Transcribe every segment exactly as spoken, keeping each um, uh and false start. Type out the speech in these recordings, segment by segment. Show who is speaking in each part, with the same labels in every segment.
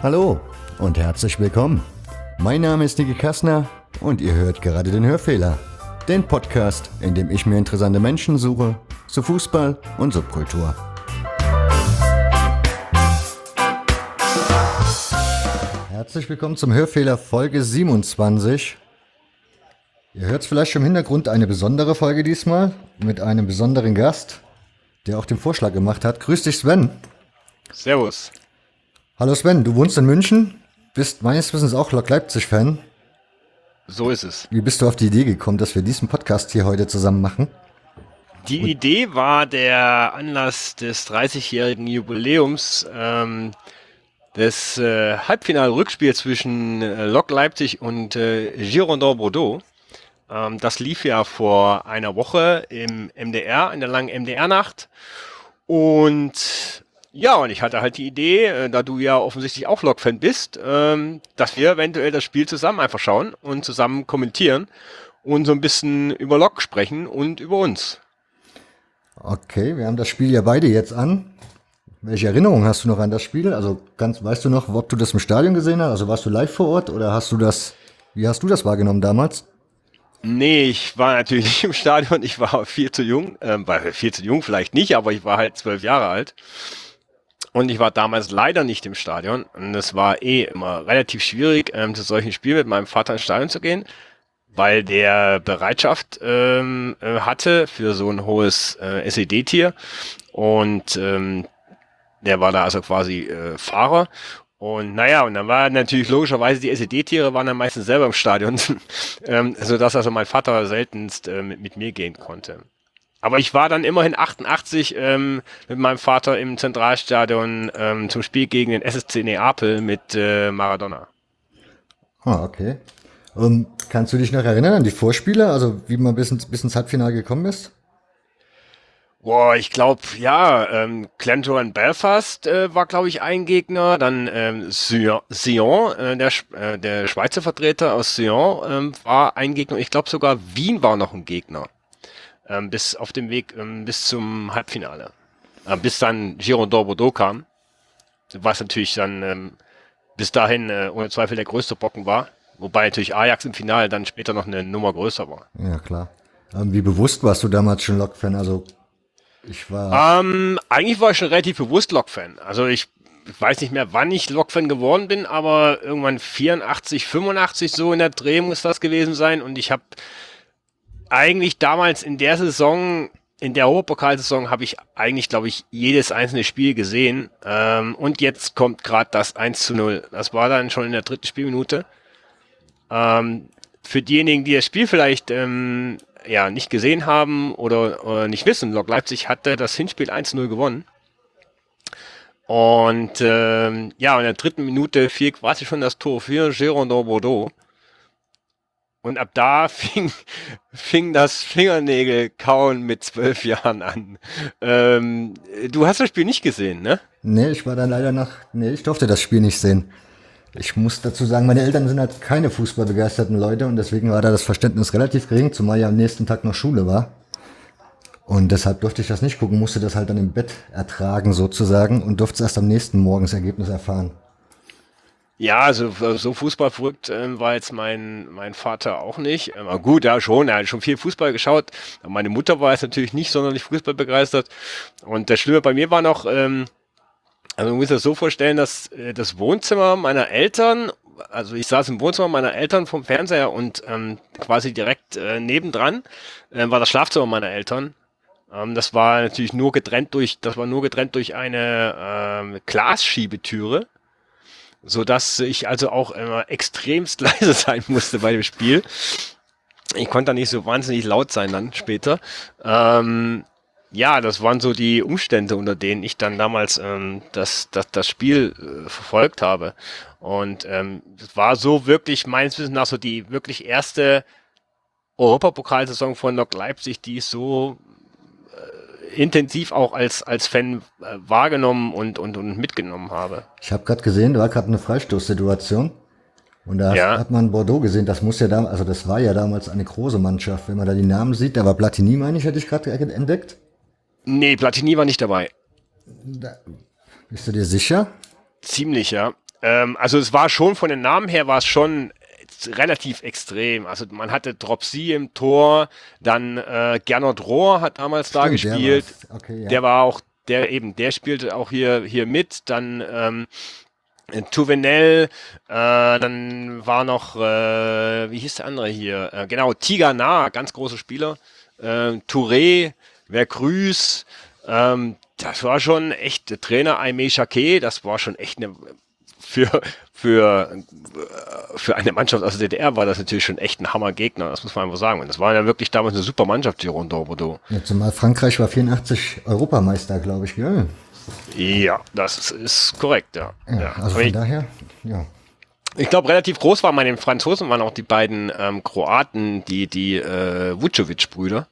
Speaker 1: Hallo und herzlich willkommen. Mein Name ist Niki Kassner und ihr hört gerade den Hörfehler, den Podcast, in dem ich mir interessante Menschen suche zu Fußball und Subkultur. Herzlich willkommen zum Hörfehler Folge siebenundzwanzig. Ihr hört es vielleicht schon im Hintergrund, eine besondere Folge diesmal mit einem besonderen Gast, der auch den Vorschlag gemacht hat. Grüß dich, Sven.
Speaker 2: Servus.
Speaker 1: Hallo Sven, du wohnst in München, bist meines Wissens auch Lok Leipzig-Fan.
Speaker 2: So ist es.
Speaker 1: Wie bist du auf die Idee gekommen, dass wir diesen Podcast hier heute zusammen machen?
Speaker 2: Die Und Idee war der Anlass des dreißigjährigen Jubiläums ähm, des äh, Halbfinal-Rückspiels zwischen äh, Lok Leipzig und äh, Girondins Bordeaux. Ähm, das lief ja vor einer Woche im M D R, in der langen M D R-Nacht. Und ja, und ich hatte halt die Idee, äh, da du ja offensichtlich auch Lok-Fan bist, ähm, dass wir eventuell das Spiel zusammen einfach schauen und zusammen kommentieren und so ein bisschen über Lok sprechen und über uns.
Speaker 1: Okay, wir haben das Spiel ja beide jetzt an. Welche Erinnerung hast du noch an das Spiel? Also ganz, weißt du noch, ob du das im Stadion gesehen hast? Also warst du live vor Ort oder hast du das, wie hast du das wahrgenommen damals?
Speaker 2: Nee, ich war natürlich nicht im Stadion, ich war viel zu jung, ähm, war viel zu jung vielleicht nicht, aber ich war halt zwölf Jahre alt. Und ich war damals leider nicht im Stadion. Und es war eh immer relativ schwierig, ähm, zu solchen Spielen mit meinem Vater ins Stadion zu gehen, weil der Bereitschaft ähm, äh, hatte für so ein hohes äh, S E D-Tier. Und ähm, der war da also quasi äh, Fahrer. Und naja, und dann war natürlich logischerweise, die S E D-Tiere waren dann meistens selber im Stadion, ähm, sodass also mein Vater seltenst äh, mit, mit mir gehen konnte. Aber ich war dann immerhin achtundachtzig ähm, mit meinem Vater im Zentralstadion ähm, zum Spiel gegen den S S C Neapel mit äh, Maradona.
Speaker 1: Ah, okay. Um, kannst du dich noch erinnern an die Vorspiele, also wie man bis ins, bis ins Halbfinale gekommen ist?
Speaker 2: Boah, ich glaube, ja, ähm, Clanton Belfast äh, war, glaube ich, ein Gegner. Dann ähm, Sion, Sion äh, der, äh, der Schweizer Vertreter aus Sion ähm, war ein Gegner. Ich glaube sogar Wien war noch ein Gegner. Ähm, bis auf dem Weg ähm, bis zum Halbfinale. Äh, bis dann Girondins Bordeaux kam. Was natürlich dann ähm, bis dahin äh, ohne Zweifel der größte Brocken war. Wobei natürlich Ajax im Finale dann später noch eine Nummer größer war.
Speaker 1: Ja, klar. Ähm, wie bewusst warst du damals schon Lok-Fan? Also ich war...
Speaker 2: Ähm, eigentlich war ich schon relativ bewusst Lok-Fan. Also ich, ich weiß nicht mehr, wann ich Lok-Fan geworden bin, aber irgendwann vierundachtzig, fünfundachtzig so in der Dreh muss das gewesen sein. Und ich habe eigentlich damals in der Saison, in der Europapokalsaison, habe ich eigentlich, glaube ich, jedes einzelne Spiel gesehen. Ähm, und jetzt kommt gerade das eins zu null. Das war dann schon in der dritten Spielminute. Ähm, für diejenigen, die das Spiel vielleicht ähm, ja nicht gesehen haben oder, oder nicht wissen, Lok Leipzig hatte das Hinspiel eins zu null gewonnen. Und ähm, ja, in der dritten Minute fiel quasi schon das Tor für Girondins Bordeaux. Und ab da fing, fing das Fingernägelkauen mit zwölf Jahren an. Ähm, du hast das Spiel nicht gesehen, ne?
Speaker 1: Nee, ich war dann leider nach... Nee, ich durfte das Spiel nicht sehen. Ich muss dazu sagen, meine Eltern sind halt keine fußballbegeisterten Leute und deswegen war da das Verständnis relativ gering, zumal ja am nächsten Tag noch Schule war. Und deshalb durfte ich das nicht gucken, musste das halt dann im Bett ertragen sozusagen und durfte erst am nächsten Morgen das Ergebnis erfahren.
Speaker 2: Ja, also so fußballverrückt ähm, war jetzt mein mein Vater auch nicht. Ähm, aber gut, ja schon, er hat schon viel Fußball geschaut. Aber meine Mutter war jetzt natürlich nicht sonderlich fußballbegeistert. Und das Schlimme bei mir war noch, ähm, also man muss das so vorstellen, dass äh, das Wohnzimmer meiner Eltern, also ich saß im Wohnzimmer meiner Eltern vom Fernseher und ähm, quasi direkt äh, nebendran äh, war das Schlafzimmer meiner Eltern. Ähm, das war natürlich nur getrennt durch, das war nur getrennt durch eine ähm, Glasschiebetüre, so dass ich also auch immer extremst leise sein musste bei dem Spiel. Ich konnte da nicht so wahnsinnig laut sein dann später. Ähm, ja, das waren so die Umstände, unter denen ich dann damals ähm, das, das, das Spiel äh, verfolgt habe. Und ähm, es war so wirklich meines Wissens nach so die wirklich erste Europapokalsaison von Lok Leipzig, die ich so äh, intensiv auch als, als Fan äh, wahrgenommen und, und, und mitgenommen habe.
Speaker 1: Ich habe gerade gesehen, da war gerade eine Freistoßsituation und da
Speaker 2: Ja.
Speaker 1: hat man Bordeaux gesehen, das muss ja damals, also das war ja damals eine große Mannschaft, wenn man da die Namen sieht, da war Platini, meine ich, hätte ich gerade entdeckt.
Speaker 2: Nee, Platini war nicht dabei.
Speaker 1: Da, bist du dir sicher?
Speaker 2: Ziemlich, ja. Ähm, also es war schon von den Namen her war es schon relativ extrem. Also man hatte Dropsy im Tor, dann äh, Gernot Rohr hat damals da
Speaker 1: Stimmt, der
Speaker 2: gespielt.
Speaker 1: war's. Okay, ja.
Speaker 2: Der war auch, der eben, der spielte auch hier hier mit. Dann ähm, Tuvenel, äh, dann war noch, äh, wie hieß der andere hier? Äh, genau, Tigana, ganz großer Spieler. Äh, Touré, Vercruz, ähm, das war schon echt, der Trainer Aimé Jacquet, das war schon echt eine, für, für, äh, für eine Mannschaft aus der D D R war das natürlich schon echt ein Hammergegner, das muss man einfach sagen. Und das war ja wirklich damals eine super Mannschaft, Girondin Bordeaux.
Speaker 1: Ja, zumal Frankreich war vierundachtzig Europameister, glaube ich, gell?
Speaker 2: Ja, das ist, ist korrekt, ja.
Speaker 1: Ja,
Speaker 2: ja.
Speaker 1: also
Speaker 2: Aber
Speaker 1: von
Speaker 2: ich,
Speaker 1: daher, ja.
Speaker 2: ich glaube, relativ groß waren bei den Franzosen, waren auch die beiden ähm, Kroaten, die, die äh, Vucevic-Brüder.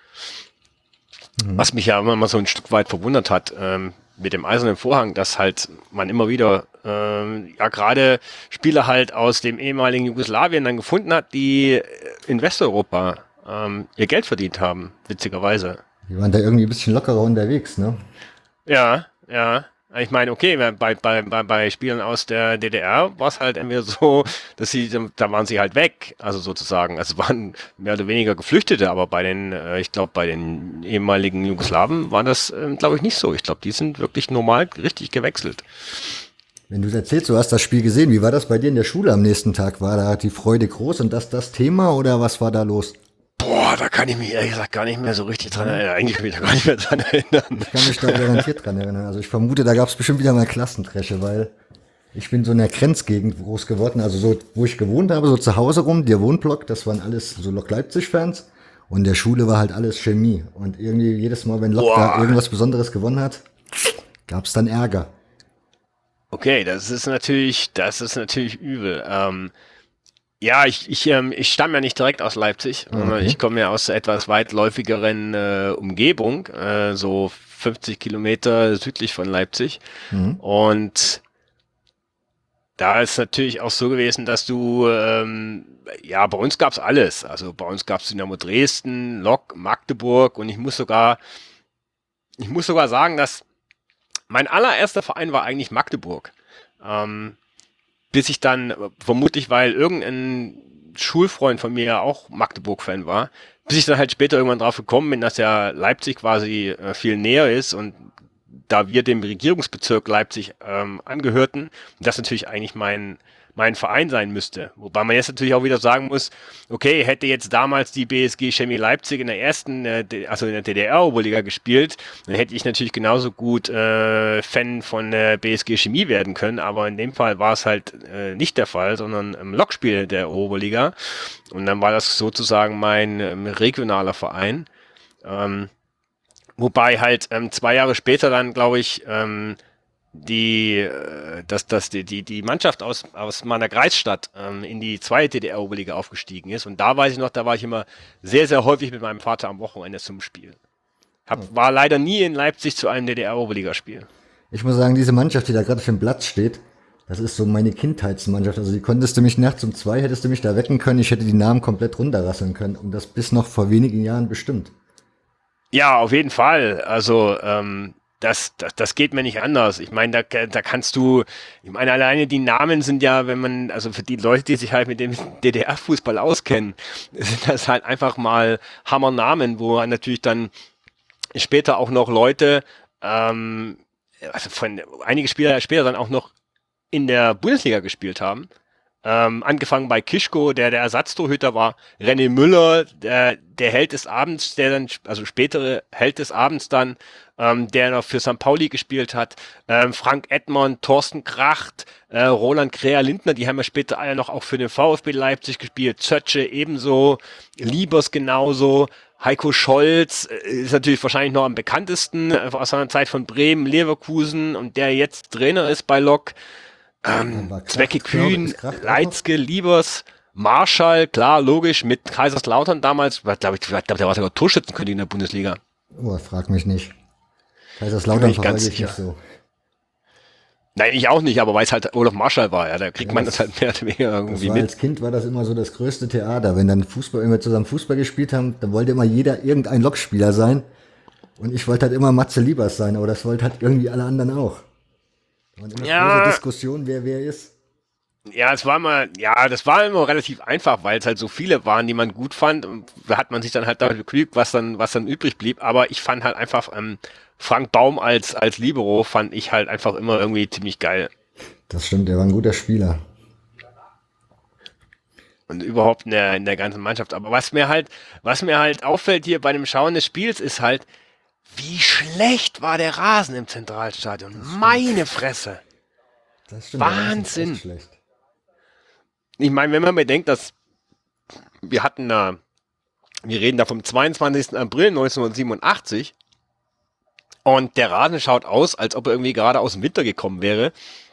Speaker 2: Mhm. Was mich ja immer mal so ein Stück weit verwundert hat, ähm, mit dem Eisernen Vorhang, dass halt man immer wieder ähm, ja gerade Spieler halt aus dem ehemaligen Jugoslawien dann gefunden hat, die in Westeuropa ähm, ihr Geld verdient haben, witzigerweise.
Speaker 1: Die waren da irgendwie ein bisschen lockerer unterwegs, ne?
Speaker 2: Ja, ja. Ich meine, okay, bei, bei, bei, bei Spielern aus der D D R war es halt entweder so, dass sie, da waren sie halt weg, also sozusagen. Also waren mehr oder weniger Geflüchtete, aber bei den, äh, ich glaube, bei den ehemaligen Jugoslawen war das, äh, glaube ich, nicht so. Ich glaube, die sind wirklich normal richtig gewechselt.
Speaker 1: Wenn du es erzählst, du hast das Spiel gesehen, wie war das bei dir in der Schule am nächsten Tag? War da die Freude groß und das das Thema oder was war da los?
Speaker 2: Boah, da kann ich mich ehrlich gesagt gar nicht mehr so richtig dran erinnern. Eigentlich kann ich mich da gar nicht mehr dran erinnern.
Speaker 1: Ich kann mich da garantiert dran erinnern. Also ich vermute, da gab es bestimmt wieder mal Klassentresche, weil ich bin so in der Grenzgegend groß geworden. Also so, wo ich gewohnt habe, so zu Hause rum, der Wohnblock, das waren alles so Lok Leipzig-Fans. Und in der Schule war halt alles Chemie. Und irgendwie jedes Mal, wenn Lok
Speaker 2: Boah.
Speaker 1: da irgendwas Besonderes gewonnen hat, gab es dann Ärger.
Speaker 2: Okay, das ist natürlich, das ist natürlich übel. Ähm, Ja, ich, ich, ähm, ich stamme ja nicht direkt aus Leipzig.
Speaker 1: Okay.
Speaker 2: Ich komme ja aus etwas weitläufigeren äh, Umgebung, äh, so fünfzig Kilometer südlich von Leipzig.
Speaker 1: Mhm.
Speaker 2: Und da ist natürlich auch so gewesen, dass du, ähm, ja, bei uns gab's alles. Also bei uns gab's Dynamo Dresden, Lok, Magdeburg und ich muss sogar, ich muss sogar sagen, dass mein allererster Verein war eigentlich Magdeburg. Ähm, bis ich dann, äh, vermutlich weil irgendein Schulfreund von mir ja auch Magdeburg-Fan war, bis ich dann halt später irgendwann drauf gekommen bin, dass ja Leipzig quasi äh, viel näher ist und da wir dem Regierungsbezirk Leipzig ähm, angehörten, das natürlich eigentlich mein mein Verein sein müsste. Wobei man jetzt natürlich auch wieder sagen muss, okay, hätte jetzt damals die B S G Chemie Leipzig in der ersten, äh, D- also in der D D R-Oberliga gespielt, dann hätte ich natürlich genauso gut äh, Fan von der B S G Chemie werden können, aber in dem Fall war es halt äh, nicht der Fall, sondern im Lokspiel der Oberliga und dann war das sozusagen mein ähm, regionaler Verein. Ähm, wobei halt ähm, zwei Jahre später dann, glaube ich, ähm, die, äh, dass, dass die, die, die Mannschaft aus, aus meiner Kreisstadt ähm, in die zweite D D R-Oberliga aufgestiegen ist. Und da weiß ich noch, da war ich immer sehr, sehr häufig mit meinem Vater am Wochenende zum Spiel. Hab, war leider nie in Leipzig zu einem D D R-Oberligaspiel.
Speaker 1: Ich muss sagen, diese Mannschaft, die da gerade auf dem Platz steht, das ist so meine Kindheitsmannschaft. Also die konntest du mich nachts um zwei, hättest du mich da wecken können, ich hätte die Namen komplett runterrasseln können. Und das bis noch vor wenigen Jahren bestimmt.
Speaker 2: Ja, auf jeden Fall. Also, ähm, das, das, das geht mir nicht anders. Ich meine, da, da kannst du, ich meine, alleine die Namen sind ja, wenn man, also für die Leute, die sich halt mit dem D D R-Fußball auskennen, sind das halt einfach mal Hammernamen, wo natürlich dann später auch noch Leute, ähm, also von einige Spieler später dann auch noch in der Bundesliga gespielt haben. Ähm, angefangen bei Kischko, der der Ersatztorhüter war, René Müller, der, der Held des Abends, der dann, also spätere Held des Abends dann, ähm, der noch für Sankt Pauli gespielt hat, ähm, Frank Edmond, Thorsten Kracht, äh, Roland Krea-Lindner, die haben ja später alle noch auch für den VfB Leipzig gespielt, Zötsche ebenso, Liebers genauso, Heiko Scholz äh, ist natürlich wahrscheinlich noch am bekanntesten äh, aus seiner Zeit von Bremen, Leverkusen und der jetzt Trainer ist bei Lok. Ähm,
Speaker 1: Aber Kracht,
Speaker 2: Zwecke
Speaker 1: glaube ich,
Speaker 2: Kühn,
Speaker 1: ist Kracht auch noch?
Speaker 2: Leitzke, Liebers, Marschall, klar, logisch, mit Kaiserslautern damals, glaube ich, ich glaub, der war sogar Torschützenkönig in der Bundesliga.
Speaker 1: Oh, frag mich nicht.
Speaker 2: Bin
Speaker 1: Kaiserslautern
Speaker 2: ich ganz
Speaker 1: verfolge ich nicht
Speaker 2: sicher.
Speaker 1: so.
Speaker 2: Nein, ich auch nicht, aber weil es halt Olaf Marschall war, ja, da kriegt
Speaker 1: Ja,
Speaker 2: man
Speaker 1: das-
Speaker 2: das halt mehr oder weniger
Speaker 1: Das
Speaker 2: irgendwie
Speaker 1: war
Speaker 2: mit.
Speaker 1: als Kind war das immer so das größte Theater. Wenn dann Fußball, wenn wir zusammen Fußball gespielt haben, dann wollte immer jeder irgendein Lokspieler sein. Und ich wollte halt immer Matze Liebers sein, aber das wollte halt irgendwie alle anderen auch. Und immer
Speaker 2: Ja.
Speaker 1: große Diskussion, wer wer ist.
Speaker 2: Ja, es war mal, ja, das war immer relativ einfach, weil es halt so viele waren, die man gut fand. Und da hat man sich dann halt damit begnügt, was dann, was dann übrig blieb. Aber ich fand halt einfach, ähm, Frank Baum als, als Libero fand ich halt einfach immer irgendwie ziemlich geil.
Speaker 1: Das stimmt, er war ein guter Spieler.
Speaker 2: Und überhaupt in der, in der ganzen Mannschaft. Aber was mir halt, was mir halt auffällt hier bei dem Schauen des Spiels ist halt, wie schlecht war der Rasen im Zentralstadion. Meine Fresse.
Speaker 1: Das stimmt, der Rasen ist
Speaker 2: Wahnsinn.
Speaker 1: echt schlecht.
Speaker 2: Ich meine, wenn man bedenkt, dass wir hatten da, wir reden da vom zweiundzwanzigsten April neunzehnhundertsiebenundachtzig und der Rasen schaut aus, als ob er irgendwie gerade aus dem Winter gekommen wäre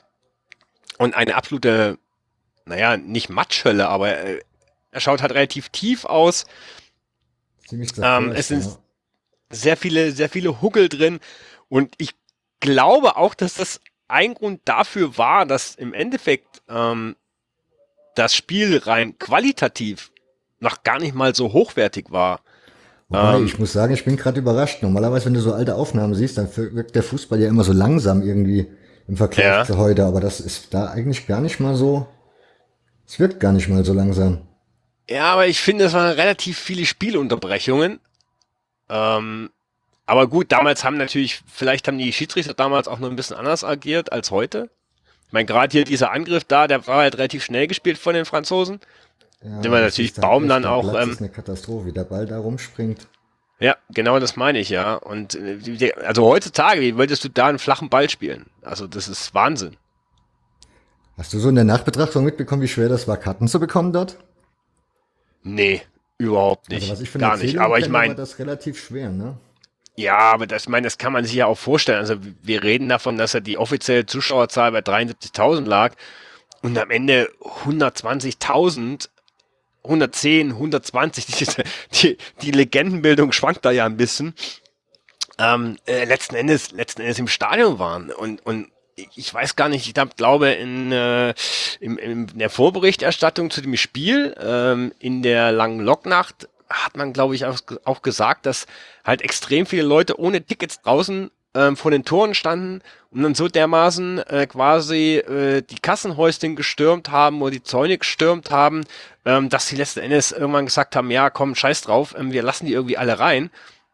Speaker 2: und eine absolute, naja, nicht Matschhölle, aber er, er schaut halt relativ tief aus.
Speaker 1: Ziemlich
Speaker 2: Ähm,
Speaker 1: zerfleischt,
Speaker 2: es sind
Speaker 1: ja.
Speaker 2: sehr viele, sehr viele Huckel drin und ich glaube auch, dass das ein Grund dafür war, dass im Endeffekt ähm, das Spiel rein qualitativ noch gar nicht mal so hochwertig war.
Speaker 1: Wobei,
Speaker 2: Ähm,
Speaker 1: ich muss sagen, ich bin gerade überrascht. Normalerweise, wenn du so alte Aufnahmen siehst, dann wirkt der Fußball ja immer so langsam irgendwie im Vergleich
Speaker 2: Ja.
Speaker 1: zu heute. Aber das ist da eigentlich gar nicht mal so. Es wirkt gar nicht mal so langsam.
Speaker 2: Ja, aber ich finde, es waren relativ viele Spielunterbrechungen. Ähm, aber gut, damals haben natürlich, vielleicht haben die Schiedsrichter damals auch noch ein bisschen anders agiert als heute. Ich meine, gerade hier dieser Angriff da, der war halt relativ schnell gespielt von den Franzosen.
Speaker 1: Ja,
Speaker 2: Den wir
Speaker 1: das
Speaker 2: natürlich
Speaker 1: ist halt
Speaker 2: Baum
Speaker 1: echt,
Speaker 2: dann
Speaker 1: der
Speaker 2: auch,
Speaker 1: Platz
Speaker 2: ähm,
Speaker 1: ist eine Katastrophe, wie der Ball da rumspringt.
Speaker 2: Ja, genau das meine ich, ja. Und äh, die- also heutzutage, wie würdest du da einen flachen Ball spielen? Also das ist Wahnsinn.
Speaker 1: Hast du so in der Nachbetrachtung mitbekommen, wie schwer das war, Karten zu bekommen dort?
Speaker 2: Nee, überhaupt nicht.
Speaker 1: Also was ich von
Speaker 2: Gar nicht.
Speaker 1: Erzählungen
Speaker 2: Aber ich
Speaker 1: kenne, war
Speaker 2: meine,
Speaker 1: das relativ schwer, ne?
Speaker 2: ja, aber das, ich meine, das kann man sich ja auch vorstellen. Also wir reden davon, dass ja die offizielle Zuschauerzahl bei dreiundsiebzigtausend lag und am Ende hundertzwanzigtausend, hundertzehn, hundertzwanzig, die, die, die Legendenbildung schwankt da ja ein bisschen. Ähm, äh, letzten Endes, letzten Endes im Stadion waren und, und ich weiß gar nicht, ich hab, glaube in, äh, im, in der Vorberichterstattung zu dem Spiel, ähm, in der langen Loknacht, hat man, glaube ich, auch, auch gesagt, dass halt extrem viele Leute ohne Tickets draußen ähm, vor den Toren standen und dann so dermaßen äh, quasi äh, die Kassenhäuschen gestürmt haben oder die Zäune gestürmt haben, ähm, dass sie letzten Endes irgendwann gesagt haben, ja komm, scheiß drauf, ähm, wir lassen die irgendwie alle rein.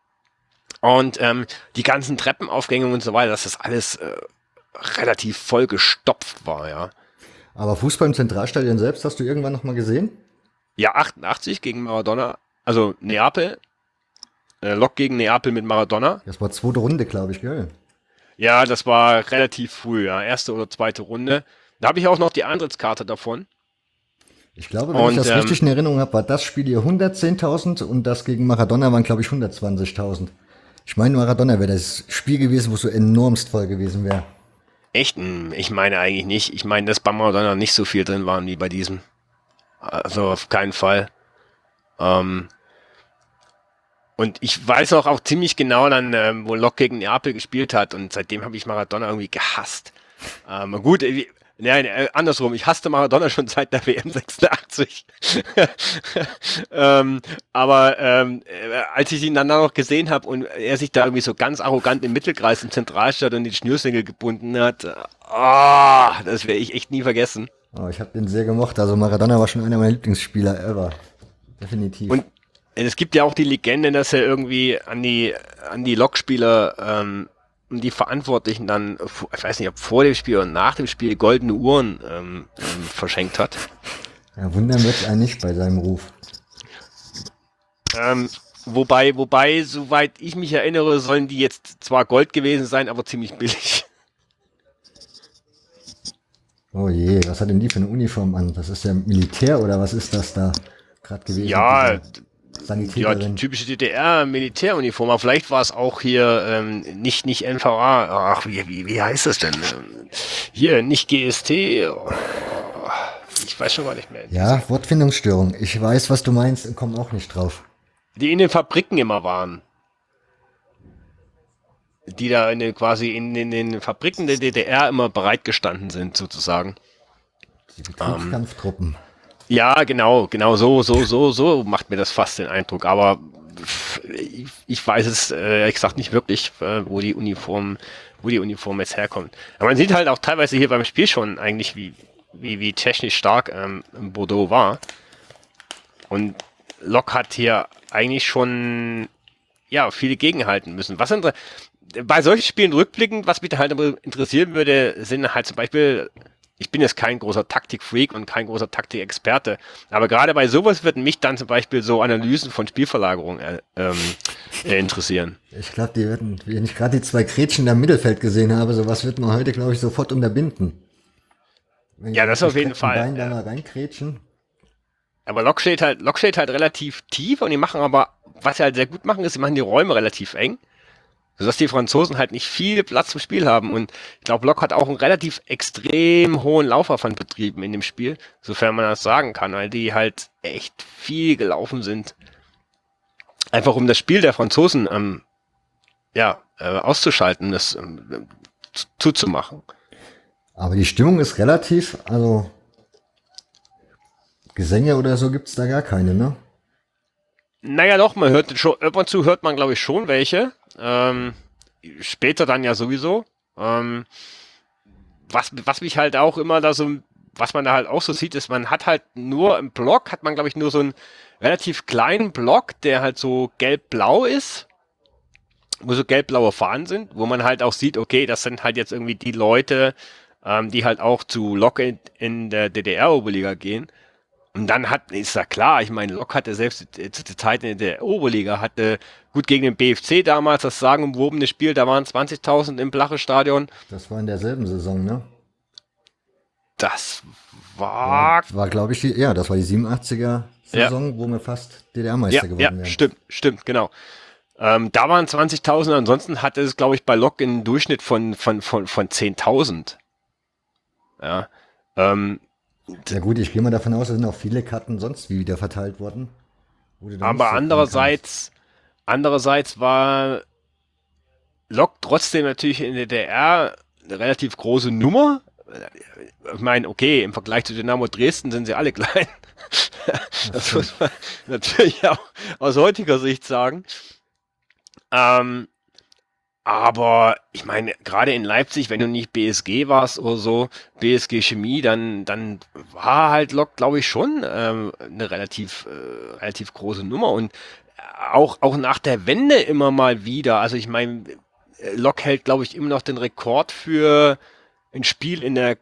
Speaker 2: Und ähm, die ganzen Treppenaufgänge und so weiter, dass das alles äh, relativ voll gestopft war, ja.
Speaker 1: Aber Fußball im Zentralstadion selbst hast du irgendwann noch mal gesehen?
Speaker 2: Ja, achtundachtzig gegen Maradona, also Neapel, äh, Lok gegen Neapel mit Maradona.
Speaker 1: Das war zweite Runde, glaube ich, gell?
Speaker 2: Ja, das war relativ früh, ja, erste oder zweite Runde. Da habe ich auch noch die Eintrittskarte davon.
Speaker 1: Ich glaube, wenn
Speaker 2: Und,
Speaker 1: ich das
Speaker 2: ähm,
Speaker 1: richtig in Erinnerung habe, war das Spiel hier hundertzehntausend und das gegen Maradona waren, glaube ich, hundertzwanzigtausend. Ich meine, Maradona wäre das Spiel gewesen, wo es so enormst voll gewesen wäre.
Speaker 2: Echt? Hm, ich meine eigentlich nicht. Ich meine, dass bei Maradona nicht so viel drin waren wie bei diesem. Also auf keinen Fall. Ähm, Und ich weiß auch, auch ziemlich genau dann, ähm, wo Lok gegen Neapel gespielt hat und seitdem habe ich Maradona irgendwie gehasst. Ähm, gut, äh, wie- nein, äh, andersrum, ich hasste Maradona schon seit der W M sechsundachtzig. ähm, aber ähm, äh, als ich ihn dann noch gesehen habe und er sich da irgendwie so ganz arrogant im Mittelkreis im Zentralstadion die Schnürsenkel gebunden hat, äh, ah, das werde ich echt nie vergessen.
Speaker 1: Oh, ich habe den sehr gemocht. Also Maradona war schon einer meiner Lieblingsspieler ever. Definitiv.
Speaker 2: Und es gibt ja auch die Legende, dass er irgendwie an die, an die Lokspieler ähm, und die Verantwortlichen dann, ich weiß nicht, ob vor dem Spiel oder nach dem Spiel, goldene Uhren ähm, ähm, verschenkt hat.
Speaker 1: Ja, wundern wird einen nicht bei seinem Ruf.
Speaker 2: Ähm, wobei, wobei, soweit ich mich erinnere, sollen die jetzt zwar Gold gewesen sein, aber ziemlich billig.
Speaker 1: Oh je, was hat denn die für eine Uniform an? Das ist ja Militär oder was ist das da gerade gewesen?
Speaker 2: Ja,
Speaker 1: Diese
Speaker 2: ja, die
Speaker 1: Sanitäterin.
Speaker 2: typische D D R-Militäruniform, aber vielleicht war es auch hier ähm, nicht, nicht N V A, ach, wie, wie, wie heißt das denn? Ähm, hier, nicht G S T, oh, ich weiß schon gar nicht mehr.
Speaker 1: Ja, Wortfindungsstörung. Ich weiß, was du meinst und komme auch nicht drauf.
Speaker 2: Die in den Fabriken immer waren. Die da in den, quasi in, in den Fabriken der D D R immer bereitgestanden sind, sozusagen.
Speaker 1: Die Betriebskampftruppen.
Speaker 2: Ja, genau, genau so, so, so, so macht mir das fast den Eindruck. Aber ich, ich weiß es, äh, ich sag nicht wirklich, äh, wo die Uniform, wo die Uniform jetzt herkommt. Aber man sieht halt auch teilweise hier beim Spiel schon eigentlich, wie, wie, wie technisch stark ähm, Bordeaux war. Und Lok hat hier eigentlich schon, ja, viele gegenhalten müssen. Was inter- bei solchen Spielen rückblickend, was mich da halt interessieren würde, sind halt zum Beispiel, ich bin jetzt kein großer Taktikfreak und kein großer Taktikexperte, aber gerade bei sowas würden mich dann zum Beispiel so Analysen von Spielverlagerung äh, ähm, äh, interessieren.
Speaker 1: Ich glaube, die werden, wenn ich gerade die zwei Gretchen da im Mittelfeld gesehen habe, sowas wird man heute, glaube ich, sofort unterbinden. Wenn
Speaker 2: Ja,
Speaker 1: die
Speaker 2: das auf jeden
Speaker 1: gestreckten
Speaker 2: Fall.
Speaker 1: Beinen da
Speaker 2: Ja.
Speaker 1: mal reinkrätschen.
Speaker 2: Aber Lok steht halt, Lok steht halt relativ tief und die machen aber, was sie halt sehr gut machen, ist, sie machen die Räume relativ eng, sodass die Franzosen halt nicht viel Platz zum Spiel haben. Und ich glaube, Lok hat auch einen relativ extrem hohen Laufaufwand betrieben in dem Spiel, sofern man das sagen kann, weil die halt echt viel gelaufen sind. Einfach um das Spiel der Franzosen ähm, ja, äh, auszuschalten, das ähm, zuzumachen.
Speaker 1: Aber die Stimmung ist relativ, also Gesänge oder so gibt's da gar keine, ne?
Speaker 2: Naja, doch, man hört schon, ab und zu hört man, glaube ich, schon welche. Ähm, später dann ja sowieso. Ähm, was, was mich halt auch immer da so, was man da halt auch so sieht, ist, man hat halt nur im Block, hat man, glaube ich, nur so einen relativ kleinen Block, der halt so gelb-blau ist, wo so gelb-blaue Fahnen sind, wo man halt auch sieht, okay, das sind halt jetzt irgendwie die Leute, ähm, die halt auch zu Lok in, in der D D R-Oberliga gehen. Und dann hat, ist ja klar, ich meine, Lok hatte selbst zu der Zeit in der Oberliga, hatte gut gegen den B F C damals das sagenumwobene Spiel, da waren zwanzigtausend im Blache-Stadion.
Speaker 1: Das war in derselben Saison, ne?
Speaker 2: Das
Speaker 1: War,
Speaker 2: war,
Speaker 1: war glaube ich, die, ja, das war die siebenundachtziger-Saison,
Speaker 2: ja,
Speaker 1: wo wir fast D D
Speaker 2: ja,
Speaker 1: R-Meister
Speaker 2: ja,
Speaker 1: geworden wären.
Speaker 2: stimmt, stimmt, genau. Ähm, da waren zwanzigtausend, ansonsten hatte es, glaube ich, bei Lok einen Durchschnitt von, von, von, von zehntausend. Ja, ähm,
Speaker 1: Ja gut, ich gehe mal davon aus, es sind auch viele Karten sonst wie wieder verteilt worden. Wo du dann nicht
Speaker 2: aber
Speaker 1: so fahren
Speaker 2: andererseits, andererseits war Lok trotzdem natürlich in der D D R eine relativ große Nummer. Ich meine, okay, im Vergleich zu Dynamo Dresden sind sie alle klein. Das muss man natürlich auch aus heutiger Sicht sagen. Ähm, aber ich meine, gerade in Leipzig, wenn du nicht B S G warst oder so, B S G Chemie, dann, dann war halt Lok, glaube ich, schon ähm, eine relativ, äh, relativ große Nummer. Und auch, auch nach der Wende immer mal wieder. Also ich meine, Lok hält, glaube ich, immer noch den Rekord für ein Spiel in der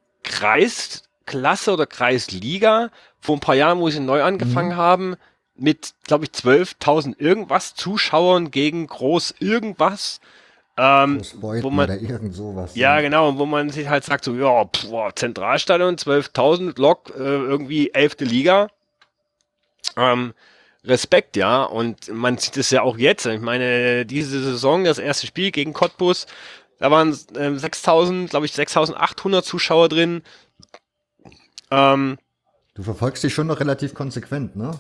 Speaker 2: Kreisklasse oder Kreisliga. Vor ein paar Jahren, wo sie neu angefangen
Speaker 1: Mhm.
Speaker 2: haben, mit, glaube ich, zwölftausend irgendwas Zuschauern gegen Groß irgendwas. Ähm, wo
Speaker 1: Großbeuten
Speaker 2: man,
Speaker 1: oder irgend sowas.
Speaker 2: ja,
Speaker 1: Ja.
Speaker 2: genau, wo man sich halt sagt, so, ja, pf, boah, Zentralstadion, zwölftausend, Lok, äh, irgendwie elfte Liga. Ähm, Respekt, ja. Und man sieht es ja auch jetzt. Ich meine, diese Saison, das erste Spiel gegen Cottbus, da waren ähm, sechstausend, glaube ich, sechstausendachthundert Zuschauer drin. Ähm,
Speaker 1: Du verfolgst dich schon noch relativ konsequent, ne?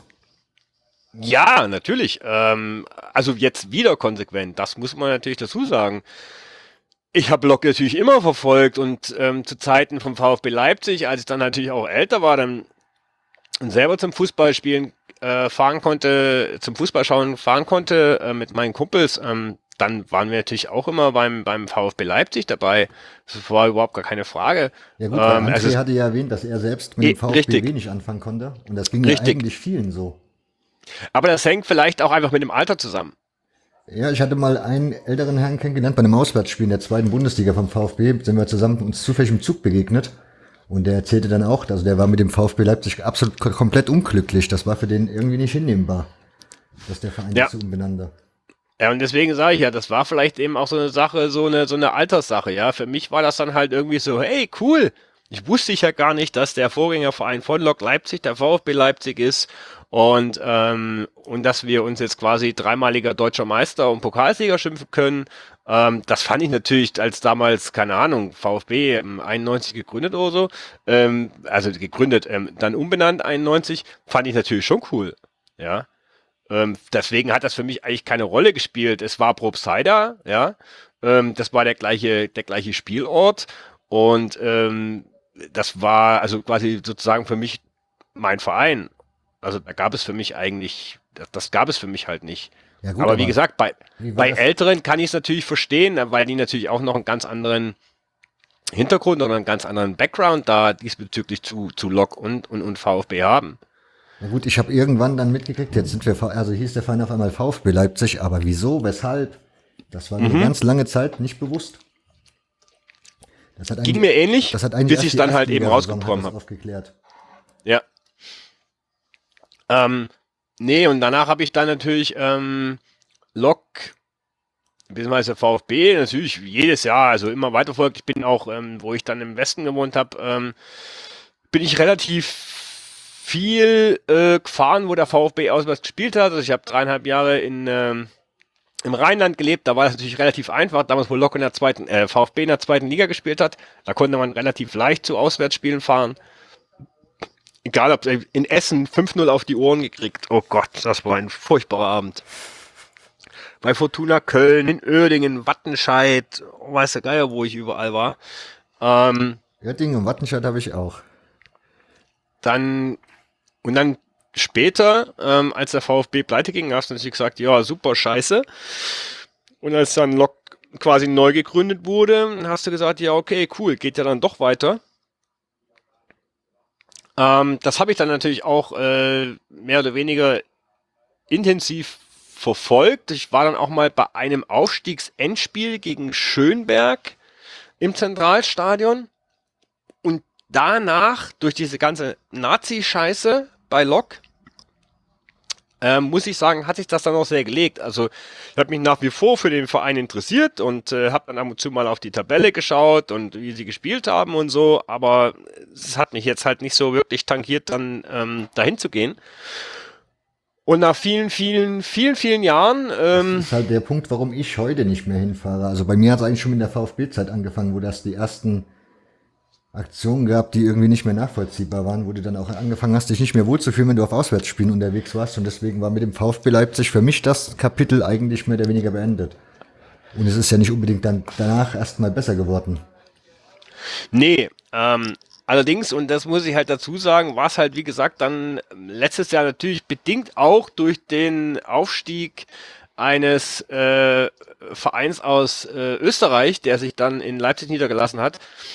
Speaker 2: ja, natürlich. Ähm, also jetzt wieder konsequent. Das muss man natürlich dazu sagen. Ich habe Lok natürlich immer verfolgt und ähm, zu Zeiten vom VfB Leipzig, als ich dann natürlich auch älter war, dann selber zum Fußballspielen äh, fahren konnte, zum Fußballschauen fahren konnte äh, mit meinen Kumpels, ähm, dann waren wir natürlich auch immer beim, beim VfB Leipzig dabei. Das war überhaupt gar keine Frage.
Speaker 1: Ja gut, weil
Speaker 2: Ähm, also
Speaker 1: André
Speaker 2: es,
Speaker 1: hatte ja erwähnt, dass er selbst mit
Speaker 2: eh,
Speaker 1: dem VfB
Speaker 2: richtig,
Speaker 1: wenig anfangen konnte. Und das ging ja
Speaker 2: richtig.
Speaker 1: eigentlich vielen so.
Speaker 2: Aber das hängt vielleicht auch einfach mit dem Alter zusammen.
Speaker 1: Ja, ich hatte mal einen älteren Herrn kennengelernt bei einem Auswärtsspiel in der zweiten Bundesliga vom VfB. Sind wir zusammen uns zufällig im Zug begegnet. Und der erzählte dann auch, also der war mit dem VfB Leipzig absolut ko- komplett unglücklich. Das war für den irgendwie nicht hinnehmbar, dass der Verein sich
Speaker 2: Ja,
Speaker 1: so umbenannte.
Speaker 2: ja, und deswegen sage ich ja, das war vielleicht eben auch so eine Sache, so eine, so eine Alterssache, ja. Für mich war das dann halt irgendwie so, hey, cool. Ich wusste ich ja gar nicht, dass der Vorgängerverein von Lok Leipzig der VfB Leipzig ist und, ähm, und dass wir uns jetzt quasi dreimaliger deutscher Meister und Pokalsieger schimpfen können. Ähm, das fand ich natürlich als damals, keine Ahnung, VfB ähm, einundneunzig gegründet oder so, ähm, also gegründet, ähm, dann umbenannt einundneunzig, fand ich natürlich schon cool, ja. Ähm, deswegen hat das für mich eigentlich keine Rolle gespielt. Es war Probstheida, ja. Ähm, das war der gleiche, der gleiche Spielort. Und ähm, das war also quasi sozusagen für mich mein Verein. Also da gab es für mich eigentlich das, das gab es für mich halt nicht.
Speaker 1: Ja gut,
Speaker 2: aber wie
Speaker 1: aber
Speaker 2: gesagt, bei,
Speaker 1: wie war
Speaker 2: bei
Speaker 1: das?
Speaker 2: Älteren kann ich es natürlich verstehen, weil die natürlich auch noch einen ganz anderen Hintergrund oder einen ganz anderen Background da diesbezüglich zu, zu Lok und, und, und VfB haben.
Speaker 1: Ja gut, ich habe irgendwann dann mitgekriegt, jetzt sind wir, V- also hieß der Verein auf einmal VfB Leipzig, aber wieso, weshalb? Das war mir
Speaker 2: Mhm.
Speaker 1: ganz lange Zeit nicht bewusst. Das hat
Speaker 2: Ging
Speaker 1: eigentlich,
Speaker 2: mir ähnlich,
Speaker 1: das hat eigentlich
Speaker 2: bis
Speaker 1: erst
Speaker 2: ich es
Speaker 1: die
Speaker 2: dann halt eben
Speaker 1: Erstligasaison hat
Speaker 2: rausgekommen
Speaker 1: das
Speaker 2: habe.
Speaker 1: aufgeklärt.
Speaker 2: Ja. Ähm, nee, und danach habe ich dann natürlich ähm, Lok, beziehungsweise VfB, natürlich jedes Jahr, also immer weiterverfolgt. Ich bin auch, ähm, wo ich dann im Westen gewohnt habe, ähm, bin ich relativ viel äh, gefahren, wo der VfB auswärts gespielt hat. Also ich habe dreieinhalb Jahre in ähm, im Rheinland gelebt, da war das natürlich relativ einfach. Damals, wo Lok in der zweiten, äh, VfB in der zweiten Liga gespielt hat, da konnte man relativ leicht zu Auswärtsspielen fahren. Egal, ob in Essen fünf null auf die Ohren gekriegt. Oh Gott, das war ein furchtbarer Abend. Bei Fortuna Köln, in Uerdingen, Wattenscheid, oh, weiß der Geier, wo ich überall war. Ähm,
Speaker 1: Oerdingen und Wattenscheid habe ich auch.
Speaker 2: dann, und dann später, ähm, als der VfB pleite ging, hast du natürlich gesagt, ja, super scheiße. Und als dann Lok quasi neu gegründet wurde, hast du gesagt, ja, okay, cool, geht ja dann doch weiter. Ähm, das habe ich dann natürlich auch äh, mehr oder weniger intensiv verfolgt. Ich war dann auch mal bei einem Aufstiegsendspiel gegen Schönberg im Zentralstadion und danach, durch diese ganze Nazi-Scheiße bei Lok, ähm, muss ich sagen, hat sich das dann auch sehr gelegt. Also ich habe mich nach wie vor für den Verein interessiert und äh, habe dann ab und zu mal auf die Tabelle geschaut und wie sie gespielt haben und so, aber es hat mich jetzt halt nicht so wirklich tangiert, dann ähm, dahin zu gehen. Und nach vielen, vielen, vielen, vielen Jahren,
Speaker 1: Das
Speaker 2: ähm,
Speaker 1: ist halt der Punkt, warum ich heute nicht mehr hinfahre. Also bei mir hat es eigentlich schon mit der VfB-Zeit angefangen, wo das die ersten Aktionen gab, die irgendwie nicht mehr nachvollziehbar waren, wo du dann auch angefangen hast, dich nicht mehr wohlzufühlen, wenn du auf Auswärtsspielen unterwegs warst. Und deswegen war mit dem VfB Leipzig für mich das Kapitel eigentlich mehr oder weniger beendet. Und es ist ja nicht unbedingt dann danach erstmal besser geworden.
Speaker 2: nee, ähm, allerdings, und das muss ich halt dazu sagen, war es halt, wie gesagt, dann letztes Jahr natürlich bedingt auch durch den Aufstieg eines äh, Vereins aus äh, Österreich, der sich dann in Leipzig niedergelassen hat,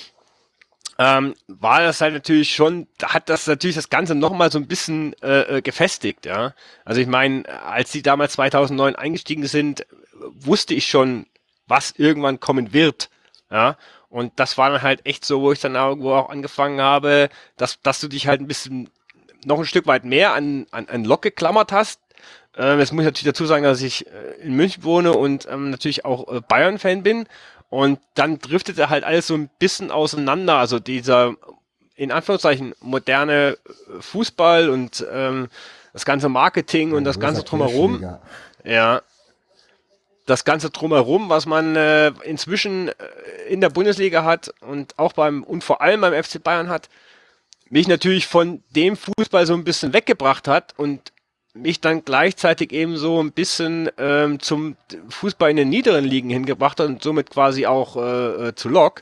Speaker 2: ähm, war das halt natürlich schon, da hat das natürlich das Ganze nochmal so ein bisschen äh, äh, gefestigt, ja. Also ich meine, als sie damals zweitausendneun eingestiegen sind, wusste ich schon, was irgendwann kommen wird, ja. Und das war dann halt echt so, wo ich dann irgendwo auch angefangen habe, dass, dass du dich halt ein bisschen noch ein Stück weit mehr an, an, an Lok geklammert hast. Ähm, jetzt muss ich natürlich dazu sagen, dass ich äh, in München wohne und ähm, natürlich auch äh, Bayern-Fan bin. Und dann driftete halt alles so ein bisschen auseinander. Also dieser, in Anführungszeichen, moderne Fußball und ähm, das ganze Marketing und
Speaker 1: Ein
Speaker 2: das ganze
Speaker 1: großer
Speaker 2: drumherum.
Speaker 1: Querschläger.
Speaker 2: Ja, das ganze drumherum, was man äh, inzwischen äh, in der Bundesliga hat und auch beim und vor allem beim F C Bayern hat, mich natürlich von dem Fußball so ein bisschen weggebracht hat und mich dann gleichzeitig eben so ein bisschen ähm, zum Fußball in den niederen Ligen hingebracht hat und somit quasi auch äh, äh, zu Lok.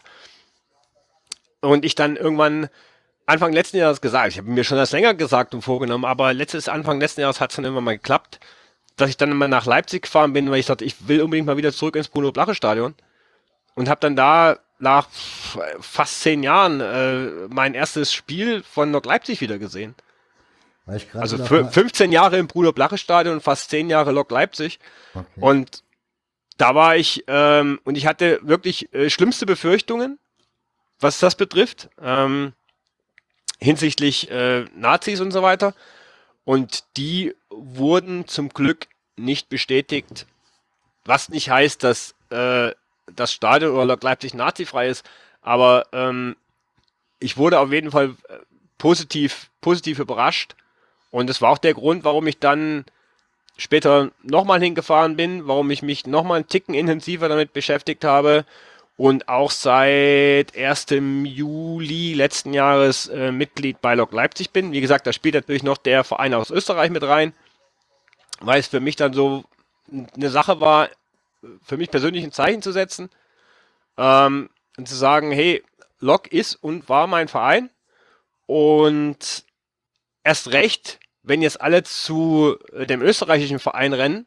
Speaker 2: Und ich dann irgendwann Anfang letzten Jahres gesagt, ich habe mir schon das länger gesagt und vorgenommen, aber letztes Anfang letzten Jahres hat es dann immer mal geklappt, dass ich dann immer nach Leipzig gefahren bin, weil ich dachte, ich will unbedingt mal wieder zurück ins Bruno-Blache-Stadion und habe dann da nach fast zehn Jahren äh, mein erstes Spiel von Lok Leipzig wieder gesehen.
Speaker 1: Weil ich gerade
Speaker 2: Also
Speaker 1: noch
Speaker 2: fü-
Speaker 1: mal,
Speaker 2: fünfzehn Jahre im Bruno-Blache-Stadion und fast zehn Jahre Lok Leipzig.
Speaker 1: okay.
Speaker 2: Und da war ich, ähm, und ich hatte wirklich äh, schlimmste Befürchtungen, was das betrifft, ähm, hinsichtlich äh, Nazis und so weiter. Und die wurden zum Glück nicht bestätigt, was nicht heißt, dass äh, das Stadion oder Lok Leipzig nazifrei ist, aber ähm, ich wurde auf jeden Fall äh, positiv, positiv überrascht. Und das war auch der Grund, warum ich dann später nochmal hingefahren bin, warum ich mich nochmal einen Ticken intensiver damit beschäftigt habe und auch seit ersten Juli letzten Jahres äh, Mitglied bei Lok Leipzig bin. Wie gesagt, da spielt natürlich noch der Verein aus Österreich mit rein, weil es für mich dann so eine Sache war, für mich persönlich ein Zeichen zu setzen ähm, und zu sagen, hey, Lok ist und war mein Verein und erst recht wenn jetzt alle zu äh, dem österreichischen Verein rennen,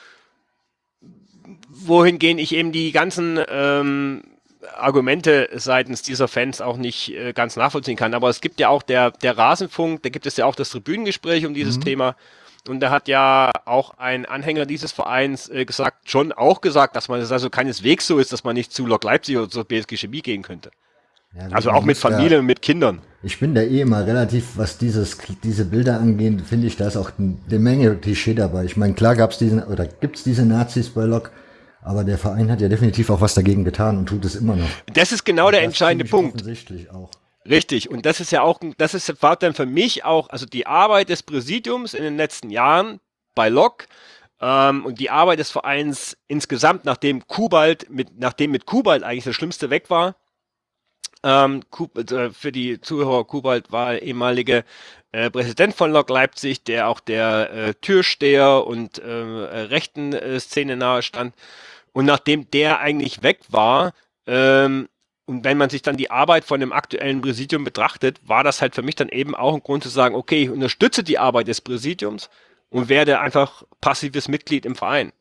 Speaker 2: wohingehend ich eben die ganzen ähm, Argumente seitens dieser Fans auch nicht äh, ganz nachvollziehen kann. Aber es gibt ja auch der, der Rasenfunk, da gibt es ja auch das Tribünengespräch um dieses
Speaker 1: Mhm.
Speaker 2: Thema. Und da hat ja auch ein Anhänger dieses Vereins äh, gesagt, schon auch gesagt, dass man es also keineswegs so ist, dass man nicht zu Lok Leipzig oder zur B S G Chemie gehen könnte.
Speaker 1: Ja, gut,
Speaker 2: Also
Speaker 1: man
Speaker 2: auch mit
Speaker 1: muss da-
Speaker 2: Familie und mit Kindern.
Speaker 1: Ich bin da eh immer relativ, was dieses, diese Bilder angeht, finde ich, da ist auch eine Menge Klischee dabei. Ich meine, klar gab's diese, oder gibt's diese Nazis bei Lok, aber der Verein hat ja definitiv auch was dagegen getan und tut es immer noch.
Speaker 2: Das ist genau der
Speaker 1: Das
Speaker 2: entscheidende
Speaker 1: ziemlich
Speaker 2: Punkt.
Speaker 1: Offensichtlich auch.
Speaker 2: Richtig, und das ist ja auch, das ist war dann für mich auch, also die Arbeit des Präsidiums in den letzten Jahren bei Lok ähm, und die Arbeit des Vereins insgesamt, nachdem Kubalt, mit, nachdem mit Kubalt eigentlich das Schlimmste weg war. Ähm, Kub, äh, für die Zuhörer, Kubalt war ehemalige äh, Präsident von Lok Leipzig, der auch der äh, Türsteher und äh, rechten äh, Szene nahe stand. Und nachdem der eigentlich weg war, ähm, und wenn man sich dann die Arbeit von dem aktuellen Präsidium betrachtet, war das halt für mich dann eben auch ein Grund zu sagen, okay, ich unterstütze die Arbeit des Präsidiums und werde einfach passives Mitglied im Verein.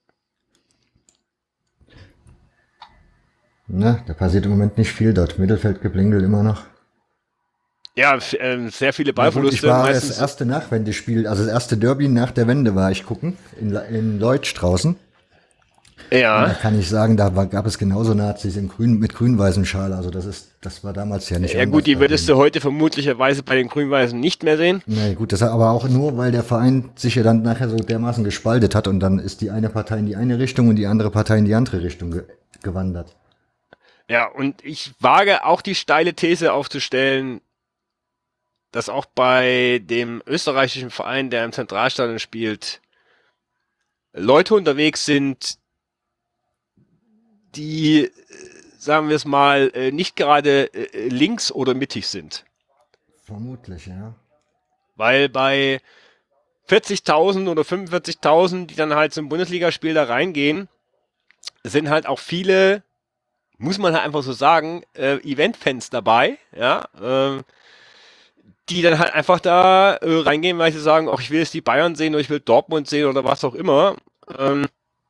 Speaker 1: Ne, da passiert im Moment nicht viel dort. Mittelfeldgeplingel immer noch.
Speaker 2: Ja, f- ähm, sehr viele
Speaker 1: Ja, gut,
Speaker 2: Ballverluste.
Speaker 1: ich war das
Speaker 2: meistens.
Speaker 1: erste Nachwendespiel, also das erste Derby nach der Wende war ich gucken, in, Le- in Leutsch draußen. Da
Speaker 2: Ja,
Speaker 1: kann ich sagen, da war, gab es genauso Nazis im Grün, mit grün-weißem Schal. Also das ist, das war damals ja nicht
Speaker 2: ja
Speaker 1: anders
Speaker 2: gut, die
Speaker 1: bei
Speaker 2: würdest
Speaker 1: denen.
Speaker 2: du heute vermutlicherweise bei den Grün-Weißen nicht mehr sehen.
Speaker 1: Na gut, das aber auch nur, weil der Verein sich ja dann nachher so dermaßen gespaltet hat und dann ist die eine Partei in die eine Richtung und die andere Partei in die andere Richtung ge gewandert.
Speaker 2: Ja, und ich wage auch die steile These aufzustellen, dass auch bei dem österreichischen Verein, der im Zentralstadion spielt, Leute unterwegs sind, die, äh, sagen wir es mal, äh, nicht gerade äh, links oder mittig sind.
Speaker 1: Vermutlich, ja.
Speaker 2: Weil bei vierzigtausend oder fünfundvierzigtausend, die dann halt zum Bundesligaspiel da reingehen, sind halt auch viele, muss man halt einfach so sagen, äh, Event-Fans dabei, ja, ähm, die dann halt einfach da äh, reingehen, weil sie sagen, ach, ich will jetzt die Bayern sehen oder ich will Dortmund sehen oder was auch immer. Ähm,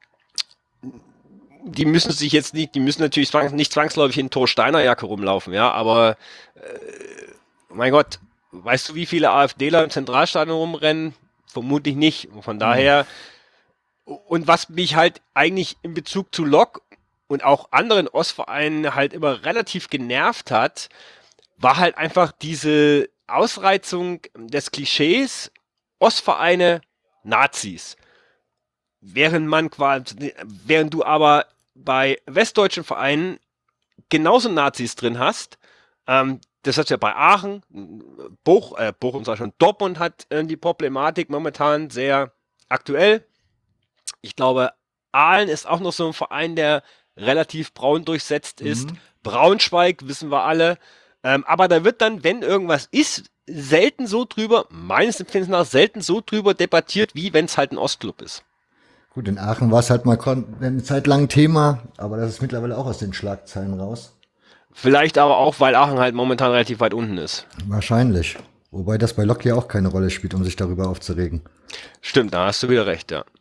Speaker 2: die müssen sich jetzt nicht, die müssen natürlich zwangs, nicht zwangsläufig in Thor Steiner Jacke rumlaufen, ja, aber mein Gott, weißt du, wie viele AfDler im Zentralstadion rumrennen? Vermutlich nicht. Und von daher, und was mich halt eigentlich in Bezug zu Lok und auch anderen Ostvereinen halt immer relativ genervt hat, war halt einfach diese Ausreizung des Klischees Ostvereine Nazis. Während man quasi, während du aber bei westdeutschen Vereinen genauso Nazis drin hast, ähm, das hat ja bei Aachen, Boch, äh, Bochum sag ich schon, Dortmund hat äh, die Problematik momentan sehr aktuell. Ich glaube, Aalen ist auch noch so ein Verein, der relativ braun durchsetzt ist.
Speaker 1: Mhm.
Speaker 2: Braunschweig, wissen wir alle. Ähm, aber da wird dann, wenn irgendwas ist, selten so drüber, meines Empfindens nach, selten so drüber debattiert, wie wenn es halt ein Ostclub ist.
Speaker 1: Gut, in Aachen war es halt mal kon- eine Zeit lang Thema, aber das ist mittlerweile auch aus den Schlagzeilen raus.
Speaker 2: Vielleicht aber auch, weil Aachen halt momentan relativ weit unten ist.
Speaker 1: Wahrscheinlich. Wobei das bei Lok ja auch keine Rolle spielt, um sich darüber aufzuregen.
Speaker 2: Stimmt, da hast du wieder recht, ja.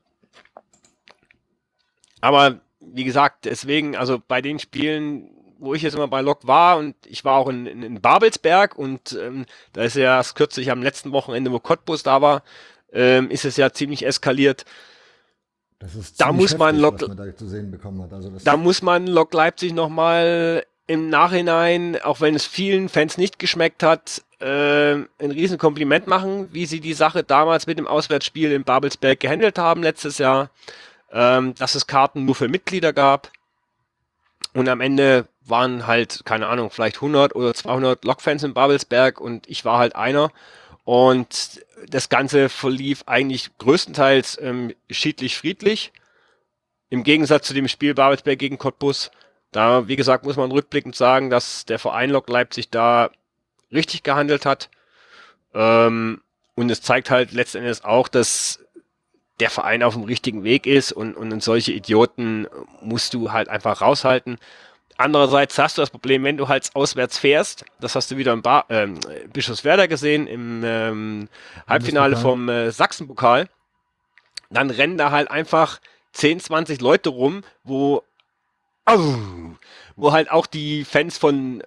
Speaker 2: Aber wie gesagt, deswegen, also bei den Spielen, wo ich jetzt immer bei Lok war und ich war auch in, in, in Babelsberg und ähm, da ist ja erst kürzlich am letzten Wochenende, wo Cottbus da war, ähm, ist es ja ziemlich eskaliert.
Speaker 1: Das ist
Speaker 2: Da
Speaker 1: ziemlich
Speaker 2: muss man
Speaker 1: heftig,
Speaker 2: Lok,
Speaker 1: was man da zu sehen bekommen hat. Also das
Speaker 2: da muss man Lok Leipzig nochmal im Nachhinein, auch wenn es vielen Fans nicht geschmeckt hat, äh, ein riesen Kompliment machen, wie sie die Sache damals mit dem Auswärtsspiel in Babelsberg gehandelt haben letztes Jahr. Ähm, dass es Karten nur für Mitglieder gab. Und am Ende waren halt, keine Ahnung, vielleicht hundert oder zweihundert Lokfans in Babelsberg und ich war halt einer. Und das Ganze verlief eigentlich größtenteils ähm, schiedlich-friedlich. Im Gegensatz zu dem Spiel Babelsberg gegen Cottbus. Da, wie gesagt, muss man rückblickend sagen, dass der Verein Lok Leipzig da richtig gehandelt hat. Ähm, und es zeigt halt letztendlich auch, dass der Verein auf dem richtigen Weg ist und, und solche Idioten musst du halt einfach raushalten. Andererseits hast du das Problem, wenn du halt auswärts fährst, das hast du wieder im ba ähm, Bischofswerda gesehen, im ähm, Halbfinale vom äh, Sachsenpokal, dann rennen da halt einfach zehn, zwanzig Leute rum, wo, au, wo halt auch die Fans von, äh,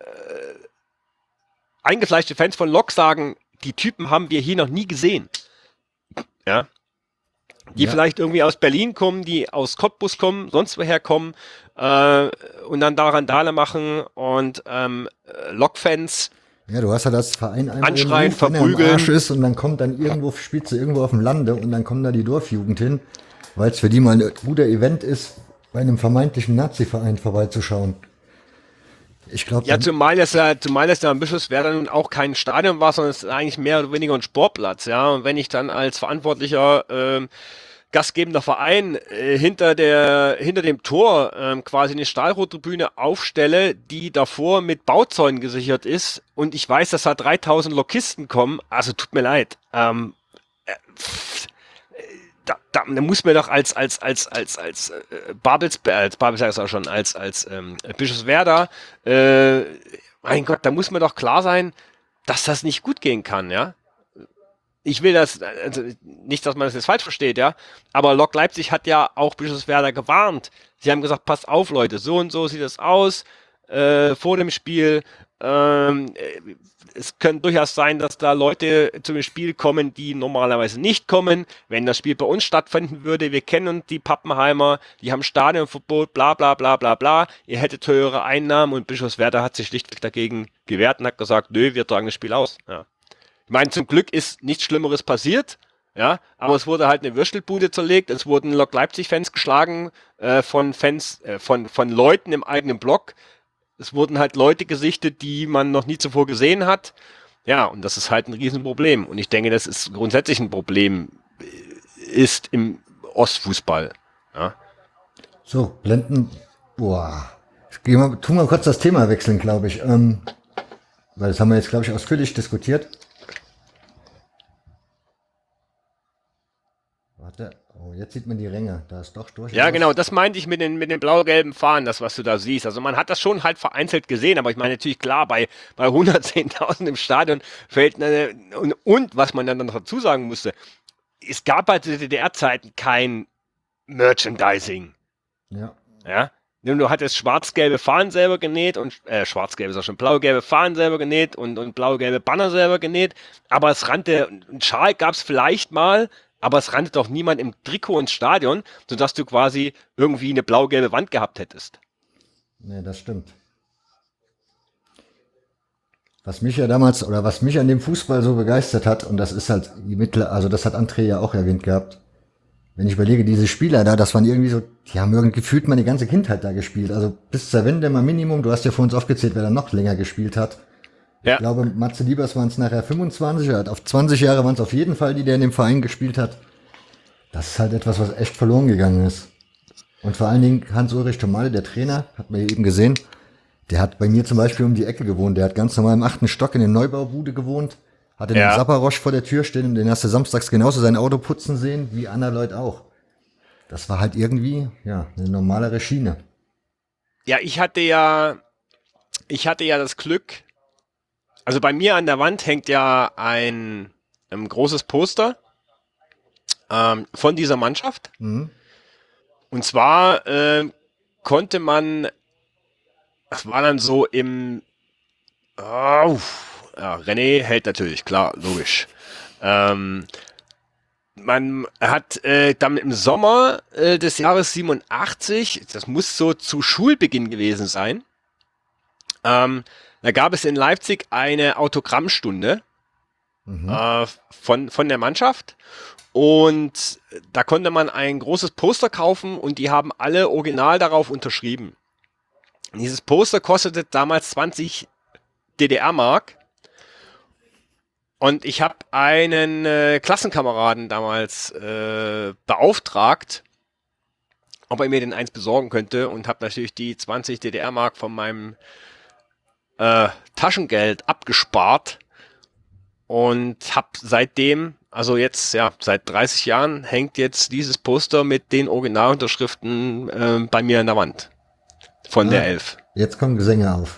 Speaker 2: eingefleischte Fans von Lok sagen, die Typen haben wir hier noch nie gesehen. Ja. Die
Speaker 1: Ja.
Speaker 2: vielleicht irgendwie aus Berlin kommen, die aus Cottbus kommen, sonst woher kommen äh, und dann da Randale machen und ähm, Lokfans
Speaker 1: Ja, du hast ja das Verein einmal
Speaker 2: anschreien,
Speaker 1: Ruf, wenn er am
Speaker 2: verprügeln.
Speaker 1: Arsch ist und dann kommt dann irgendwo, spielst du irgendwo auf dem Lande und dann kommen da die Dorfjugend hin, weil es für die mal ein guter Event ist, bei einem vermeintlichen Nazi-Verein vorbeizuschauen. Ich glaube,
Speaker 2: Ja, zumal das ja, zumal das ja ein Bischofswerda nun auch kein Stadion war, sondern es ist eigentlich mehr oder weniger ein Sportplatz, ja. Und wenn ich dann als verantwortlicher ähm, gastgebender Verein äh, hinter der hinter dem Tor ähm, quasi eine Stahlrohrtribüne aufstelle, die davor mit Bauzäunen gesichert ist und ich weiß, dass da dreitausend Lokisten kommen, also tut mir leid. Ähm, äh, pff, da, da, da muss mir doch als als als als als äh, Babelsberg, als Babelsberg ist auch schon als als ähm, Bischofswerda, äh, mein Gott, da muss mir doch klar sein, dass das nicht gut gehen kann, ja. Ich will das, also nicht, dass man das jetzt falsch versteht, ja, aber Lok Leipzig hat ja auch Bischofswerda gewarnt. Sie haben gesagt, passt auf, Leute, so und so sieht das aus äh, vor dem Spiel. Ähm, äh, es könnte durchaus sein, dass da Leute zum Spiel kommen, die normalerweise nicht kommen. Wenn das Spiel bei uns stattfinden würde, wir kennen die Pappenheimer, die haben Stadionverbot, bla bla bla bla bla. Ihr hättet höhere Einnahmen und Bischofswerda hat sich schlichtweg dagegen gewehrt und hat gesagt, nö, wir tragen das Spiel aus. Ja. Ich meine, zum Glück ist nichts Schlimmeres passiert, ja, aber es wurde halt eine Würstelbude zerlegt, es wurden Lok Leipzig-Fans geschlagen äh, von Fans, äh, von, von Leuten im eigenen Block. Es wurden halt Leute gesichtet, die man noch nie zuvor gesehen hat. Ja, und das ist halt ein Riesenproblem. Und ich denke, das ist grundsätzlich ein Problem ist im Ostfußball. Ja.
Speaker 1: So, blenden. Boah. Gehen wir, tun wir kurz das Thema wechseln, glaube ich. Ähm, weil das haben wir jetzt, glaube ich, ausführlich diskutiert. Warte. Oh, jetzt sieht man die Ränge. Da ist doch durch.
Speaker 2: Ja, genau, das meinte ich mit den, mit den blau-gelben Fahnen, das, was du da siehst. Also man hat das schon halt vereinzelt gesehen, aber ich meine natürlich klar, bei, bei hundertzehntausend im Stadion fällt, eine, und, und was man dann noch dazu sagen musste, es gab halt zu D D R-Zeiten kein Merchandising.
Speaker 1: Ja.
Speaker 2: Ja. Du hattest schwarz-gelbe Fahnen selber genäht und, äh, schwarz-gelbe ist auch schon, blau-gelbe Fahnen selber genäht und, und blau-gelbe Banner selber genäht, aber es rannte, ein Schal gab es vielleicht mal, aber es rannte doch niemand im Trikot ins Stadion, sodass du quasi irgendwie eine blau-gelbe Wand gehabt hättest.
Speaker 1: Nee, das stimmt. Was mich ja damals, oder was mich an dem Fußball so begeistert hat, und das ist halt die Mittler, also das hat André ja auch erwähnt gehabt, wenn ich überlege, diese Spieler da, das waren irgendwie so, die haben irgendwie gefühlt meine ganze Kindheit da gespielt. Also bis zur Wende mal Minimum, du hast ja vor uns aufgezählt, wer da noch länger gespielt hat.
Speaker 2: Ja.
Speaker 1: Ich glaube, Matze Liebers waren es nachher fünfundzwanzig, oder auf zwanzig Jahre waren es auf jeden Fall, die der in dem Verein gespielt hat. Das ist halt etwas, was echt verloren gegangen ist. Und vor allen Dingen Hans-Ulrich Thomale, der Trainer, hat man eben gesehen, der hat bei mir zum Beispiel um die Ecke gewohnt. Der hat ganz normal im achten Stock in der Neubaubude gewohnt, hatte
Speaker 2: Ja.
Speaker 1: den Sapperosch vor der Tür stehen und den hast du samstags genauso sein Auto putzen sehen, wie andere Leute auch. Das war halt irgendwie, ja, eine normalere Schiene.
Speaker 2: Ja, ich hatte ja, ich hatte ja das Glück, also bei mir an der Wand hängt ja ein, ein großes Poster ähm, von dieser Mannschaft.
Speaker 1: Mhm.
Speaker 2: Und zwar äh, konnte man, das war dann so im, oh, ja, René hält natürlich, klar, logisch. Ähm, man hat äh, dann im Sommer äh, des Jahres siebenundachtzig, das muss so zu Schulbeginn gewesen sein, ähm, da gab es in Leipzig eine Autogrammstunde
Speaker 1: Mhm.
Speaker 2: äh, von, von der Mannschaft. Und da konnte man ein großes Poster kaufen und die haben alle original darauf unterschrieben. Und dieses Poster kostete damals zwanzig D D R-Mark. Und ich habe einen äh, Klassenkameraden damals äh, beauftragt, ob er mir den eins besorgen könnte und habe natürlich die zwanzig D D R-Mark von meinem äh, Taschengeld abgespart und habe seitdem, also jetzt ja seit dreißig Jahren, hängt jetzt dieses Poster mit den Originalunterschriften äh, bei mir an der Wand von
Speaker 1: Ah.
Speaker 2: der Elf.
Speaker 1: Jetzt kommen Gesänge auf.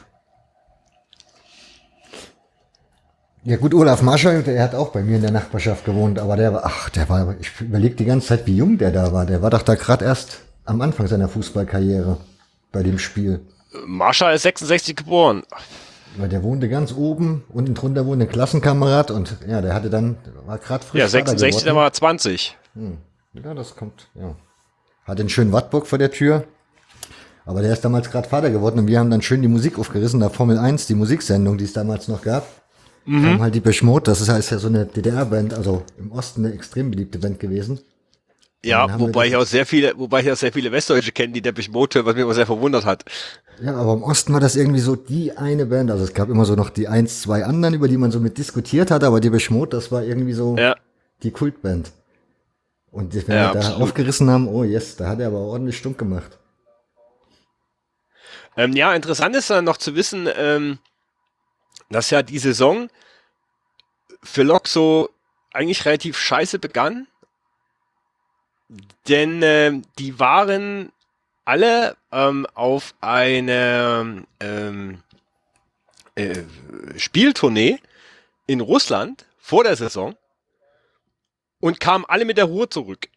Speaker 1: Ja gut, Olaf Marschall, der hat auch bei mir in der Nachbarschaft gewohnt, aber der war, ach, der war, ich überlege die ganze Zeit, wie jung der da war. Der war doch da gerade erst am Anfang seiner Fußballkarriere bei dem Spiel.
Speaker 2: Marschall ist sechsundsechzig geboren.
Speaker 1: Weil der wohnte ganz oben, unten drunter wohnte ein Klassenkamerad und ja, der hatte dann, war gerade frisch
Speaker 2: Ja, sechsundsechzig, der war zwanzig.
Speaker 1: Hm. Ja, das kommt, ja. Hatte einen schönen Wartburg vor der Tür. Aber der ist damals gerade Vater geworden und wir haben dann schön die Musik aufgerissen, da Formel eins, die Musiksendung, die es damals noch gab. Mhm. Kam halt die Beschmut, das ist ja, ist ja so eine D D R-Band, also im Osten eine extrem beliebte Band gewesen.
Speaker 2: Ja, wobei ich auch sehr viele, wobei ich auch sehr viele Westdeutsche kenne, die Depeche Mode hören, was mich immer sehr verwundert hat.
Speaker 1: Ja, aber im Osten war das irgendwie so die eine Band, also es gab immer so noch die eins, zwei anderen, über die man so mit diskutiert hat, aber die Beschmut, das war irgendwie so
Speaker 2: ja.
Speaker 1: die Kultband. Und wenn
Speaker 2: ja,
Speaker 1: wir da
Speaker 2: absolut.
Speaker 1: aufgerissen haben, oh yes, da hat er aber ordentlich stunk gemacht.
Speaker 2: Ähm, ja, interessant ist dann noch zu wissen, ähm, dass ja die Saison für Lok so eigentlich relativ scheiße begann. Denn äh, die waren alle ähm, auf eine ähm, äh, Spieltournee in Russland vor der Saison und kamen alle mit der Ruhe zurück.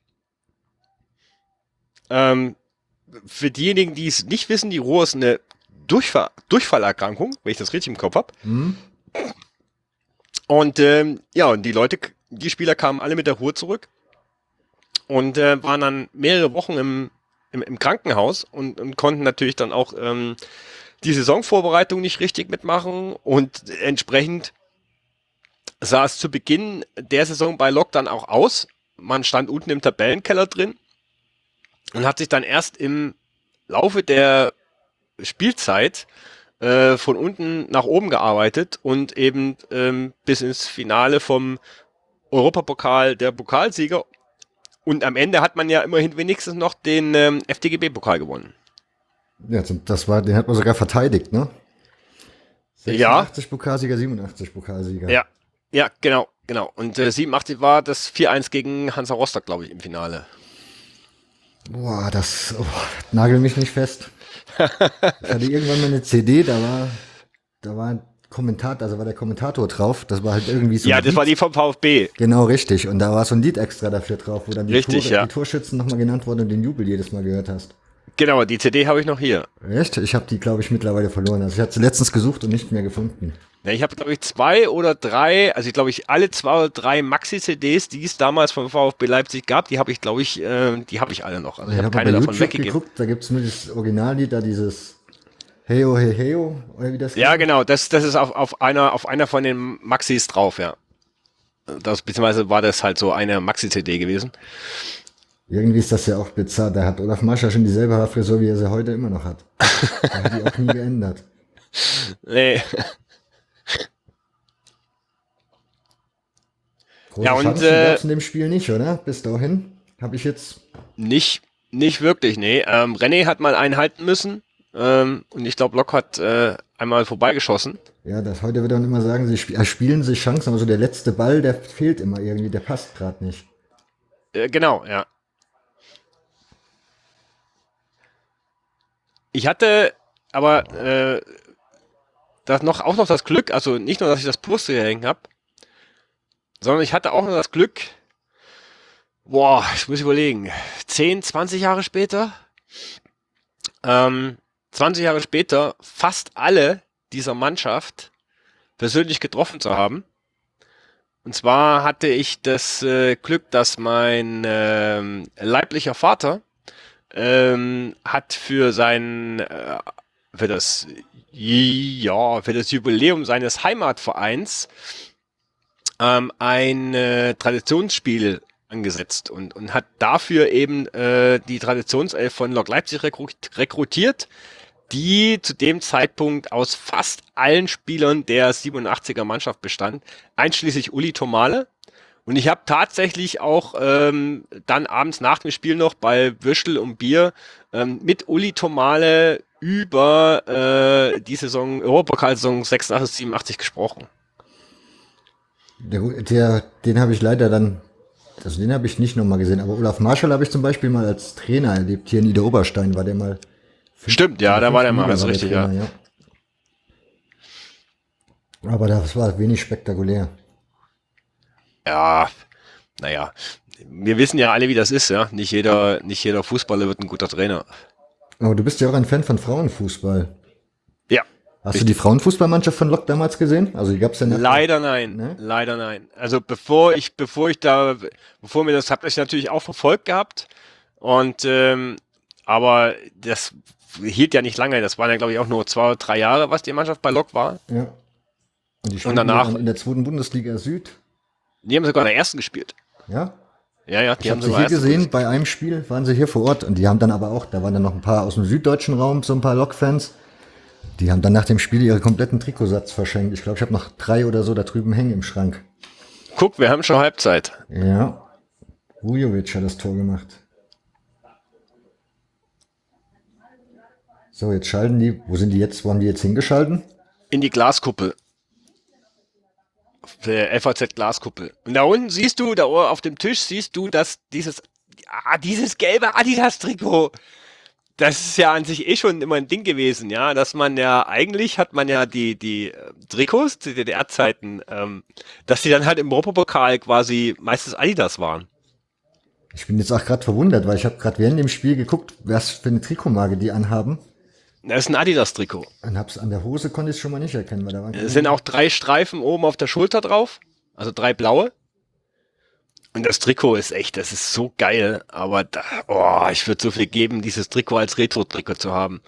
Speaker 2: Ähm, für diejenigen, die es nicht wissen, die Ruhr ist eine Durchfall, Durchfallerkrankung, wenn ich das richtig im Kopf habe.
Speaker 1: Hm?
Speaker 2: Und ähm, ja, und die Leute, die Spieler kamen alle mit der Ruhe zurück und äh, waren dann mehrere Wochen im, im, im Krankenhaus und, und konnten natürlich dann auch ähm, die Saisonvorbereitung nicht richtig mitmachen und entsprechend sah es zu Beginn der Saison bei Lok dann auch aus. Man stand unten im Tabellenkeller drin und hat sich dann erst im Laufe der Spielzeit äh, von unten nach oben gearbeitet und eben ähm, bis ins Finale vom Europapokal der Pokalsieger. Und am Ende hat man ja immerhin wenigstens noch den ähm, F D G B-Pokal gewonnen.
Speaker 1: Ja, das war, den hat man sogar verteidigt, ne? sechsundachtzig ja. Pokalsieger, siebenundachtzig Pokalsieger.
Speaker 2: Ja, ja, genau, genau. Und äh, siebenundachtzig war das vier eins gegen Hansa Rostock, glaube ich, im Finale.
Speaker 1: Boah, das oh, nagel mich nicht fest. Ich hatte irgendwann mal eine C D, da war, da war ein Kommentator, also war der Kommentator drauf. Das war halt irgendwie so.
Speaker 2: Ja, das
Speaker 1: Lied.
Speaker 2: war die vom VfB.
Speaker 1: Genau, richtig. Und da war so ein Lied extra dafür drauf, wo dann die,
Speaker 2: richtig,
Speaker 1: Tore,
Speaker 2: ja.
Speaker 1: die Torschützen nochmal genannt wurden und den Jubel jedes Mal gehört hast.
Speaker 2: Genau, die C D habe ich noch hier.
Speaker 1: Echt? Ich habe die, glaube ich, mittlerweile verloren. Also ich hatte sie letztens gesucht und nicht mehr gefunden.
Speaker 2: Ja, ich habe, glaube ich, zwei oder drei, also ich glaube, ich alle zwei oder drei Maxi-C Ds, die es damals vom VfB Leipzig gab, die habe ich, glaube ich, äh, die habe ich alle noch. Also ich, ich habe hab keine davon weggegeben. Geguckt,
Speaker 1: da gibt es nur das Originallied, da dieses Heyo, hey, heyo, oder wie das
Speaker 2: Ja, geht? Genau, das, das ist auf, auf, einer, auf einer von den Maxis drauf, ja. Das, beziehungsweise war das halt so eine Maxi-C D gewesen.
Speaker 1: Irgendwie ist das ja auch bizarr. Da hat Olaf Marschall schon dieselbe Haarfrisur, wie er sie heute immer noch hat. Da hat die auch nie geändert.
Speaker 2: Nee.
Speaker 1: Große
Speaker 2: ja, und
Speaker 1: Chancen
Speaker 2: äh,
Speaker 1: gab's in dem Spiel nicht, oder? Bis dahin habe ich jetzt...
Speaker 2: Nicht, nicht wirklich, nee. Ähm, René hat mal einen halten müssen. Ähm, und ich glaube, Lok hat äh, einmal vorbeigeschossen.
Speaker 1: Ja, das heute wird man immer sagen, sie sp- spielen sich Chancen, aber so der letzte Ball, der fehlt immer irgendwie, der passt gerade nicht.
Speaker 2: Äh, genau, ja. Ich hatte aber äh, das noch, auch noch das Glück, also nicht nur, dass ich das Poster hier hängen habe, sondern ich hatte auch noch das Glück, boah, ich muss überlegen, zehn, zwanzig Jahre später, ähm, zwanzig Jahre später fast alle dieser Mannschaft persönlich getroffen zu haben. Und zwar hatte ich das äh, Glück, dass mein ähm, leiblicher Vater ähm, hat für sein äh, für das ja für das Jubiläum seines Heimatvereins ähm, ein äh, Traditionsspiel angesetzt und und hat dafür eben äh, die Traditionself von Lok Leipzig rekrut- rekrutiert, die zu dem Zeitpunkt aus fast allen Spielern der siebenundachtziger Mannschaft bestand, einschließlich Uli Tomale. Und ich habe tatsächlich auch ähm, dann abends nach dem Spiel noch bei Würstel und Bier ähm, mit Uli Tomale über äh, die Saison, Europapokalsaison sechsundachtzig, siebenundachtzig gesprochen.
Speaker 1: Der, der, den habe ich leider dann, also den habe ich nicht nochmal gesehen, aber Olaf Marschall habe ich zum Beispiel mal als Trainer erlebt, hier in Idar-Oberstein war der mal
Speaker 2: Stimmt, ja, da war der mal, das ist richtig, ja.
Speaker 1: Trainer, ja. Aber das war wenig spektakulär.
Speaker 2: Ja, naja, wir wissen ja alle, wie das ist, ja. Nicht jeder, nicht jeder Fußballer wird ein guter Trainer.
Speaker 1: Aber du bist ja auch ein Fan von Frauenfußball.
Speaker 2: Ja.
Speaker 1: Hast
Speaker 2: richtig.
Speaker 1: du die Frauenfußballmannschaft von Lok damals gesehen? Also die gab's ja nachher.
Speaker 2: Leider nein,
Speaker 1: Ne?
Speaker 2: leider nein. Also bevor ich, bevor ich da, bevor mir das, habe ich natürlich auch verfolgt gehabt. Und ähm, aber das hielt ja nicht lange. Das waren ja, glaube ich, auch nur zwei oder drei Jahre, was die Mannschaft bei Lok war.
Speaker 1: Ja. Und die
Speaker 2: Und
Speaker 1: spielen
Speaker 2: danach,
Speaker 1: dann in der zweiten Bundesliga Süd.
Speaker 2: die haben sogar in der ersten gespielt.
Speaker 1: Ja.
Speaker 2: Ja, ja, die
Speaker 1: Ich
Speaker 2: haben
Speaker 1: habe sie
Speaker 2: sogar
Speaker 1: hier
Speaker 2: erste
Speaker 1: gesehen,
Speaker 2: Bundes-
Speaker 1: bei einem Spiel waren sie hier vor Ort und die haben dann aber auch, da waren dann noch ein paar aus dem süddeutschen Raum, so ein paar Lok-Fans. Die haben dann nach dem Spiel ihre kompletten Trikotsatz verschenkt. Ich glaube, ich habe noch drei oder so da drüben hängen im Schrank.
Speaker 2: Guck, wir haben schon Halbzeit.
Speaker 1: Ja. Vujovic hat das Tor gemacht. So, jetzt schalten die. Wo sind die jetzt? Wo haben die jetzt hingeschalten?
Speaker 2: In die Glaskuppel. Der F A Z-Glaskuppel. Und da unten siehst du, da auf dem Tisch siehst du, dass dieses, ah, dieses gelbe Adidas-Trikot, das ist ja an sich eh schon immer ein Ding gewesen, ja, dass man ja, eigentlich hat man ja die, die äh, Trikots, die D D R-Zeiten, ähm, dass die dann halt im Europapokal quasi meistens Adidas waren.
Speaker 1: Ich bin jetzt auch gerade verwundert, weil ich habe gerade während dem Spiel geguckt, was für eine Trikotmarke die anhaben.
Speaker 2: Das ist ein Adidas-Trikot.
Speaker 1: Und hab's an der Hose konnte ich es schon mal nicht erkennen, weil da waren
Speaker 2: Es sind auch drei Streifen oben auf der Schulter drauf, also drei blaue. Und das Trikot ist echt, das ist so geil, aber da, oh, ich würde so viel geben, dieses Trikot als Retro-Trikot zu haben.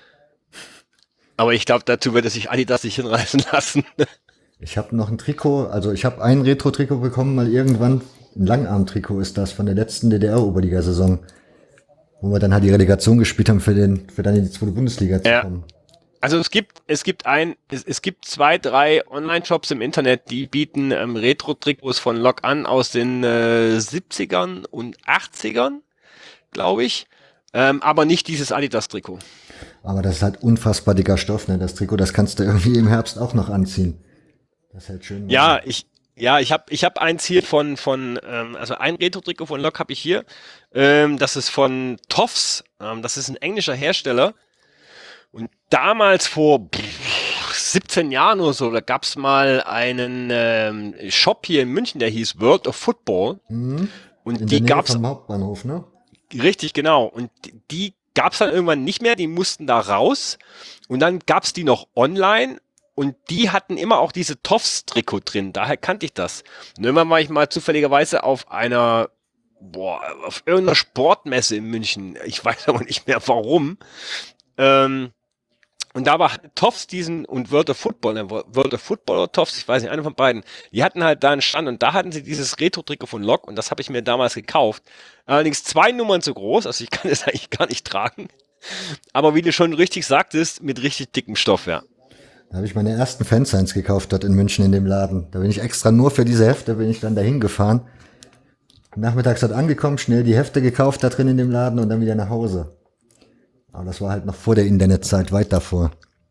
Speaker 2: Aber ich glaube, dazu würde sich Adidas nicht hinreißen lassen.
Speaker 1: Ich habe noch ein Trikot, also ich habe ein Retro-Trikot bekommen, mal irgendwann, ein Langarm-Trikot ist das, von der letzten D D R-Oberliga-Saison, wo wir dann halt die Relegation gespielt haben, für den, für dann in die zweite Bundesliga zu
Speaker 2: Ja.
Speaker 1: kommen.
Speaker 2: Also es gibt, es gibt ein, es, es gibt zwei, drei Online-Shops im Internet, die bieten ähm, Retro-Trikots von Lok an aus den äh, siebzigern und achtzigern, glaube ich. Ähm, aber nicht dieses Adidas-Trikot.
Speaker 1: Aber das ist halt unfassbar dicker Stoff, ne? Das Trikot, das kannst du irgendwie im Herbst auch noch anziehen. Das hält schön.
Speaker 2: Ja, ich, ja, ich habe, ich habe eins hier von, von, ähm, also ein Retro-Trikot von Lok habe ich hier. Ähm, das ist von Toffs. Ähm, das ist ein englischer Hersteller. Und damals vor pff, siebzehn Jahren oder so, da gab's mal einen ähm, Shop hier in München, der hieß World of Football.
Speaker 1: Mhm.
Speaker 2: Und
Speaker 1: In
Speaker 2: die
Speaker 1: der Nähe
Speaker 2: gab's
Speaker 1: vom Hauptbahnhof, ne?
Speaker 2: richtig genau. Und die- die gab's dann irgendwann nicht mehr. Die mussten da raus. Und dann gab's die noch online. Und die hatten immer auch diese Toffs-Trikot drin. Daher kannte ich das. Und irgendwann war ich mal zufälligerweise auf einer, boah, auf irgendeiner Sportmesse in München. Ich weiß aber nicht mehr warum. Ähm, und da war Toffs diesen und World of Football, ne, World of Football oder Toffs, ich weiß nicht, einer von beiden, die hatten halt da einen Stand und da hatten sie dieses Retro-Trikot von Lok und das habe ich mir damals gekauft. Allerdings zwei Nummern zu groß, also ich kann es eigentlich gar nicht tragen. Aber wie du schon richtig sagtest, mit richtig dickem Stoff, ja.
Speaker 1: Da habe ich meine ersten Fansigns gekauft dort in München in dem Laden. Da bin ich extra nur für diese Hefte, bin ich dann dahin gefahren. Nachmittags dort angekommen, schnell die Hefte gekauft da drin in dem Laden und dann wieder nach Hause. Aber das war halt noch vor der Internetzeit, weit davor.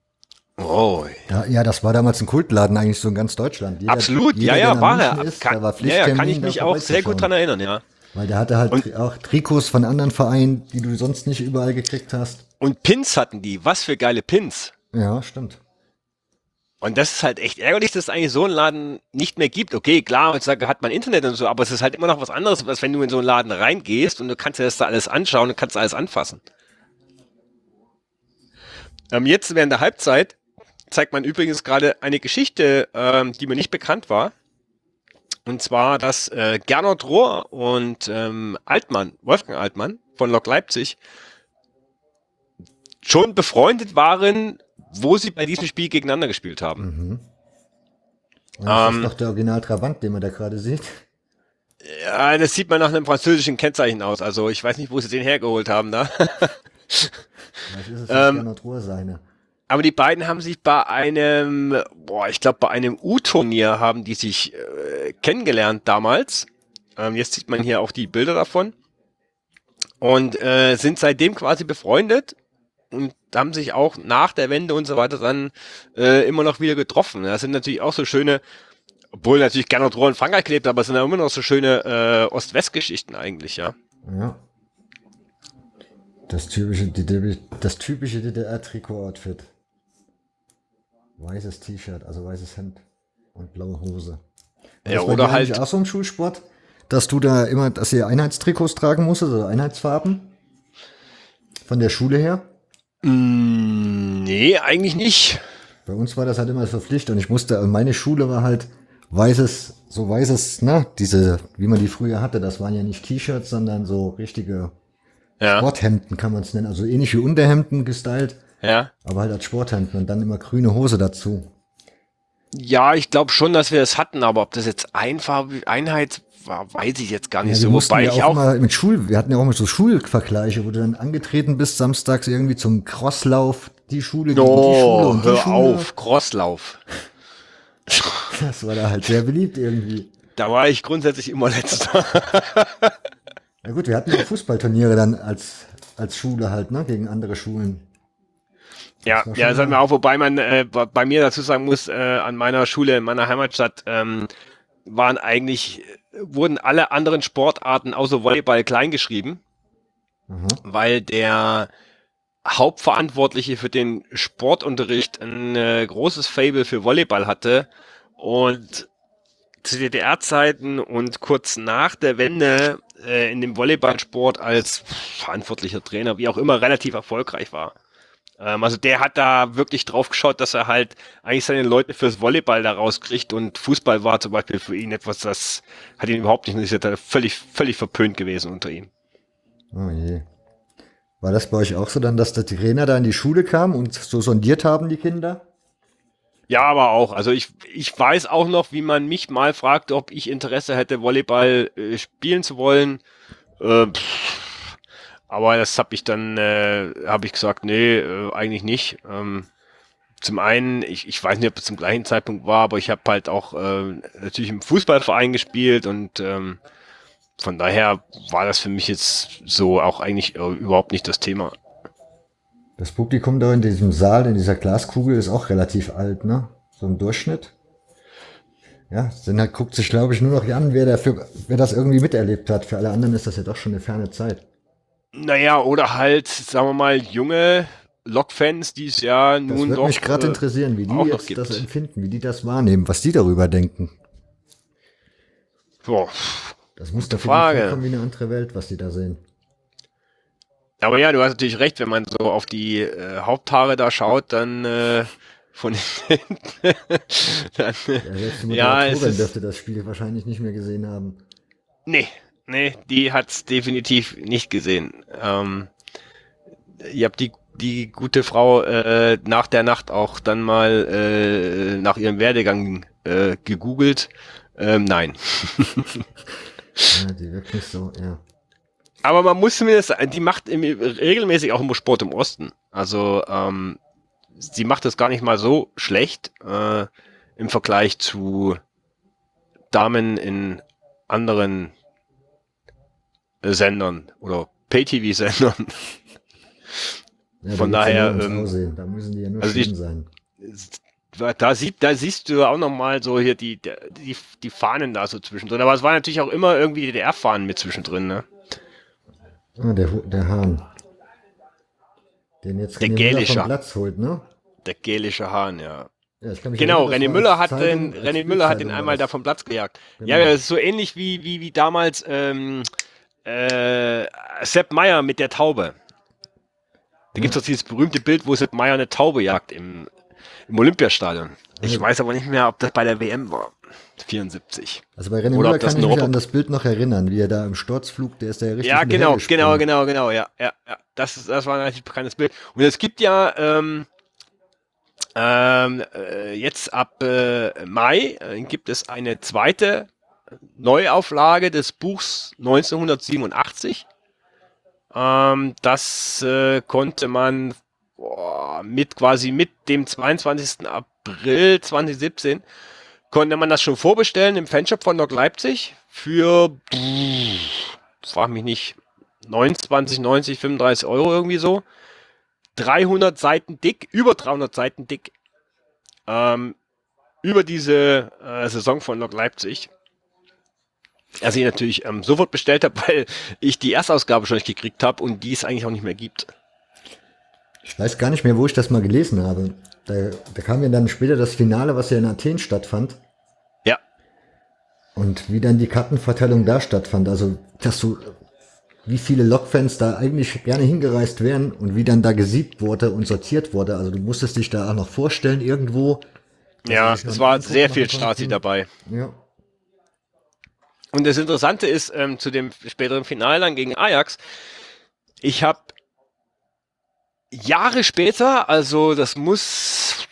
Speaker 2: Oh.
Speaker 1: Ja, ja, das war damals ein Kultladen eigentlich so in ganz Deutschland. Jeder,
Speaker 2: Absolut,
Speaker 1: jeder,
Speaker 2: ja,
Speaker 1: der
Speaker 2: ja,
Speaker 1: nach
Speaker 2: war
Speaker 1: München
Speaker 2: er.
Speaker 1: Ist,
Speaker 2: Kann,
Speaker 1: da war
Speaker 2: ja, ja,
Speaker 1: Pflichttermin,
Speaker 2: kann ich
Speaker 1: da
Speaker 2: mich auch sehr gut
Speaker 1: vorbeizuschauen.
Speaker 2: dran erinnern, ja.
Speaker 1: Weil der hatte halt
Speaker 2: Und-
Speaker 1: tri- auch Trikots von anderen Vereinen, die du sonst nicht überall gekriegt hast.
Speaker 2: Und Pins hatten die, was für geile Pins.
Speaker 1: Ja, stimmt.
Speaker 2: Und das ist halt echt ärgerlich, dass es eigentlich so einen Laden nicht mehr gibt. Okay, klar, heutzutage hat man Internet und so, aber es ist halt immer noch was anderes, als wenn du in so einen Laden reingehst und du kannst dir das da alles anschauen und kannst alles anfassen. Ähm, jetzt während der Halbzeit zeigt man übrigens gerade eine Geschichte, ähm, die mir nicht bekannt war. Und zwar, dass äh, Gernot Rohr und ähm, Altmann, Wolfgang Altmann von Lok Leipzig schon befreundet waren, wo sie bei diesem Spiel gegeneinander gespielt haben.
Speaker 1: Und das
Speaker 2: Ähm,
Speaker 1: ist doch der Original Trabant, den man da gerade sieht.
Speaker 2: Ja, das sieht man nach einem französischen Kennzeichen aus. Also ich weiß nicht, wo sie den hergeholt haben da.
Speaker 1: Was ist es,
Speaker 2: Ähm,
Speaker 1: Gernot Rohr seine?
Speaker 2: Aber die beiden haben sich bei einem, boah, ich glaube bei einem U-Turnier haben die sich äh, kennengelernt damals. Ähm, jetzt sieht man hier auch die Bilder davon. Und äh, sind seitdem quasi befreundet und haben sich auch nach der Wende und so weiter dann äh, immer noch wieder getroffen. Das sind natürlich auch so schöne, obwohl natürlich Gernot Rohr in Frankreich lebt, aber es sind ja immer noch so schöne äh, Ost-West-Geschichten eigentlich, ja.
Speaker 1: Ja. Das typische, D D das typische D D R-Trikot-Outfit. Weißes T-Shirt, also weißes Hemd und blaue Hose. War
Speaker 2: Ja,
Speaker 1: das bei
Speaker 2: oder
Speaker 1: dir eigentlich
Speaker 2: halt,
Speaker 1: auch so im Schulsport, dass du da immer, dass ihr Einheitstrikots tragen musstet, also Einheitsfarben von der Schule her?
Speaker 2: mh, nee, eigentlich nicht.
Speaker 1: Bei uns war das halt immer verpflichtet und ich musste, also meine Schule war halt weißes, so weißes, ne, diese, wie man die früher hatte, das waren ja nicht T-Shirts, sondern so richtige
Speaker 2: Ja,
Speaker 1: Sporthemden kann man es nennen, also ähnlich wie Unterhemden gestylt,
Speaker 2: ja.
Speaker 1: aber halt als Sporthemden und dann immer grüne Hose dazu.
Speaker 2: Ja, ich glaube schon, dass wir das hatten, aber ob das jetzt einfarbig Einheit war, weiß ich jetzt gar nicht
Speaker 1: Ja, wir
Speaker 2: so.
Speaker 1: mussten
Speaker 2: Wobei
Speaker 1: ja
Speaker 2: ich
Speaker 1: auch
Speaker 2: auch,
Speaker 1: mal mit Schul, wir hatten ja auch mal so Schulvergleiche, wo du dann angetreten bist, samstags irgendwie zum Crosslauf, die Schule gegen die Schule
Speaker 2: oh,
Speaker 1: und die
Speaker 2: hör
Speaker 1: Schule.
Speaker 2: auf, Crosslauf.
Speaker 1: Das war da halt sehr beliebt irgendwie.
Speaker 2: Da war ich grundsätzlich immer letzter.
Speaker 1: Na gut, wir hatten auch Fußballturniere dann als, als Schule halt, ne, gegen andere Schulen.
Speaker 2: Ja,
Speaker 1: Das war
Speaker 2: ja,
Speaker 1: schon
Speaker 2: das hatten wir
Speaker 1: mal,
Speaker 2: auch, wobei man äh, bei bei mir dazu sagen muss, äh, an meiner Schule in meiner Heimatstadt ähm, waren eigentlich, wurden alle anderen Sportarten außer Volleyball kleingeschrieben,
Speaker 1: aha.
Speaker 2: weil der Hauptverantwortliche für den Sportunterricht ein äh, großes Faible für Volleyball hatte und zu D D R-Zeiten und kurz nach der Wende äh, in dem Volleyballsport als verantwortlicher Trainer, wie auch immer, relativ erfolgreich war. Ähm, also der hat da wirklich drauf geschaut, dass er halt eigentlich seine Leute fürs Volleyball da rauskriegt und Fußball war zum Beispiel für ihn etwas, das hat ihn überhaupt nicht interessiert, er völlig, völlig verpönt gewesen unter ihm.
Speaker 1: Oh je. War das bei euch auch so dann, dass der Trainer da in die Schule kam und so sondiert haben, die Kinder?
Speaker 2: Ja, aber auch. Also ich, ich weiß auch noch, wie man mich mal fragte, ob ich Interesse hätte, Volleyball äh, spielen zu wollen. Äh, pff, aber das habe ich dann, äh, habe ich gesagt, nee, äh, eigentlich nicht. Ähm, zum einen, ich, ich weiß nicht, ob es zum gleichen Zeitpunkt war, aber ich habe halt auch äh, natürlich im Fußballverein gespielt und ähm, von daher war das für mich jetzt so auch eigentlich äh, überhaupt nicht das Thema.
Speaker 1: Das Publikum da in diesem Saal, in dieser Glaskugel, ist auch relativ alt, ne? So im Durchschnitt. Ja, dann halt guckt sich, glaube ich, nur noch an, wer, dafür, wer das irgendwie miterlebt hat. Für alle anderen ist das ja doch schon eine ferne Zeit.
Speaker 2: Naja, oder halt, sagen wir mal, junge Lokfans, die es ja
Speaker 1: Das
Speaker 2: nun
Speaker 1: würde mich
Speaker 2: doch
Speaker 1: gerade
Speaker 2: äh,
Speaker 1: interessieren, wie die
Speaker 2: auch noch
Speaker 1: jetzt das
Speaker 2: gibt.
Speaker 1: empfinden, wie die das wahrnehmen, was die darüber denken.
Speaker 2: Boah,
Speaker 1: Das muss
Speaker 2: gute
Speaker 1: doch für die
Speaker 2: Frage.
Speaker 1: vorkommen wie eine andere Welt, was die da sehen.
Speaker 2: Aber ja, du hast natürlich recht, wenn man so auf die äh, Haupthaare da schaut, dann äh, von hinten, dann, äh,
Speaker 1: Ja, selbst die
Speaker 2: ja, es
Speaker 1: Moderatorin
Speaker 2: ist,
Speaker 1: dürfte das Spiel wahrscheinlich nicht mehr gesehen haben.
Speaker 2: nee, nee, die hat's definitiv nicht gesehen. Ähm, ihr habt die, die gute Frau äh, nach der Nacht auch dann mal äh, nach ihrem Werdegang äh, gegoogelt. Ähm, nein.
Speaker 1: Ja, die wirkt nicht so, ja.
Speaker 2: Aber man muss zumindest, die macht im, regelmäßig auch immer Sport im Osten. Also ähm, sie macht es gar nicht mal so schlecht äh, im Vergleich zu Damen in anderen äh, Sendern oder Pay-T V-Sendern.
Speaker 1: Ja, da
Speaker 2: Von
Speaker 1: geht's ja nur
Speaker 2: daher,
Speaker 1: ums
Speaker 2: ähm,
Speaker 1: Aussehen. Da müssen die ja nur
Speaker 2: also
Speaker 1: schön
Speaker 2: die,
Speaker 1: sein.
Speaker 2: da, sieht, da siehst du auch nochmal so hier die, die, die Fahnen da so zwischendrin. Aber es waren natürlich auch immer irgendwie D D R-Fahnen mit zwischendrin, ne?
Speaker 1: Ah, der, Hu- der Hahn. Den jetzt
Speaker 2: Der
Speaker 1: René Müller vom
Speaker 2: gälische,
Speaker 1: Platz holt, ne?
Speaker 2: der gälische Hahn, ja.
Speaker 1: Ja, ich kann mich
Speaker 2: Genau,
Speaker 1: erinnern, das
Speaker 2: René
Speaker 1: war
Speaker 2: Müller
Speaker 1: als
Speaker 2: hat den,
Speaker 1: Zeitung, als
Speaker 2: René Müller hat den
Speaker 1: Bildzeitung war
Speaker 2: einmal da
Speaker 1: das.
Speaker 2: vom Platz gejagt. Ja,
Speaker 1: Genau.
Speaker 2: das ist so ähnlich wie, wie, wie damals ähm, äh, Sepp Maier mit der Taube. Da
Speaker 1: Ja.
Speaker 2: gibt's doch dieses berühmte Bild, wo Sepp Maier eine Taube jagt im, im Olympiastadion. Ich
Speaker 1: Also,
Speaker 2: weiß aber nicht mehr, ob das bei der W M war. vierundsiebzig.
Speaker 1: also bei René
Speaker 2: Oder
Speaker 1: Müller
Speaker 2: ob das
Speaker 1: kann
Speaker 2: ein
Speaker 1: ich mich an
Speaker 2: Robert.
Speaker 1: das Bild noch erinnern, wie er da im Sturzflug, der ist da ja richtig
Speaker 2: Ja,
Speaker 1: hinterher
Speaker 2: genau, genau,
Speaker 1: gesprungen.
Speaker 2: genau, genau, ja, ja, ja. Das, ist, das war ein relativ bekanntes Bild. Und es gibt ja ähm, ähm, äh, jetzt ab äh, Mai äh, gibt es eine zweite Neuauflage des Buchs neunzehnhundertsiebenundachtzig. Ähm, das äh, konnte man boah, mit quasi mit dem zweiundzwanzigsten April zweitausendsiebzehn konnte man das schon vorbestellen im Fanshop von Lok Leipzig für, pff, frag mich nicht, neunundzwanzig, neunzig, fünfunddreißig Euro irgendwie so. dreihundert Seiten dick, über dreihundert Seiten dick, ähm, über diese äh, Saison von Lok Leipzig. Also ich natürlich ähm, sofort bestellt habe, weil ich die Erstausgabe schon nicht gekriegt habe und die es eigentlich auch nicht mehr gibt.
Speaker 1: Ich weiß gar nicht mehr, wo ich das mal gelesen habe. Da, da kam ja dann später das Finale, was ja in Athen stattfand.
Speaker 2: Ja,
Speaker 1: Und wie dann die Kartenverteilung da stattfand. Also, dass du, wie viele Lokfans da eigentlich gerne hingereist wären und wie dann da gesiebt wurde und sortiert wurde. Also du musstest dich da auch noch vorstellen irgendwo. Dass sie
Speaker 2: ja,
Speaker 1: sich noch
Speaker 2: es
Speaker 1: einen
Speaker 2: war
Speaker 1: Eindruck
Speaker 2: sehr viel
Speaker 1: machen
Speaker 2: Stasi
Speaker 1: konnten.
Speaker 2: dabei.
Speaker 1: Ja.
Speaker 2: Und das Interessante ist, ähm, zu dem späteren Finale dann gegen Ajax, ich habe Jahre später, also das muss,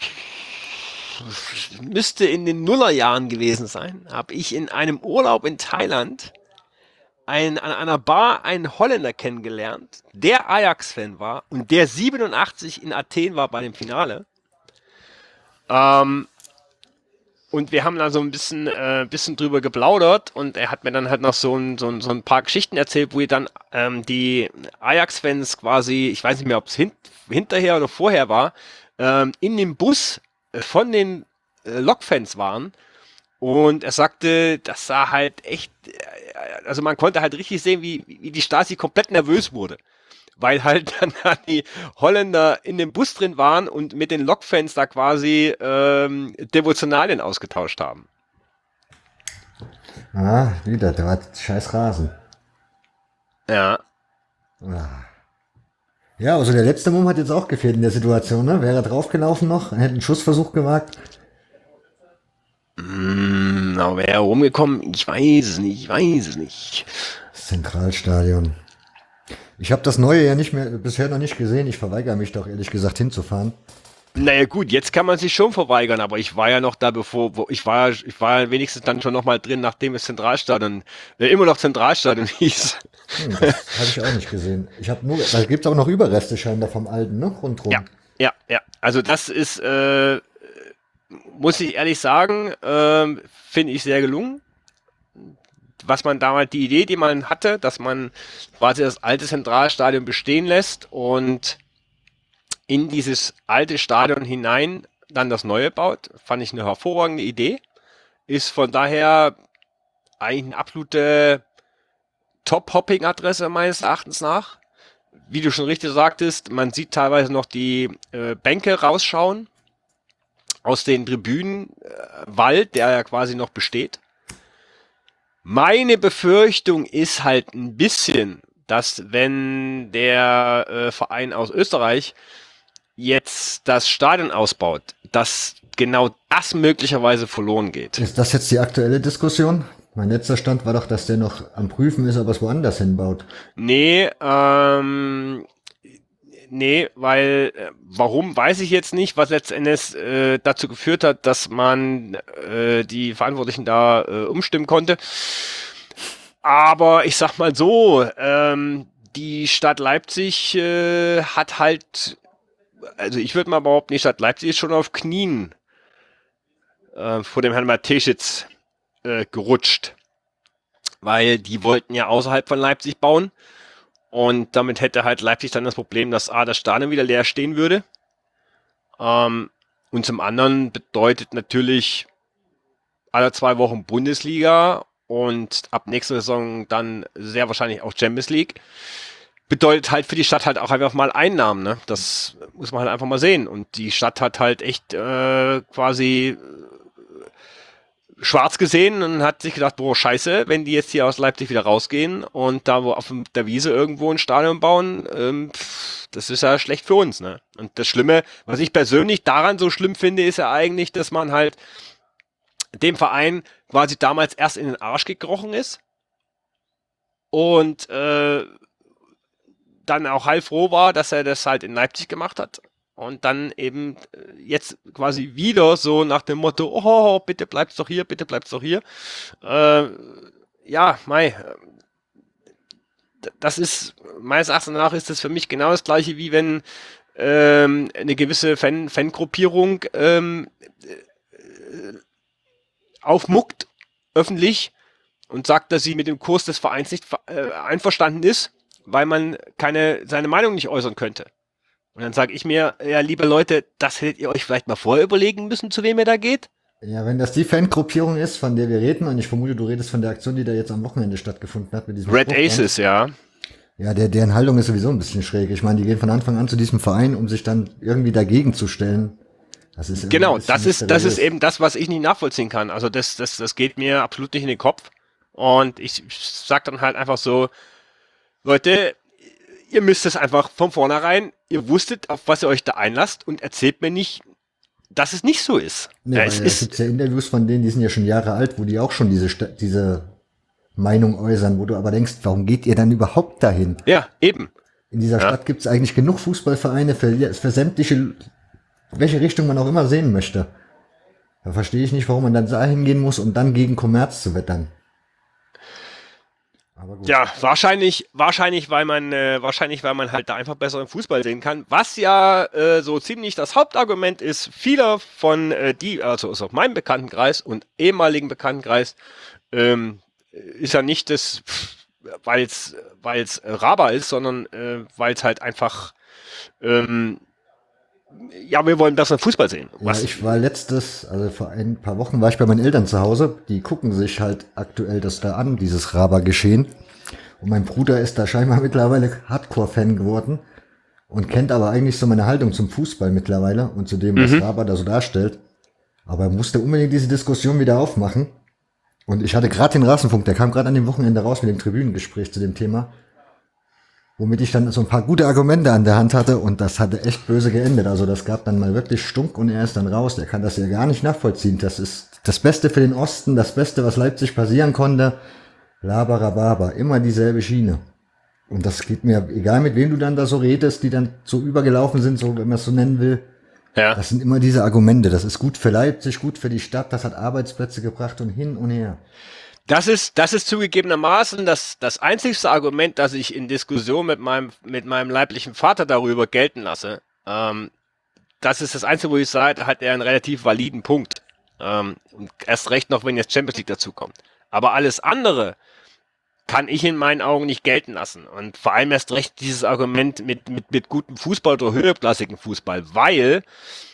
Speaker 2: müsste in den Nullerjahren gewesen sein, habe ich in einem Urlaub in Thailand ein, an einer Bar einen Holländer kennengelernt, der Ajax-Fan war und der siebenundachtzig in Athen war bei dem Finale. Ähm, Und wir haben da so ein bisschen, äh, bisschen drüber geplaudert und er hat mir dann halt noch so ein, so ein, so ein paar Geschichten erzählt, wo ihr dann ähm, die Ajax-Fans quasi, ich weiß nicht mehr, ob es hin, hinterher oder vorher war, ähm, in dem Bus äh, von den äh, Lokfans waren. Und er sagte, das sah halt echt, äh, also man konnte halt richtig sehen, wie, wie die Stasi komplett nervös wurde. Weil halt dann da die Holländer in dem Bus drin waren und mit den Lokfans da quasi ähm, Devotionalien ausgetauscht haben.
Speaker 1: Ah, wieder, da war scheiß Rasen.
Speaker 2: Ja.
Speaker 1: Ah. Ja, also der letzte Mumm hat jetzt auch gefehlt in der Situation, ne? Wäre er draufgelaufen noch, hätte einen Schussversuch gewagt.
Speaker 2: Mm, aber wäre er rumgekommen? Ich weiß es nicht, ich weiß es nicht.
Speaker 1: Das Zentralstadion. Ich habe das neue ja nicht mehr bisher noch nicht gesehen. Ich verweigere mich doch ehrlich gesagt hinzufahren.
Speaker 2: Naja gut, jetzt kann man sich schon verweigern, aber ich war ja noch da, bevor, wo, ich war, ich war ja wenigstens dann schon noch mal drin, nachdem es Zentralstadion, äh, immer noch Zentralstadion hieß.
Speaker 1: Hm, das habe ich auch nicht gesehen. Ich habe nur, da gibt's auch noch Überreste scheinbar vom alten, ne?
Speaker 2: Ja,
Speaker 1: Rundrum.
Speaker 2: ja, ja. Also das ist, äh, muss ich ehrlich sagen, ähm, finde ich sehr gelungen. Was man damals, die Idee, die man hatte, dass man quasi das alte Zentralstadion bestehen lässt und in dieses alte Stadion hinein dann das neue baut, fand ich eine hervorragende Idee. Ist von daher eigentlich eine absolute Top-Hopping-Adresse meines Erachtens nach. Wie du schon richtig sagtest, man sieht teilweise noch die äh, Bänke rausschauen aus den Tribünen, äh, Wald, der ja quasi noch besteht. Meine Befürchtung ist halt ein bisschen, dass wenn der äh, Verein aus Österreich jetzt das Stadion ausbaut, dass genau das möglicherweise verloren geht.
Speaker 1: Ist das jetzt die aktuelle Diskussion? Mein letzter Stand war doch, dass der noch am Prüfen ist, ob er es woanders hinbaut.
Speaker 2: Nee, ähm, nee, weil, äh, warum, weiß ich jetzt nicht, was letztendlich äh, dazu geführt hat, dass man äh, die Verantwortlichen da äh, umstimmen konnte. Aber ich sag mal so, ähm, die Stadt Leipzig äh, hat halt, also ich würde mal behaupten, die Stadt Leipzig ist schon auf Knien äh, vor dem Herrn Mateschitz äh, gerutscht. Weil die wollten ja außerhalb von Leipzig bauen. Und damit hätte halt Leipzig dann das Problem, dass A, das Stadion wieder leer stehen würde. Ähm, und zum anderen bedeutet natürlich alle zwei Wochen Bundesliga und ab nächster Saison dann sehr wahrscheinlich auch Champions League. Bedeutet halt für die Stadt halt auch einfach mal Einnahmen, ne? Das muss man halt einfach mal sehen. Und die Stadt hat halt echt äh, quasi schwarz gesehen und hat sich gedacht, boah, scheiße, wenn die jetzt hier aus Leipzig wieder rausgehen und da wo auf der Wiese irgendwo ein Stadion bauen, ähm, pff, das ist ja schlecht für uns, ne? Und das Schlimme, was ich persönlich daran so schlimm finde, ist ja eigentlich, dass man halt dem Verein quasi damals erst in den Arsch gekrochen ist und äh, dann auch heilfroh war, dass er das halt in Leipzig gemacht hat. Und dann eben jetzt quasi wieder so nach dem Motto, oh, bitte bleibt's doch hier, bitte bleibt's doch hier. Äh, ja, Mai, das ist, meines Erachtens nach ist das für mich genau das gleiche, wie wenn ähm, eine gewisse Fan, Fangruppierung ähm, aufmuckt, öffentlich, und sagt, dass sie mit dem Kurs des Vereins nicht äh, einverstanden ist, weil man keine, seine Meinung nicht äußern könnte. Und dann sage ich mir, ja, liebe Leute, das hättet ihr euch vielleicht mal vorher überlegen müssen, zu wem ihr da geht.
Speaker 1: Ja, wenn das die Fangruppierung ist, von der wir reden, und ich vermute, du redest von der Aktion, die da jetzt am Wochenende stattgefunden hat mit diesem
Speaker 2: Red
Speaker 1: Spruchband.
Speaker 2: Aces, ja.
Speaker 1: Ja, der, deren Haltung ist sowieso ein bisschen schräg. Ich meine, die gehen von Anfang an zu diesem Verein, um sich dann irgendwie dagegen zu stellen. Das ist irgendwie
Speaker 2: Genau,
Speaker 1: ein bisschen
Speaker 2: das ist, das ist
Speaker 1: mysteriös.
Speaker 2: eben das, was ich nicht nachvollziehen kann. Also das, das, das geht mir absolut nicht in den Kopf. Und ich sag dann halt einfach so, Leute, ihr müsst es einfach von vornherein, ihr wusstet, auf was ihr euch da einlasst und erzählt mir nicht, dass es nicht so ist.
Speaker 1: Nee,
Speaker 2: Ja,
Speaker 1: weil
Speaker 2: es
Speaker 1: da
Speaker 2: ist,
Speaker 1: gibt's ja Interviews von denen, die sind ja schon Jahre alt, wo die auch schon diese, Sta- diese Meinung äußern, wo du aber denkst, warum geht ihr dann überhaupt dahin?
Speaker 2: ja, eben.
Speaker 1: In dieser
Speaker 2: Ja.
Speaker 1: Stadt gibt's eigentlich genug Fußballvereine für, für sämtliche, welche Richtung man auch immer sehen möchte. Da verstehe ich nicht, warum man dann da hingehen muss, um dann gegen Kommerz zu wettern. Aber gut.
Speaker 2: Ja, wahrscheinlich, wahrscheinlich, weil man, äh, wahrscheinlich, weil man halt da einfach besseren Fußball sehen kann. Was ja äh, so ziemlich das Hauptargument ist, vieler von äh, die, also aus meinem Bekanntenkreis und ehemaligen Bekanntenkreis, ähm, ist ja nicht das, weil es, weil es Raba ist, sondern äh, weil es halt einfach, ähm, ja, wir wollen besseren Fußball sehen.
Speaker 1: Ja,
Speaker 2: Was,
Speaker 1: ich war letztes, also vor ein paar Wochen war ich bei meinen Eltern zu Hause. Die gucken sich halt aktuell das da an, dieses Raba-Geschehen. Und mein Bruder ist da scheinbar mittlerweile Hardcore-Fan geworden und kennt aber eigentlich so meine Haltung zum Fußball mittlerweile und zu dem, was Raba da so darstellt. Aber er musste unbedingt diese Diskussion wieder aufmachen. Und ich hatte gerade den Rasenfunk, der kam gerade an dem Wochenende raus mit dem Tribünengespräch zu dem Thema, womit ich dann so ein paar gute Argumente an der Hand hatte und das hatte echt böse geendet. Also das gab dann mal wirklich Stunk und er ist dann raus. Der kann das ja gar nicht nachvollziehen. Das ist das Beste für den Osten, das Beste, was Leipzig passieren konnte. Labarababa, immer dieselbe Schiene. Und das geht mir, egal mit wem du dann da so redest, die dann so übergelaufen sind, so wenn man es so nennen will.
Speaker 2: ja.
Speaker 1: Das sind immer diese Argumente. Das ist gut für Leipzig, gut für die Stadt, das hat Arbeitsplätze gebracht und hin und her.
Speaker 2: Das ist, das ist zugegebenermaßen das, das einzigste Argument, das ich in Diskussion mit meinem, mit meinem leiblichen Vater darüber gelten lasse. Ähm, das ist das Einzige, wo ich sage, da hat er einen relativ validen Punkt. Ähm, und erst recht noch, wenn jetzt Champions League dazu kommt. Aber alles andere kann ich in meinen Augen nicht gelten lassen. Und vor allem erst recht dieses Argument mit, mit, mit gutem Fußball oder höherklassigen Fußball, weil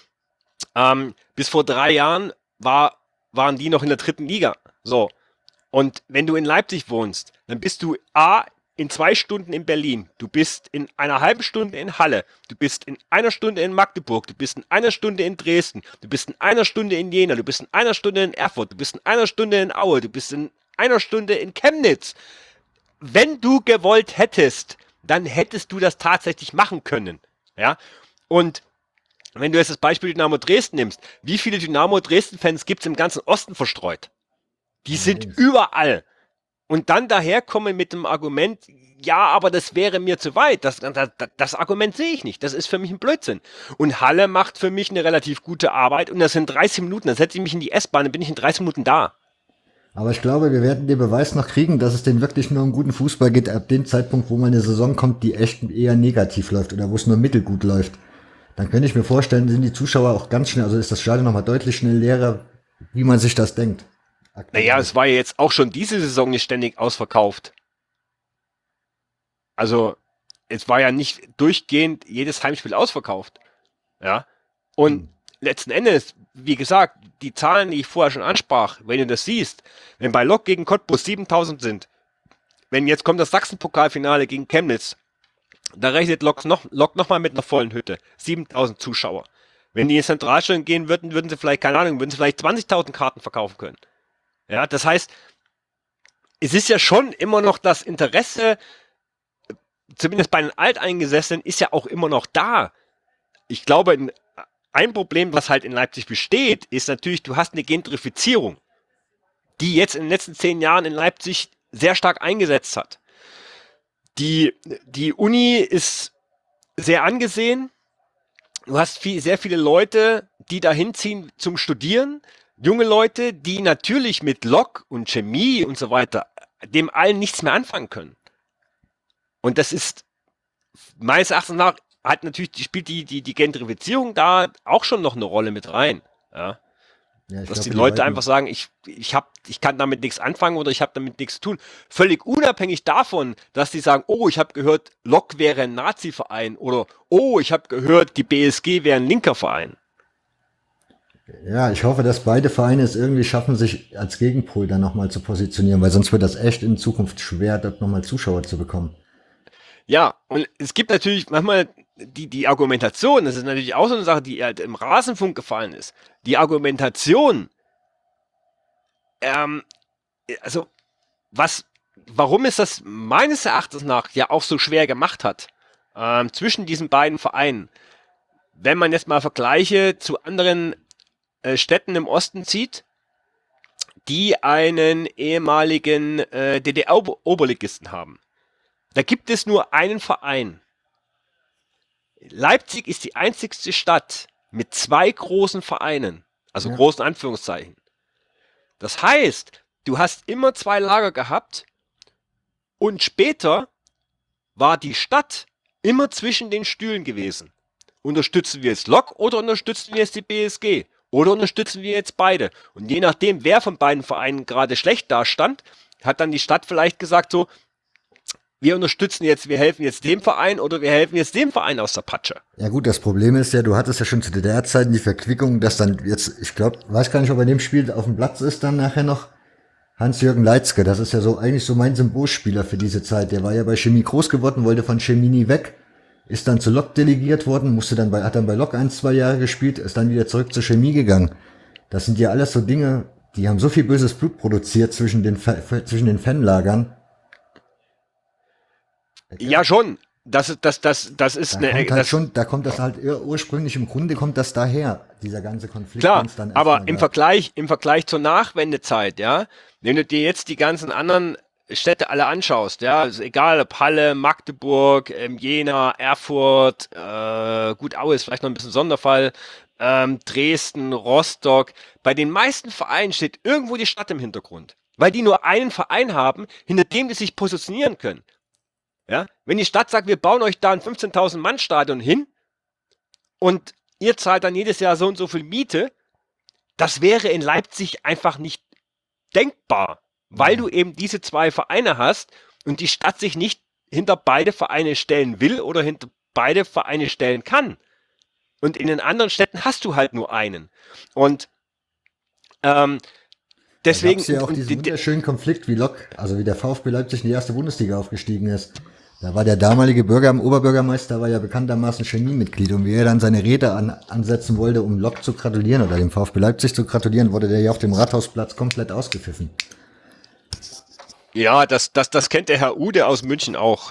Speaker 2: ähm, bis vor drei Jahren war, waren die noch in der dritten Liga. So. Und wenn du in Leipzig wohnst, dann bist du A, in zwei Stunden in Berlin, du bist in einer halben Stunde in Halle, du bist in einer Stunde in Magdeburg, du bist in einer Stunde in Dresden, du bist in einer Stunde in Jena, du bist in einer Stunde in Erfurt, du bist in einer Stunde in Aue, du bist in einer Stunde in Chemnitz. Wenn du gewollt hättest, dann hättest du das tatsächlich machen können. Ja? Und wenn du jetzt das Beispiel Dynamo Dresden nimmst, wie viele Dynamo Dresden-Fans gibt es im ganzen Osten verstreut? Die sind
Speaker 1: Allerdings.
Speaker 2: überall. Und dann daherkommen mit dem Argument, ja, aber das wäre mir zu weit. Das, das, das Argument sehe ich nicht. Das ist für mich ein Blödsinn. Und Halle macht für mich eine relativ gute Arbeit und das sind dreißig Minuten. Dann setze ich mich in die S-Bahn, dann bin ich in dreißig Minuten da.
Speaker 1: Aber ich glaube, wir werden den Beweis noch kriegen, dass es denen wirklich nur um guten Fußball geht, ab dem Zeitpunkt, wo mal eine Saison kommt, die echt eher negativ läuft oder wo es nur mittelgut läuft. Dann könnte ich mir vorstellen, sind die Zuschauer auch ganz schnell, also ist das Stadion nochmal deutlich schnell leerer, wie man sich das denkt. Aktuell.
Speaker 2: Naja, es war ja jetzt auch schon diese Saison nicht ständig ausverkauft. Also, es war ja nicht durchgehend jedes Heimspiel ausverkauft. Ja. Und
Speaker 1: Hm.
Speaker 2: letzten Endes, wie gesagt, die Zahlen, die ich vorher schon ansprach, wenn du das siehst, wenn bei Lok gegen Cottbus siebentausend sind, wenn jetzt kommt das Sachsen-Pokalfinale gegen Chemnitz, da rechnet Lok noch, Lok noch mal mit einer vollen Hütte. siebentausend Zuschauer. Wenn die ins Zentralstadion gehen würden, würden sie vielleicht, keine Ahnung, würden sie vielleicht zwanzigtausend Karten verkaufen können. Ja, das heißt, es ist ja schon immer noch das Interesse, zumindest bei den Alteingesessenen, ist ja auch immer noch da. Ich glaube, ein Problem, was halt in Leipzig besteht, ist natürlich, du hast eine Gentrifizierung, die jetzt in den letzten zehn Jahren in Leipzig sehr stark eingesetzt hat. Die, die Uni ist sehr angesehen. Du hast viel, sehr viele Leute, die da hinziehen zum Studieren. Junge Leute, die natürlich mit Lok und Chemie und so weiter dem allen nichts mehr anfangen können. Und das ist meines Erachtens nach hat natürlich spielt die die die Gentrifizierung da auch schon noch eine Rolle mit rein. Ja.
Speaker 1: Ja, ich
Speaker 2: Dass
Speaker 1: glaub,
Speaker 2: die
Speaker 1: die
Speaker 2: Leute
Speaker 1: Leute-
Speaker 2: einfach sagen, ich, ich, hab, ich kann damit nichts anfangen oder ich habe damit nichts zu tun. Völlig unabhängig davon, dass die sagen, oh, ich habe gehört, Lok wäre ein Nazi-Verein oder oh, ich habe gehört, die B S G wäre ein linker Verein.
Speaker 1: Ja, ich hoffe, dass beide Vereine es irgendwie schaffen, sich als Gegenpol dann nochmal zu positionieren, weil sonst wird das echt in Zukunft schwer, dort nochmal Zuschauer zu bekommen.
Speaker 2: Ja, und es gibt natürlich manchmal die, die Argumentation, das ist natürlich auch so eine Sache, die halt im Rasenfunk gefallen ist. Die Argumentation, ähm, also was, warum es das meines Erachtens nach ja auch so schwer gemacht hat, ähm, zwischen diesen beiden Vereinen, wenn man jetzt mal Vergleiche zu anderen äh, Städten im Osten zieht, die einen ehemaligen äh, D D R-Oberligisten haben. Da gibt es nur einen Verein. Leipzig ist die einzigste Stadt mit zwei großen Vereinen, also
Speaker 1: Ja.
Speaker 2: großen Anführungszeichen. Das heißt, du hast immer zwei Lager gehabt und später war die Stadt immer zwischen den Stühlen gewesen. Unterstützen wir jetzt Lok oder unterstützen wir jetzt die B S G? Oder unterstützen wir jetzt beide? Und je nachdem, wer von beiden Vereinen gerade schlecht dastand, hat dann die Stadt vielleicht gesagt so, wir unterstützen jetzt, wir helfen jetzt dem Verein oder wir helfen jetzt dem Verein aus der Patsche.
Speaker 1: Ja gut, das Problem ist ja, du hattest ja schon zu D D R-Zeiten die Verquickung, dass dann jetzt, ich glaube, weiß gar nicht, ob er in dem Spiel auf dem Platz ist dann nachher noch, Hans-Jürgen Leitzke. Das ist ja so eigentlich so mein Symbolspieler für diese Zeit. Der war ja bei Chemie groß geworden, wollte von Chemie nie weg, ist dann zu Lok delegiert worden, musste dann bei, hat dann bei Lok ein, zwei Jahre gespielt, ist dann wieder zurück zur Chemie gegangen. Das sind ja alles so Dinge, die haben so viel böses Blut produziert zwischen den, Fa- zwischen den Fanlagern.
Speaker 2: Ja, schon. Das ist, das, das, das ist
Speaker 1: Da
Speaker 2: eine,
Speaker 1: kommt halt
Speaker 2: das,
Speaker 1: schon, da kommt das halt ur- ursprünglich im Grunde kommt das daher, dieser ganze Konflikt,
Speaker 2: klar,
Speaker 1: den es dann
Speaker 2: aber
Speaker 1: erstmal
Speaker 2: im
Speaker 1: gab.
Speaker 2: Vergleich, im Vergleich zur Nachwendezeit, ja, wenn du dir jetzt die ganzen anderen Städte alle anschaust, ja, also egal ob Halle, Magdeburg, ähm, Jena, Erfurt, äh, gut, Aue ist vielleicht noch ein bisschen Sonderfall, ähm, Dresden, Rostock, bei den meisten Vereinen steht irgendwo die Stadt im Hintergrund, weil die nur einen Verein haben, hinter dem die sich positionieren können. Ja, wenn die Stadt sagt, wir bauen euch da ein fünfzehntausend Mann Stadion hin und ihr zahlt dann jedes Jahr so und so viel Miete, das wäre in Leipzig einfach nicht denkbar, weil
Speaker 1: Ja.
Speaker 2: du eben diese zwei Vereine hast und die Stadt sich nicht hinter beide Vereine stellen will oder hinter beide Vereine stellen kann. Und in den anderen Städten hast du halt nur einen. Und ähm,
Speaker 1: Da gab
Speaker 2: deswegen,
Speaker 1: es ja
Speaker 2: und,
Speaker 1: auch
Speaker 2: und,
Speaker 1: diesen
Speaker 2: die- die-
Speaker 1: wunderschönen Konflikt, wie Lok, also wie der VfB Leipzig in die erste Bundesliga aufgestiegen ist. Da war der damalige Bürger, Oberbürgermeister, war ja bekanntermaßen Chemiemitglied und wie er dann seine Rede an, ansetzen wollte, um Lok zu gratulieren oder dem VfB Leipzig zu gratulieren, wurde der ja auf dem Rathausplatz komplett ausgepfiffen.
Speaker 2: ja, das, das, das kennt der Herr Ude aus München auch.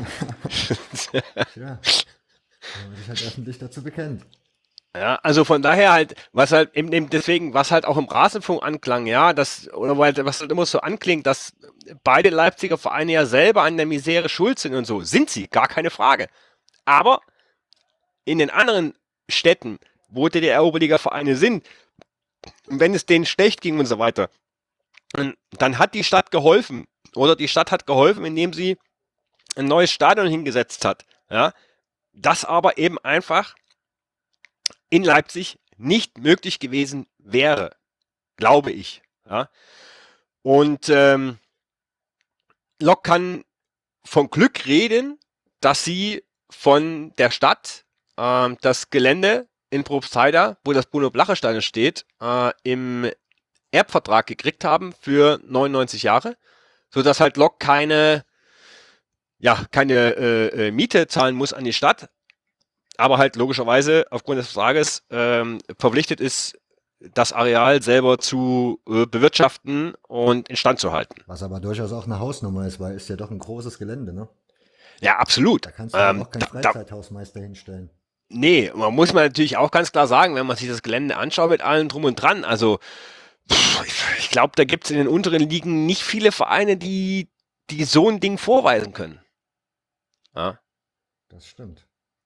Speaker 1: Ja, wenn man sich halt öffentlich dazu bekennt.
Speaker 2: Ja, also von daher halt, was halt eben, eben deswegen, was halt auch im Rasenfunk anklang, ja, das, oder weil, was halt immer so anklingt, dass beide Leipziger Vereine ja selber an der Misere schuld sind und so. Sind sie, gar keine Frage. Aber in den anderen Städten, wo D D R-Oberliga-Vereine sind, wenn es denen schlecht ging und so weiter, dann dann hat die Stadt geholfen. Oder die Stadt hat geholfen, indem sie ein neues Stadion hingesetzt hat. Ja, das aber eben einfach in Leipzig nicht möglich gewesen wäre, glaube ich. Ja. Und ähm, Lok kann von Glück reden, dass sie von der Stadt ähm, das Gelände in Probstheida, wo das Bruno-Blacher-Stadion steht, äh, im Erbvertrag gekriegt haben für neunundneunzig Jahre, sodass halt Lok keine, ja, keine äh, äh, Miete zahlen muss an die Stadt, aber halt logischerweise aufgrund des Vertrages ähm, verpflichtet ist, das Areal selber zu äh, bewirtschaften und instand zu halten.
Speaker 1: Was aber durchaus auch eine Hausnummer ist, weil ist ja doch ein großes Gelände, ne?
Speaker 2: Ja, absolut.
Speaker 1: Da kannst du halt
Speaker 2: Ähm,
Speaker 1: auch keinen
Speaker 2: da, da,
Speaker 1: Freizeithausmeister hinstellen.
Speaker 2: nee, man muss man natürlich auch ganz klar sagen, wenn man sich das Gelände anschaut mit allem drum und dran, also pff, ich, ich glaube, da gibt es in den unteren Ligen nicht viele Vereine, die, die so ein Ding vorweisen können. Ja?
Speaker 1: Das stimmt.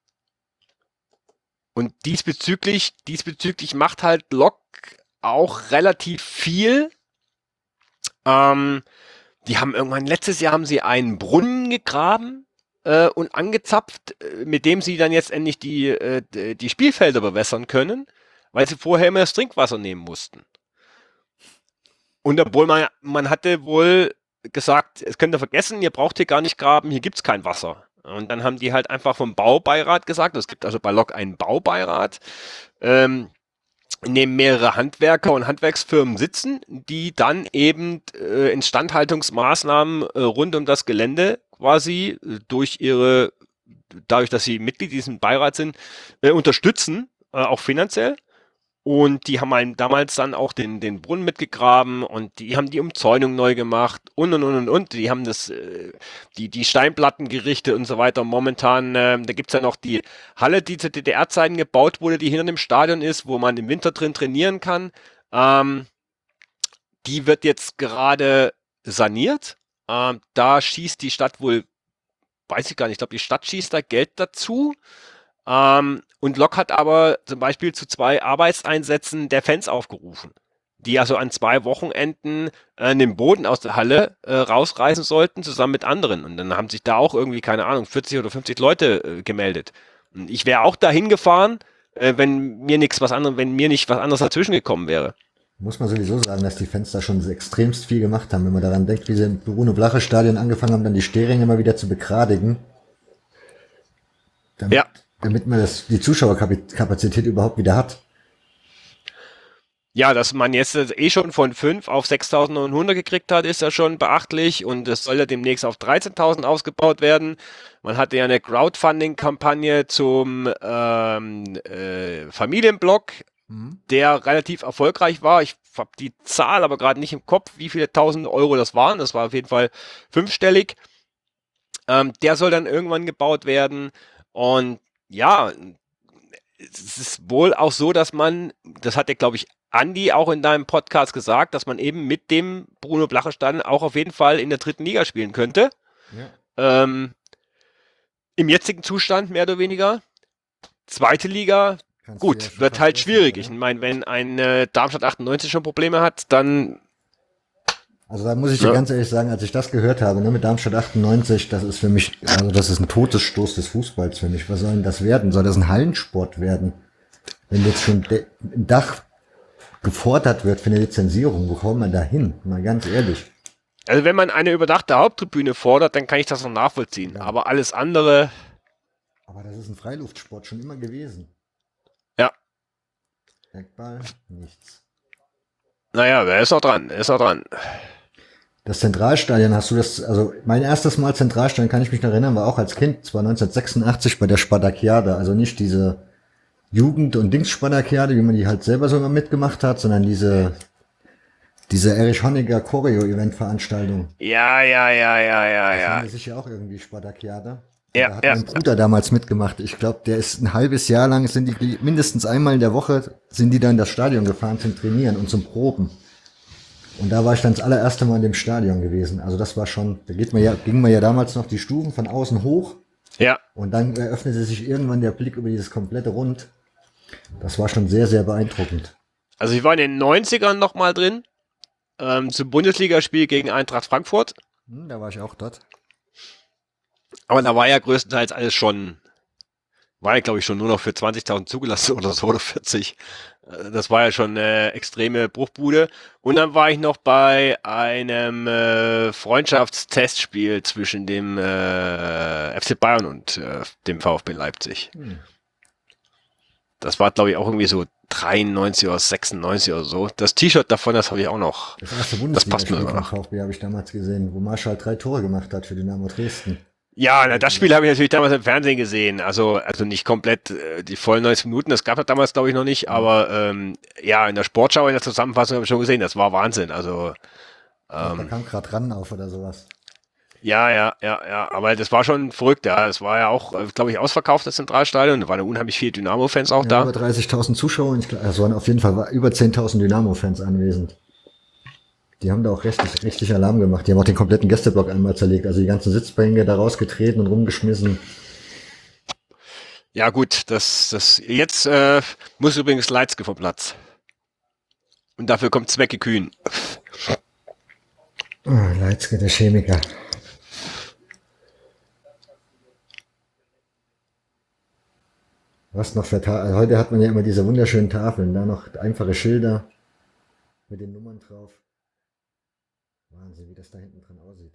Speaker 2: Und diesbezüglich, diesbezüglich macht halt Lok auch relativ viel. Ähm, die haben irgendwann, letztes Jahr haben sie einen Brunnen gegraben äh, und angezapft, äh, mit dem sie dann jetzt endlich die, äh, d- die Spielfelder bewässern können, weil sie vorher immer das Trinkwasser nehmen mussten. Und obwohl man, man hatte wohl gesagt, es könnt ihr vergessen, ihr braucht hier gar nicht graben, hier gibt's kein Wasser. Und dann haben die halt einfach vom Baubeirat gesagt, es gibt also bei Lok einen Baubeirat, ähm, in dem mehrere Handwerker und Handwerksfirmen sitzen, die dann eben äh, Instandhaltungsmaßnahmen äh, rund um das Gelände quasi äh, durch ihre, dadurch, dass sie Mitglied diesem Beirat sind, äh, unterstützen, äh, auch finanziell. Und die haben einen damals dann auch den, den Brunnen mitgegraben und die haben die Umzäunung neu gemacht und und und und und. Die haben das, äh, die, die Steinplatten gerichtet und so weiter. Momentan, ähm, da gibt's ja noch die Halle, die zu D D R-Zeiten gebaut wurde, die hinter dem Stadion ist, wo man im Winter drin trainieren kann. Ähm, die wird jetzt gerade saniert. Ähm, da schießt die Stadt wohl, weiß ich gar nicht, ich glaube, die Stadt schießt da Geld dazu. Ähm, und Lok hat aber zum Beispiel zu zwei Arbeitseinsätzen der Fans aufgerufen, die also an zwei Wochenenden äh, den Boden aus der Halle äh, rausreißen sollten, zusammen mit anderen. Und dann haben sich da auch irgendwie, keine Ahnung, vierzig oder fünfzig Leute äh, gemeldet. Und ich wäre auch dahin gefahren, äh, wenn mir nichts was anderes, wenn mir nicht was anderes dazwischen gekommen wäre.
Speaker 1: Muss man sowieso sagen, dass die Fans da schon extremst viel gemacht haben, wenn man daran denkt, wie sie im Bruno-Blache-Stadion angefangen haben, dann die Stehringe immer wieder zu begradigen, damit,
Speaker 2: Ja.
Speaker 1: damit man das, die Zuschauerkapazität überhaupt wieder hat.
Speaker 2: Ja, dass man jetzt eh schon von fünf auf sechstausendneunhundert gekriegt hat, ist ja schon beachtlich und es soll ja demnächst auf dreizehntausend ausgebaut werden. Man hatte ja eine Crowdfunding-Kampagne zum ähm, äh, Familienblock,
Speaker 1: Mhm.
Speaker 2: der relativ erfolgreich war. Ich habe die Zahl aber gerade nicht im Kopf, wie viele tausend Euro das waren. Das war auf jeden Fall fünfstellig. Ähm, der soll dann irgendwann gebaut werden und ja, es ist wohl auch so, dass man, das hat ja, glaube ich, Andi auch in deinem Podcast gesagt, dass man eben mit dem Bruno Blachestein auch auf jeden Fall in der dritten Liga spielen könnte.
Speaker 1: Ja.
Speaker 2: Ähm, Im jetzigen Zustand mehr oder weniger. Zweite Liga,
Speaker 1: Kannst du ja
Speaker 2: gut,
Speaker 1: schon
Speaker 2: wird
Speaker 1: fast
Speaker 2: halt
Speaker 1: aussuchen,
Speaker 2: schwierig.
Speaker 1: ja.
Speaker 2: Ich meine, wenn ein äh, Darmstadt achtundneunzig schon Probleme hat, dann
Speaker 1: Also da muss ich dir
Speaker 2: ja,
Speaker 1: ganz ehrlich sagen, als ich das gehört habe, ne, mit Darmstadt achtundneunzig, das ist für mich, also das ist ein Todesstoß des Fußballs für mich. Was soll denn das werden? Soll das ein Hallensport werden? Wenn jetzt schon de- ein Dach gefordert wird für eine Lizenzierung, wo kommt man da hin? Mal ganz ehrlich.
Speaker 2: also wenn man eine überdachte Haupttribüne fordert, dann kann ich das noch nachvollziehen.
Speaker 1: Ja.
Speaker 2: Aber alles andere,
Speaker 1: Aber das ist ein Freiluftsport schon immer gewesen.
Speaker 2: ja,
Speaker 1: Eckball, nichts.
Speaker 2: naja, wer ist noch dran? Wer ist noch dran?
Speaker 1: Das Zentralstadion, hast du das, also mein erstes Mal Zentralstadion, kann ich mich noch erinnern, war auch als Kind, zwar neunzehnhundertsechsundachtzig bei der Spartakiade, also nicht diese Jugend- und Dings-Spartakiade, wie man die halt selber so immer mitgemacht hat, sondern diese, diese Erich Honecker Choreo-Event-Veranstaltung.
Speaker 2: Ja, ja, ja, ja, ja,
Speaker 1: Das
Speaker 2: ja.
Speaker 1: nannte sich ja auch irgendwie Spartakiade. Und
Speaker 2: Ja,
Speaker 1: da hat
Speaker 2: ja.
Speaker 1: mein Bruder damals mitgemacht. Ich glaube, der ist ein halbes Jahr lang, sind die mindestens einmal in der Woche, sind die da in das Stadion gefahren zum Trainieren und zum Proben. Und da war ich dann das allererste Mal in dem Stadion gewesen. Also das war schon, da geht man ja, ging man ja damals noch die Stufen von außen hoch
Speaker 2: Ja,
Speaker 1: und dann eröffnete sich irgendwann der Blick über dieses komplette Rund. Das war schon sehr, sehr beeindruckend.
Speaker 2: also ich war in den neunzigern noch mal drin, ähm, zum Bundesligaspiel gegen Eintracht Frankfurt.
Speaker 1: Hm, da war ich auch dort.
Speaker 2: Aber da war ja größtenteils alles schon, war ja glaube ich schon nur noch für zwanzigtausend zugelassen oder so oder vierzig. Äh, Das war ja schon eine extreme Bruchbude. Und dann war ich noch bei einem äh, Freundschaftstestspiel zwischen dem äh, F C Bayern und äh, dem VfB Leipzig.
Speaker 1: Hm.
Speaker 2: Das war glaube ich auch irgendwie so dreiundneunzig oder sechsundneunzig oder so. Das T-Shirt davon, das habe ich auch noch.
Speaker 1: Das erste
Speaker 2: Das passt mir
Speaker 1: Bundesligaspiel
Speaker 2: immer
Speaker 1: vom
Speaker 2: noch.
Speaker 1: VfB habe ich damals gesehen, wo Marschall drei Tore gemacht hat für Dynamo Dresden.
Speaker 2: Ja, na, das Spiel habe ich natürlich damals im Fernsehen gesehen. Also, also nicht komplett äh, die vollen neunzig Minuten, das gab es damals, glaube ich, noch nicht. Aber ähm, ja, in der Sportschau, in der Zusammenfassung habe ich schon gesehen, das war Wahnsinn. Also,
Speaker 1: Da
Speaker 2: ähm,
Speaker 1: kam gerade ran auf oder sowas.
Speaker 2: ja, ja, ja, ja. Aber das war schon verrückt, ja. Das war ja auch, glaube ich, ausverkauft, das Zentralstadion. Da waren ja unheimlich viele Dynamo-Fans auch
Speaker 1: Ja,
Speaker 2: da.
Speaker 1: über dreißigtausend Zuschauer, und ich glaub, es waren auf jeden Fall über zehntausend Dynamo-Fans anwesend. Die haben da auch richtig, richtig Alarm gemacht. Die haben auch den kompletten Gästeblock einmal zerlegt. Also die ganzen Sitzbänke da rausgetreten und rumgeschmissen.
Speaker 2: Ja, gut, das, das, jetzt äh, muss übrigens Leitzke vom Platz. Und dafür kommt Zwecke Kühn.
Speaker 1: Oh, Leitzke, der Chemiker. Was noch für Ta Heute hat man ja immer diese wunderschönen Tafeln. Da noch einfache Schilder mit den Nummern drauf. Wahnsinn, wie das da hinten dran aussieht.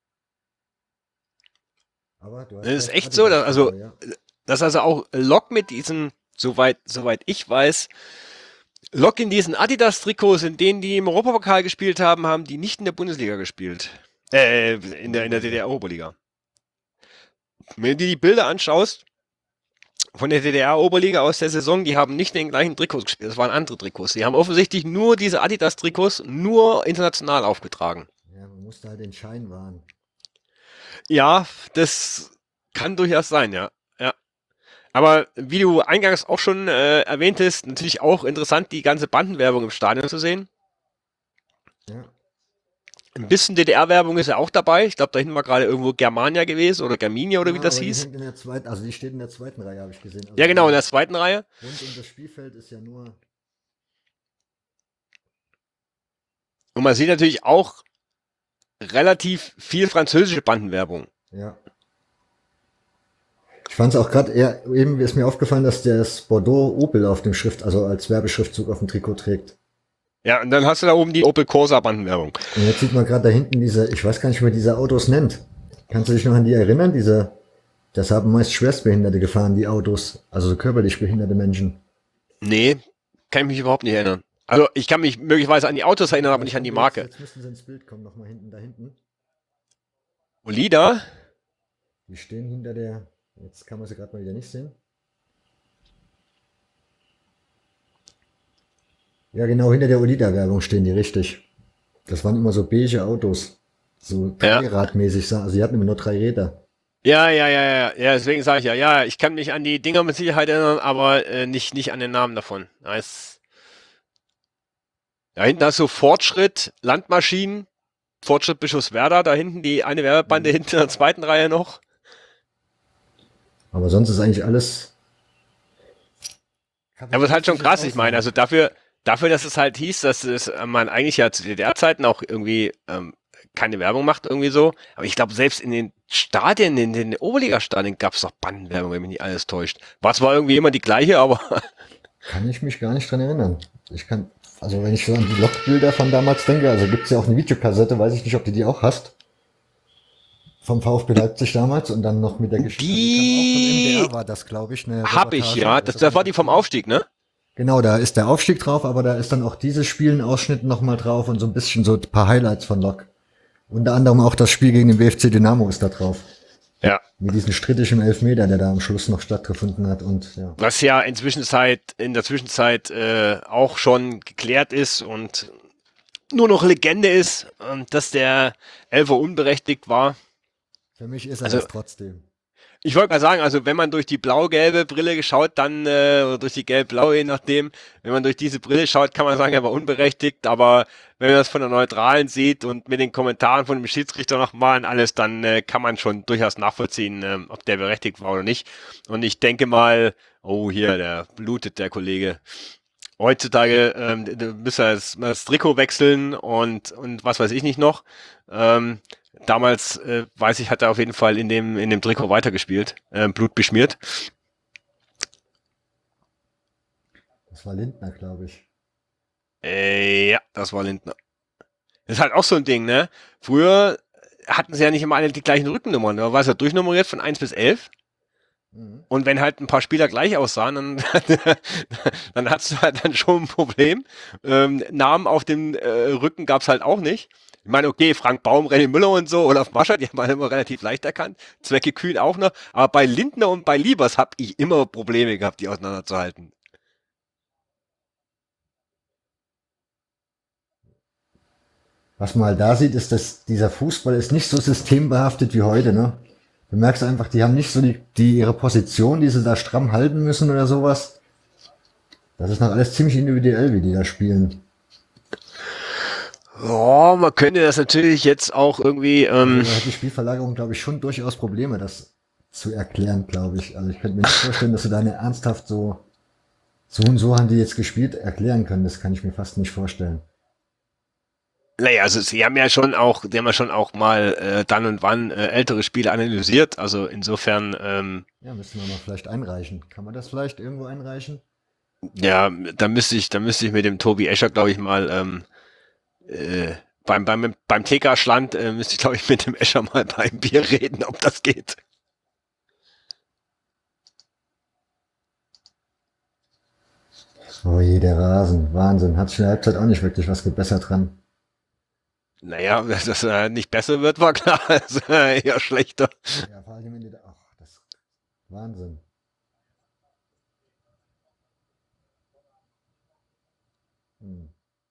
Speaker 1: Aber du hast
Speaker 2: Das ist
Speaker 1: recht,
Speaker 2: echt so, dass,
Speaker 1: Adidas
Speaker 2: also,
Speaker 1: Trikot, ja.
Speaker 2: dass also auch Lok mit diesen, soweit, soweit ich weiß, Lok in diesen Adidas-Trikots, in denen die im Europapokal gespielt haben, haben die nicht in der Bundesliga gespielt. Äh, in der, in der D D R-Oberliga. Wenn du dir die Bilder anschaust, von der D D R-Oberliga aus der Saison, die haben nicht in den gleichen Trikots gespielt, das waren andere Trikots. Die haben offensichtlich nur diese Adidas-Trikots nur international aufgetragen.
Speaker 1: Ja, man musste halt den Schein wahren.
Speaker 2: Ja, das kann durchaus sein, ja. ja. Aber wie du eingangs auch schon äh, erwähntest, natürlich auch interessant, die ganze Bandenwerbung im Stadion zu sehen.
Speaker 1: Ja.
Speaker 2: Ein bisschen D D R-Werbung ist ja auch dabei. Ich glaube, da hinten war gerade irgendwo Germania gewesen oder Germinia oder
Speaker 1: Ja,
Speaker 2: wie das
Speaker 1: aber die
Speaker 2: hieß.
Speaker 1: hängt in der zweiten, also die steht in der zweiten Reihe, habe ich gesehen. Also
Speaker 2: Ja, genau, in der zweiten Reihe.
Speaker 1: rund um das Spielfeld ist ja nur.
Speaker 2: Und man sieht natürlich auch relativ viel französische Bandenwerbung.
Speaker 1: Ja. Ich fand es auch gerade eher, eben ist mir aufgefallen, dass das Bordeaux Opel auf dem Schrift, also als Werbeschriftzug auf dem Trikot trägt.
Speaker 2: Ja, und dann hast du da oben die Opel Corsa Bandenwerbung.
Speaker 1: Und jetzt sieht man gerade da hinten diese, ich weiß gar nicht, wie man diese Autos nennt. Kannst du dich noch an die erinnern? Diese, das haben meist Schwerstbehinderte gefahren, die Autos, also so körperlich behinderte Menschen.
Speaker 2: Nee, kann ich mich überhaupt nicht erinnern. Also ich kann mich möglicherweise an die Autos erinnern, aber nicht an die Marke.
Speaker 1: Jetzt, jetzt müssten sie ins Bild kommen, nochmal hinten, da hinten.
Speaker 2: Olida?
Speaker 1: Die stehen hinter der, jetzt kann man sie gerade mal wieder nicht sehen. Ja, genau, hinter der Olida-Werbung stehen die, richtig. Das waren immer so beige Autos. So
Speaker 2: Ja.
Speaker 1: Dreiradmäßig, also die hatten immer nur drei Räder.
Speaker 2: Ja, ja, ja, ja, ja, deswegen sage ich ja, ja, ich kann mich an die Dinger mit Sicherheit erinnern, aber äh, nicht, nicht an den Namen davon. Nice. Da hinten hast du Fortschritt, Landmaschinen, Fortschritt Bischofswerda, da hinten die eine Werbebande hinten in der zweiten Reihe noch.
Speaker 1: Aber sonst ist eigentlich alles.
Speaker 2: Aber es ist halt schon krass, ich meine, also dafür, dafür, dass es halt hieß, dass es, äh, man eigentlich ja zu D D R-Zeiten auch irgendwie ähm, keine Werbung macht, irgendwie so. Aber ich glaube, selbst in den Stadien, in den Oberliga-Stadien gab es doch Bandenwerbung, wenn mich nicht alles täuscht. War zwar irgendwie immer die gleiche, aber
Speaker 1: Kann ich mich gar nicht dran erinnern. Ich kann, also wenn ich so an die Lokbilder von damals denke, also gibt es ja auch eine Videokassette, weiß ich nicht, ob du die auch hast. Vom VfB Leipzig damals und dann noch mit der Geschichte.
Speaker 2: Die
Speaker 1: Kam auch von M D R war das, glaube ich. Eine
Speaker 2: hab ich,
Speaker 1: Reportage.
Speaker 2: ja. Das, das war die vom Aufstieg, ne?
Speaker 1: Genau, da ist der Aufstieg drauf, aber da ist dann auch dieses Spiel ein Ausschnitt nochmal drauf und so ein bisschen so ein paar Highlights von Lok. Unter anderem auch das Spiel gegen den B F C Dynamo ist da drauf.
Speaker 2: Ja.
Speaker 1: Mit diesem strittigen Elfmeter, der da am Schluss noch stattgefunden hat und ja.
Speaker 2: Was ja in, Zwischenzeit, in der Zwischenzeit äh, auch schon geklärt ist und nur noch Legende ist, und dass der Elfer unberechtigt war.
Speaker 1: Für mich ist er
Speaker 2: Also-
Speaker 1: es trotzdem.
Speaker 2: Ich wollte mal sagen, also wenn man durch die blau-gelbe Brille geschaut, dann, äh, oder durch die gelb-blaue, je nachdem, wenn man durch diese Brille schaut, kann man sagen, er war unberechtigt, aber wenn man das von der Neutralen sieht und mit den Kommentaren von dem Schiedsrichter nochmal und alles, dann äh, kann man schon durchaus nachvollziehen, ähm, ob der berechtigt war oder nicht. Und ich denke mal, oh hier, der blutet, der Kollege. Heutzutage ähm, d- müsste er das, das Trikot wechseln und, und was weiß ich nicht noch. Ähm, damals, äh, weiß ich, hat er auf jeden Fall in dem, in dem Trikot weitergespielt, äh, Blut beschmiert.
Speaker 1: Das war Lindner, glaube ich.
Speaker 2: Äh, ja, das war Lindner. Das ist halt auch so ein Ding, ne? Früher hatten sie ja nicht immer alle die gleichen Rückennummern. Da war es ja durchnummeriert von eins bis elf.
Speaker 1: Mhm.
Speaker 2: Und wenn halt ein paar Spieler gleich aussahen, dann, dann hattest du halt dann schon ein Problem. Ähm, Namen auf dem äh, Rücken gab's halt auch nicht. Ich meine, okay, Frank Baum, René Müller und so, Olaf Mascher, die haben wir immer relativ leicht erkannt. Zwecke Kühn auch noch. Aber bei Lindner und bei Liebers habe ich immer Probleme gehabt, die auseinanderzuhalten.
Speaker 1: Was man halt da sieht, ist, dass dieser Fußball ist nicht so systembehaftet wie heute, ne? Du merkst einfach, die haben nicht so die, die ihre Position, die sie da stramm halten müssen oder sowas. Das ist noch alles ziemlich individuell, wie die da spielen.
Speaker 2: Ja, man könnte das natürlich jetzt auch irgendwie, ähm,
Speaker 1: Da hat die Spielverlagerung, glaube ich, schon durchaus Probleme, das zu erklären, glaube ich. Also ich könnte mir nicht vorstellen, dass sie da eine ernsthaft so, so und so haben die jetzt gespielt, erklären können. Das kann ich mir fast nicht vorstellen.
Speaker 2: naja, also sie haben ja schon auch, die haben ja schon auch mal äh, dann und wann äh, ältere Spiele analysiert. Also insofern, ähm,
Speaker 1: Ja, müssen wir mal vielleicht einreichen. Kann man das vielleicht irgendwo einreichen?
Speaker 2: ja, da müsste ich, da müsste ich mit dem Tobi Escher, glaube ich, mal ähm, äh, beim beim beim T K Schland äh, müsste ich, glaube ich, mit dem Escher mal beim Bier reden, ob das geht.
Speaker 1: Oh je, der Rasen. Wahnsinn. Hat sich in der Halbzeit auch nicht wirklich was gebessert dran.
Speaker 2: Naja, dass das äh, nicht besser wird, war klar. Also, äh, eher schlechter.
Speaker 1: Ja, vor allem, wenn die da. Ach, das. Wahnsinn. Hm.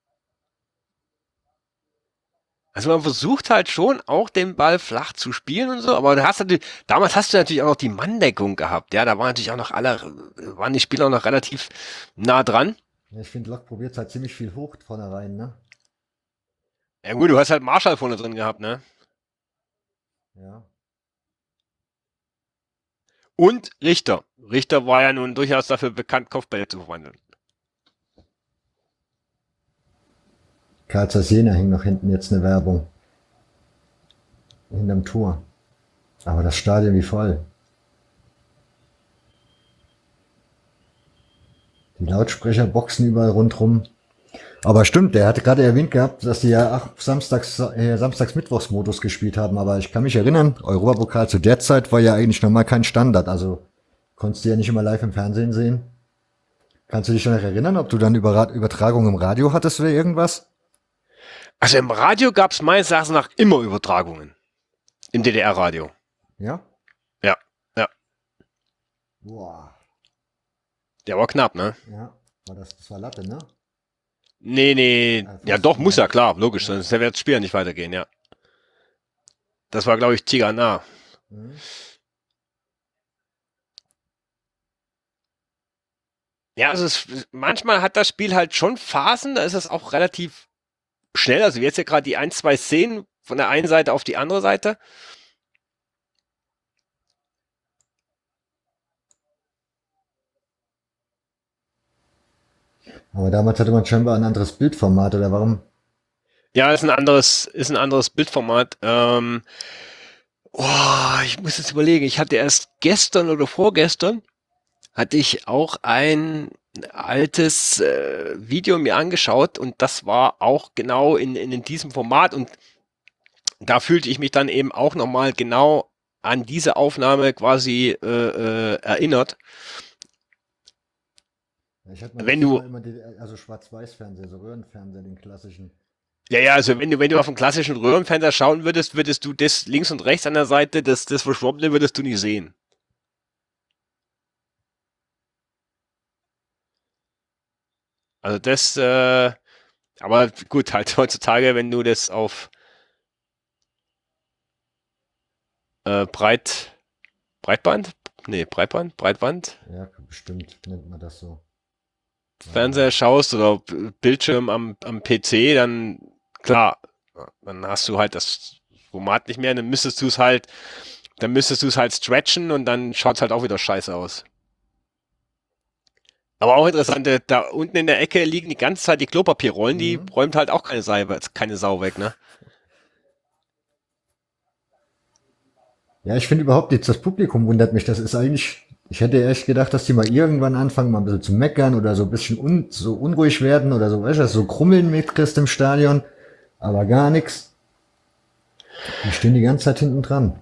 Speaker 2: Also man versucht halt schon auch den Ball flach zu spielen und so, aber du hast natürlich, damals hast du natürlich auch noch die Manndeckung gehabt, ja, da waren natürlich auch noch alle, waren die Spieler noch relativ nah dran.
Speaker 1: Ja, ich finde, Lok probiert halt ziemlich viel hoch vornherein, ne?
Speaker 2: Ja gut, du hast halt Marshall vorne drin gehabt, ne?
Speaker 1: Ja.
Speaker 2: Und Richter. Richter war ja nun durchaus dafür bekannt, Kopfbälle zu verwandeln.
Speaker 1: Karlsruhe Jena hängt noch hinten jetzt eine Werbung. Hinterm Tor. Aber das Stadion wie voll. Die Lautsprecher boxen überall rundrum. Aber stimmt, der hatte gerade erwähnt gehabt, dass die ja ach, Samstags, äh, Samstags-Mittwochs-Modus gespielt haben. Aber ich kann mich erinnern, Europapokal zu der Zeit war ja eigentlich normal kein Standard. Also konntest du ja nicht immer live im Fernsehen sehen. Kannst du dich noch erinnern, ob du dann Über Übertragung im Radio hattest oder irgendwas?
Speaker 2: Also im Radio gab es meines Erachtens nach immer Übertragungen. Im D D R-Radio.
Speaker 1: Ja?
Speaker 2: Ja, ja.
Speaker 1: Boah.
Speaker 2: Der war knapp, ne?
Speaker 1: Ja. War das, das war Latte, ne?
Speaker 2: Nee, nee.
Speaker 1: Äh,
Speaker 2: Ja,
Speaker 1: Pfosten,
Speaker 2: doch, muss
Speaker 1: ja.
Speaker 2: ja, klar, logisch,
Speaker 1: Ja.
Speaker 2: sonst wird das Spiel ja nicht weitergehen, ja. Das war, glaube ich, Tigana.
Speaker 1: Mhm.
Speaker 2: Ja, also es, manchmal hat das Spiel halt schon Phasen, da ist es auch relativ schnell. Also jetzt ja gerade die ein, zwei Szenen von der einen Seite auf die andere Seite.
Speaker 1: Aber damals hatte man scheinbar ein anderes Bildformat, oder warum?
Speaker 2: Ja, ist ein anderes, ist ein anderes Bildformat. Ähm, oh, ich muss jetzt überlegen. Ich hatte erst gestern oder vorgestern hatte ich auch ein altes äh, Video mir angeschaut und das war auch genau in, in, in diesem Format und da fühlte ich mich dann eben auch nochmal genau an diese Aufnahme quasi äh, äh, erinnert.
Speaker 1: Ja, ich hatte mal
Speaker 2: Wenn
Speaker 1: letztes
Speaker 2: du,
Speaker 1: Mal immer die, also Schwarz-Weiß-Fernseher, so Röhrenfernseher, den klassischen.
Speaker 2: ja, ja, also wenn du, wenn du auf einen klassischen Röhrenfernseher schauen würdest, würdest du das links und rechts an der Seite, das, das Verschwommene würdest du nicht sehen. Also das, äh, aber gut, halt heutzutage, wenn du das auf äh, Breit, Breitband? Nee, Breitband, Breitband,
Speaker 1: Ja, bestimmt nennt man das so.
Speaker 2: Fernseher schaust oder B- Bildschirm am, am P C, dann klar, dann hast du halt das Format nicht mehr, dann müsstest du es halt, dann müsstest du es halt stretchen und dann schaut es halt auch wieder scheiße aus. Aber auch interessant, äh, da unten in der Ecke liegen die ganze Zeit die Klopapierrollen, die
Speaker 1: Mhm.
Speaker 2: räumt halt auch keine, Seibe, keine Sau weg, ne?
Speaker 1: Ja, ich finde überhaupt jetzt, das Publikum wundert mich. Das ist eigentlich, ich hätte echt gedacht, dass die mal irgendwann anfangen, mal ein bisschen zu meckern oder so ein bisschen un, so unruhig werden oder so, weißt du, so krummeln mitkriegst im Stadion. Aber gar nichts. Die stehen die ganze Zeit hinten dran.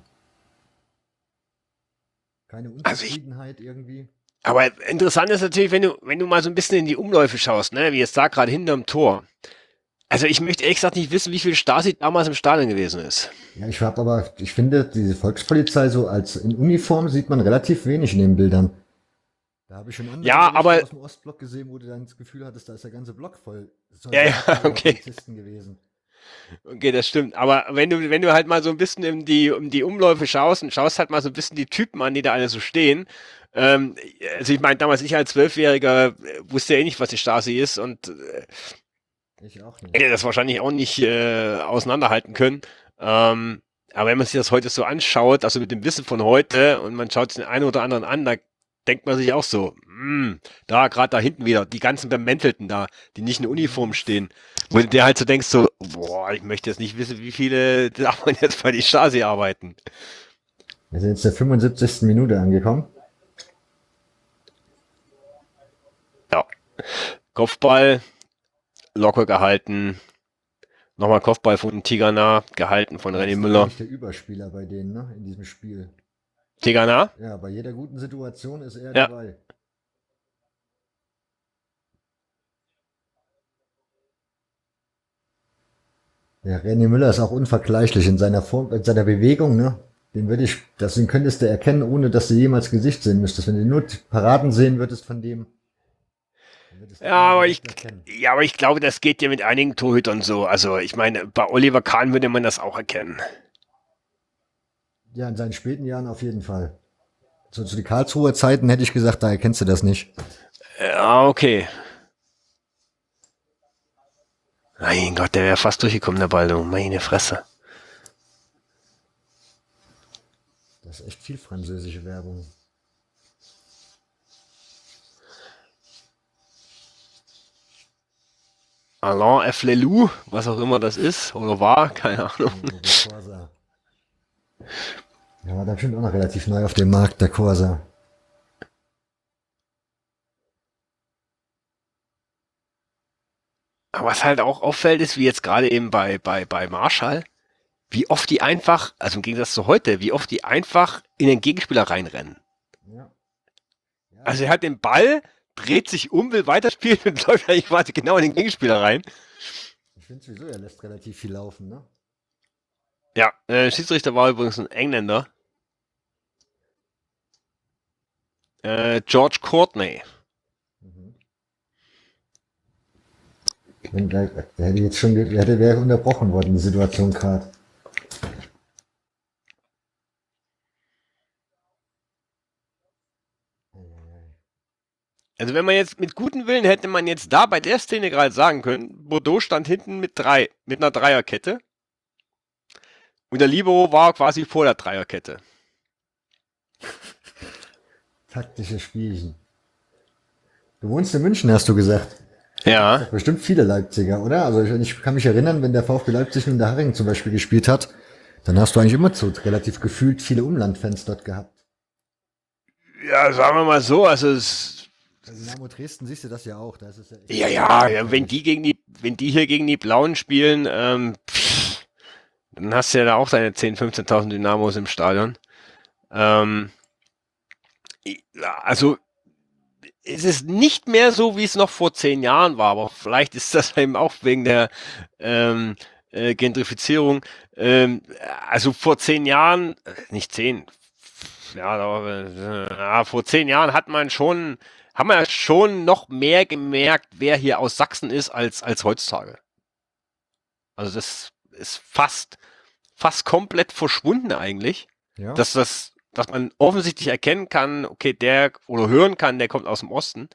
Speaker 1: Keine
Speaker 2: Also ich,
Speaker 1: Unzufriedenheit irgendwie.
Speaker 2: aber interessant ist natürlich, wenn du, wenn du mal so ein bisschen in die Umläufe schaust, ne, wie jetzt da gerade hinterm Tor. Also ich möchte ehrlich gesagt nicht wissen, wie viel Stasi damals im Stadion gewesen ist.
Speaker 1: Ja, ich habe aber, ich finde, diese Volkspolizei so als in Uniform sieht man relativ wenig in den Bildern. Da habe ich schon andere
Speaker 2: Ja,
Speaker 1: Berichte
Speaker 2: aber,
Speaker 1: aus dem Ostblock gesehen, wo du dann das Gefühl hattest, da ist der ganze Block voll.
Speaker 2: ja, ja, okay.
Speaker 1: Polizisten gewesen.
Speaker 2: Okay, das stimmt. Aber wenn du, wenn du halt mal so ein bisschen in die, um die Umläufe schaust und schaust halt mal so ein bisschen die Typen an, die da alle so stehen. Ähm, also ich meine, damals ich als Zwölfjähriger äh, wusste ja eh nicht, was die Stasi ist und äh,
Speaker 1: Ich auch nicht.
Speaker 2: hätte das wahrscheinlich auch nicht äh, auseinanderhalten können. Ähm, aber wenn man sich das heute so anschaut, also mit dem Wissen von heute und man schaut sich den einen oder anderen an, da denkt man sich auch so, hm, da gerade da hinten wieder, die ganzen Bemäntelten da, die nicht in Uniform
Speaker 1: Mhm.
Speaker 2: stehen. Wo du dir halt so denkst, so, boah, ich möchte jetzt nicht wissen, wie viele davon jetzt bei die Stasi arbeiten.
Speaker 1: Wir sind jetzt der fünfundsiebzigsten Minute angekommen.
Speaker 2: Ja. Kopfball, locker gehalten. Nochmal Kopfball von Tigana, gehalten von
Speaker 1: Er
Speaker 2: René
Speaker 1: ist doch
Speaker 2: Müller.
Speaker 1: eigentlich der Überspieler bei denen, ne? In diesem Spiel.
Speaker 2: Tigana?
Speaker 1: Ja, bei jeder guten Situation ist er
Speaker 2: Ja.
Speaker 1: dabei. Ja, René Müller ist auch unvergleichlich in seiner Form, in seiner Bewegung, ne? Den würde ich, das, den könntest du erkennen, ohne dass du jemals Gesicht sehen müsstest. Wenn du nur die Paraden sehen würdest von dem, dann würdest du
Speaker 2: Ja,
Speaker 1: ihn
Speaker 2: aber ich,
Speaker 1: direkt erkennen.
Speaker 2: ja, aber ich glaube, das geht ja mit einigen Torhütern so. Also ich meine, bei Oliver Kahn würde man das auch erkennen.
Speaker 1: Ja, in seinen späten Jahren auf jeden Fall. So zu den Karlsruher Zeiten hätte ich gesagt, da erkennst du das nicht.
Speaker 2: Ja, okay. Mein Gott, der wäre fast durchgekommen, der Ball, du. Meine Fresse.
Speaker 1: Das ist echt viel französische Werbung.
Speaker 2: Alain F. Lelou, was auch immer das ist, oder war, keine Ahnung.
Speaker 1: Der Corsa. Ja, war dann bestimmt auch noch relativ neu auf dem Markt, der Corsa.
Speaker 2: Aber was halt auch auffällt, ist, wie jetzt gerade eben bei, bei, bei Marschall, wie oft die einfach, also im Gegensatz zu heute, wie oft die einfach in den Gegenspieler reinrennen.
Speaker 1: Ja. Ja,
Speaker 2: Also er hat den Ball, dreht sich um, will weiterspielen und läuft eigentlich quasi genau in den Gegenspieler rein.
Speaker 1: ich finde sowieso, er lässt relativ viel laufen, ne?
Speaker 2: Ja, äh, Schiedsrichter war übrigens ein Engländer. Äh, George Courtney.
Speaker 1: Mhm. Wenn gleich, der hätte jetzt schon, der hätte wäre unterbrochen worden, die Situation gerade.
Speaker 2: Also wenn man jetzt mit gutem Willen hätte man jetzt da bei der Szene gerade sagen können, Bordeaux stand hinten mit drei, mit einer Dreierkette. Und der Libero war quasi vor der Dreierkette.
Speaker 1: Taktische Spielchen. Du wohnst in München, hast du gesagt.
Speaker 2: Ja.
Speaker 1: Bestimmt viele Leipziger, oder? Also ich, ich kann mich erinnern, wenn der VfB Leipzig nun der Haring zum Beispiel gespielt hat, dann hast du eigentlich immer so relativ gefühlt viele Umlandfans dort gehabt.
Speaker 2: Ja, sagen wir mal so, also es,
Speaker 1: Bei Dynamo Dresden siehst du das ja auch. Da ist es ja, echt
Speaker 2: ja, ja, ja, wenn die gegen die, wenn die hier gegen die Blauen spielen, ähm, pff, dann hast du ja da auch deine zehntausend, fünfzehntausend Dynamos im Stadion. Ähm, ja, also es ist nicht mehr so, wie es noch vor zehn Jahren war, aber vielleicht ist das eben auch wegen der ähm, äh, Gentrifizierung. Ähm, also vor zehn Jahren, äh, nicht zehn, ja, aber, äh, ja, vor zehn Jahren hat man schon, haben wir schon noch mehr gemerkt, wer hier aus Sachsen ist, als, als heutzutage. Also das ist fast, fast komplett verschwunden eigentlich,
Speaker 1: ja.
Speaker 2: dass das, dass man offensichtlich erkennen kann, okay, der oder hören kann, der kommt aus dem Osten.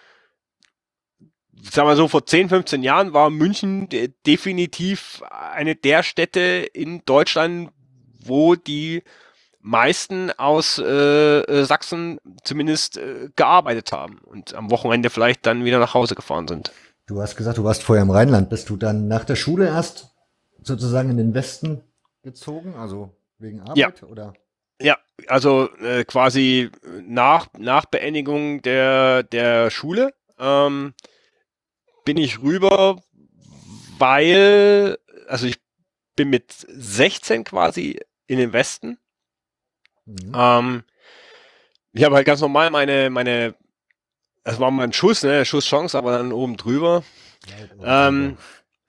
Speaker 2: Sagen wir so, vor zehn, fünfzehn Jahren war München de- definitiv eine der Städte in Deutschland, wo die meisten aus äh, äh, Sachsen zumindest äh, gearbeitet haben und am Wochenende vielleicht dann wieder nach Hause gefahren sind.
Speaker 1: Du hast gesagt, du warst vorher im Rheinland. Bist du dann nach der Schule erst sozusagen in den Westen gezogen? Also wegen
Speaker 2: Ja,
Speaker 1: Arbeit oder?
Speaker 2: ja, also äh, quasi nach, nach Beendigung der, der Schule ähm, bin ich rüber, weil, also ich bin mit sechzehn quasi in den Westen.
Speaker 1: Mhm.
Speaker 2: Ähm, ich habe halt ganz normal meine, meine, das war mal ein Schuss, ne, Schusschance, aber dann oben drüber.
Speaker 1: Weit oben drüber.
Speaker 2: Ähm,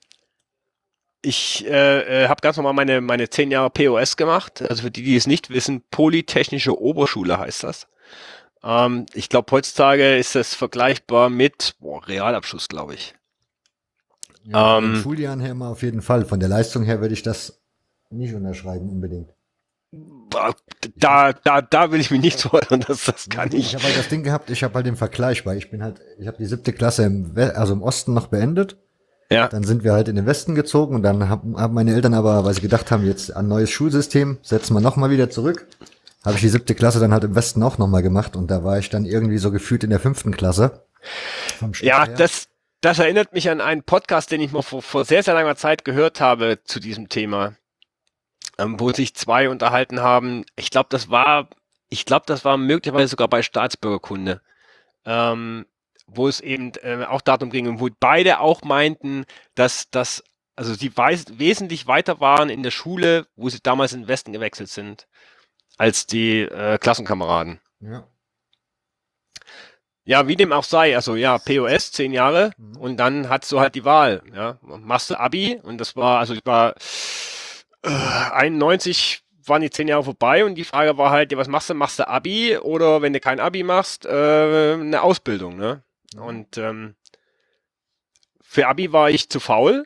Speaker 2: ich äh, äh, habe ganz normal meine, meine zehn Jahre P O S gemacht. Also für die, die es nicht wissen, Polytechnische Oberschule heißt das. Ähm, ich glaube, heutzutage ist das vergleichbar mit boah, Realabschluss, glaube ich.
Speaker 1: Ja, von den
Speaker 2: Ähm,
Speaker 1: Schuljahren her mal auf jeden Fall. Von der Leistung her würde ich das nicht unterschreiben unbedingt. Ich habe
Speaker 2: da, da, da will ich mich nicht so äußern, dass das
Speaker 1: ja,
Speaker 2: kann
Speaker 1: gut, ich
Speaker 2: ich.
Speaker 1: habe halt das Ding gehabt, ich habe halt den Vergleich, weil ich bin halt, ich habe die siebte Klasse im, We also im Osten noch beendet.
Speaker 2: Ja,
Speaker 1: Dann sind wir halt in den Westen gezogen und dann haben, haben meine Eltern aber, weil sie gedacht haben, jetzt ein neues Schulsystem, setzen wir nochmal wieder zurück, habe ich die siebte Klasse dann halt im Westen auch nochmal gemacht und da war ich dann irgendwie so gefühlt in der fünften Klasse. Vom Schnitt
Speaker 2: ja,
Speaker 1: her.
Speaker 2: das, das erinnert mich an einen Podcast, den ich mal vor, vor sehr, sehr langer Zeit gehört habe zu diesem Thema, ähm, wo sich zwei unterhalten haben. Ich glaube, das war, ich glaube, das war möglicherweise sogar bei Staatsbürgerkunde, ähm, wo es eben äh, auch darum ging, und wo beide auch meinten, dass das, also sie weiß, wesentlich weiter waren in der Schule, wo sie damals in den Westen gewechselt sind, als die äh, Klassenkameraden.
Speaker 1: Ja.
Speaker 2: Ja, wie dem auch sei, also ja, P O S, zehn Jahre und dann hast du halt die Wahl, ja. Machst du Abi und das war, also ich war äh, einundneunzig waren die zehn Jahre vorbei und die Frage war halt, ja, was machst du? Machst du Abi oder wenn du kein Abi machst, äh, eine Ausbildung, ne? Und ähm, für Abi war ich zu faul.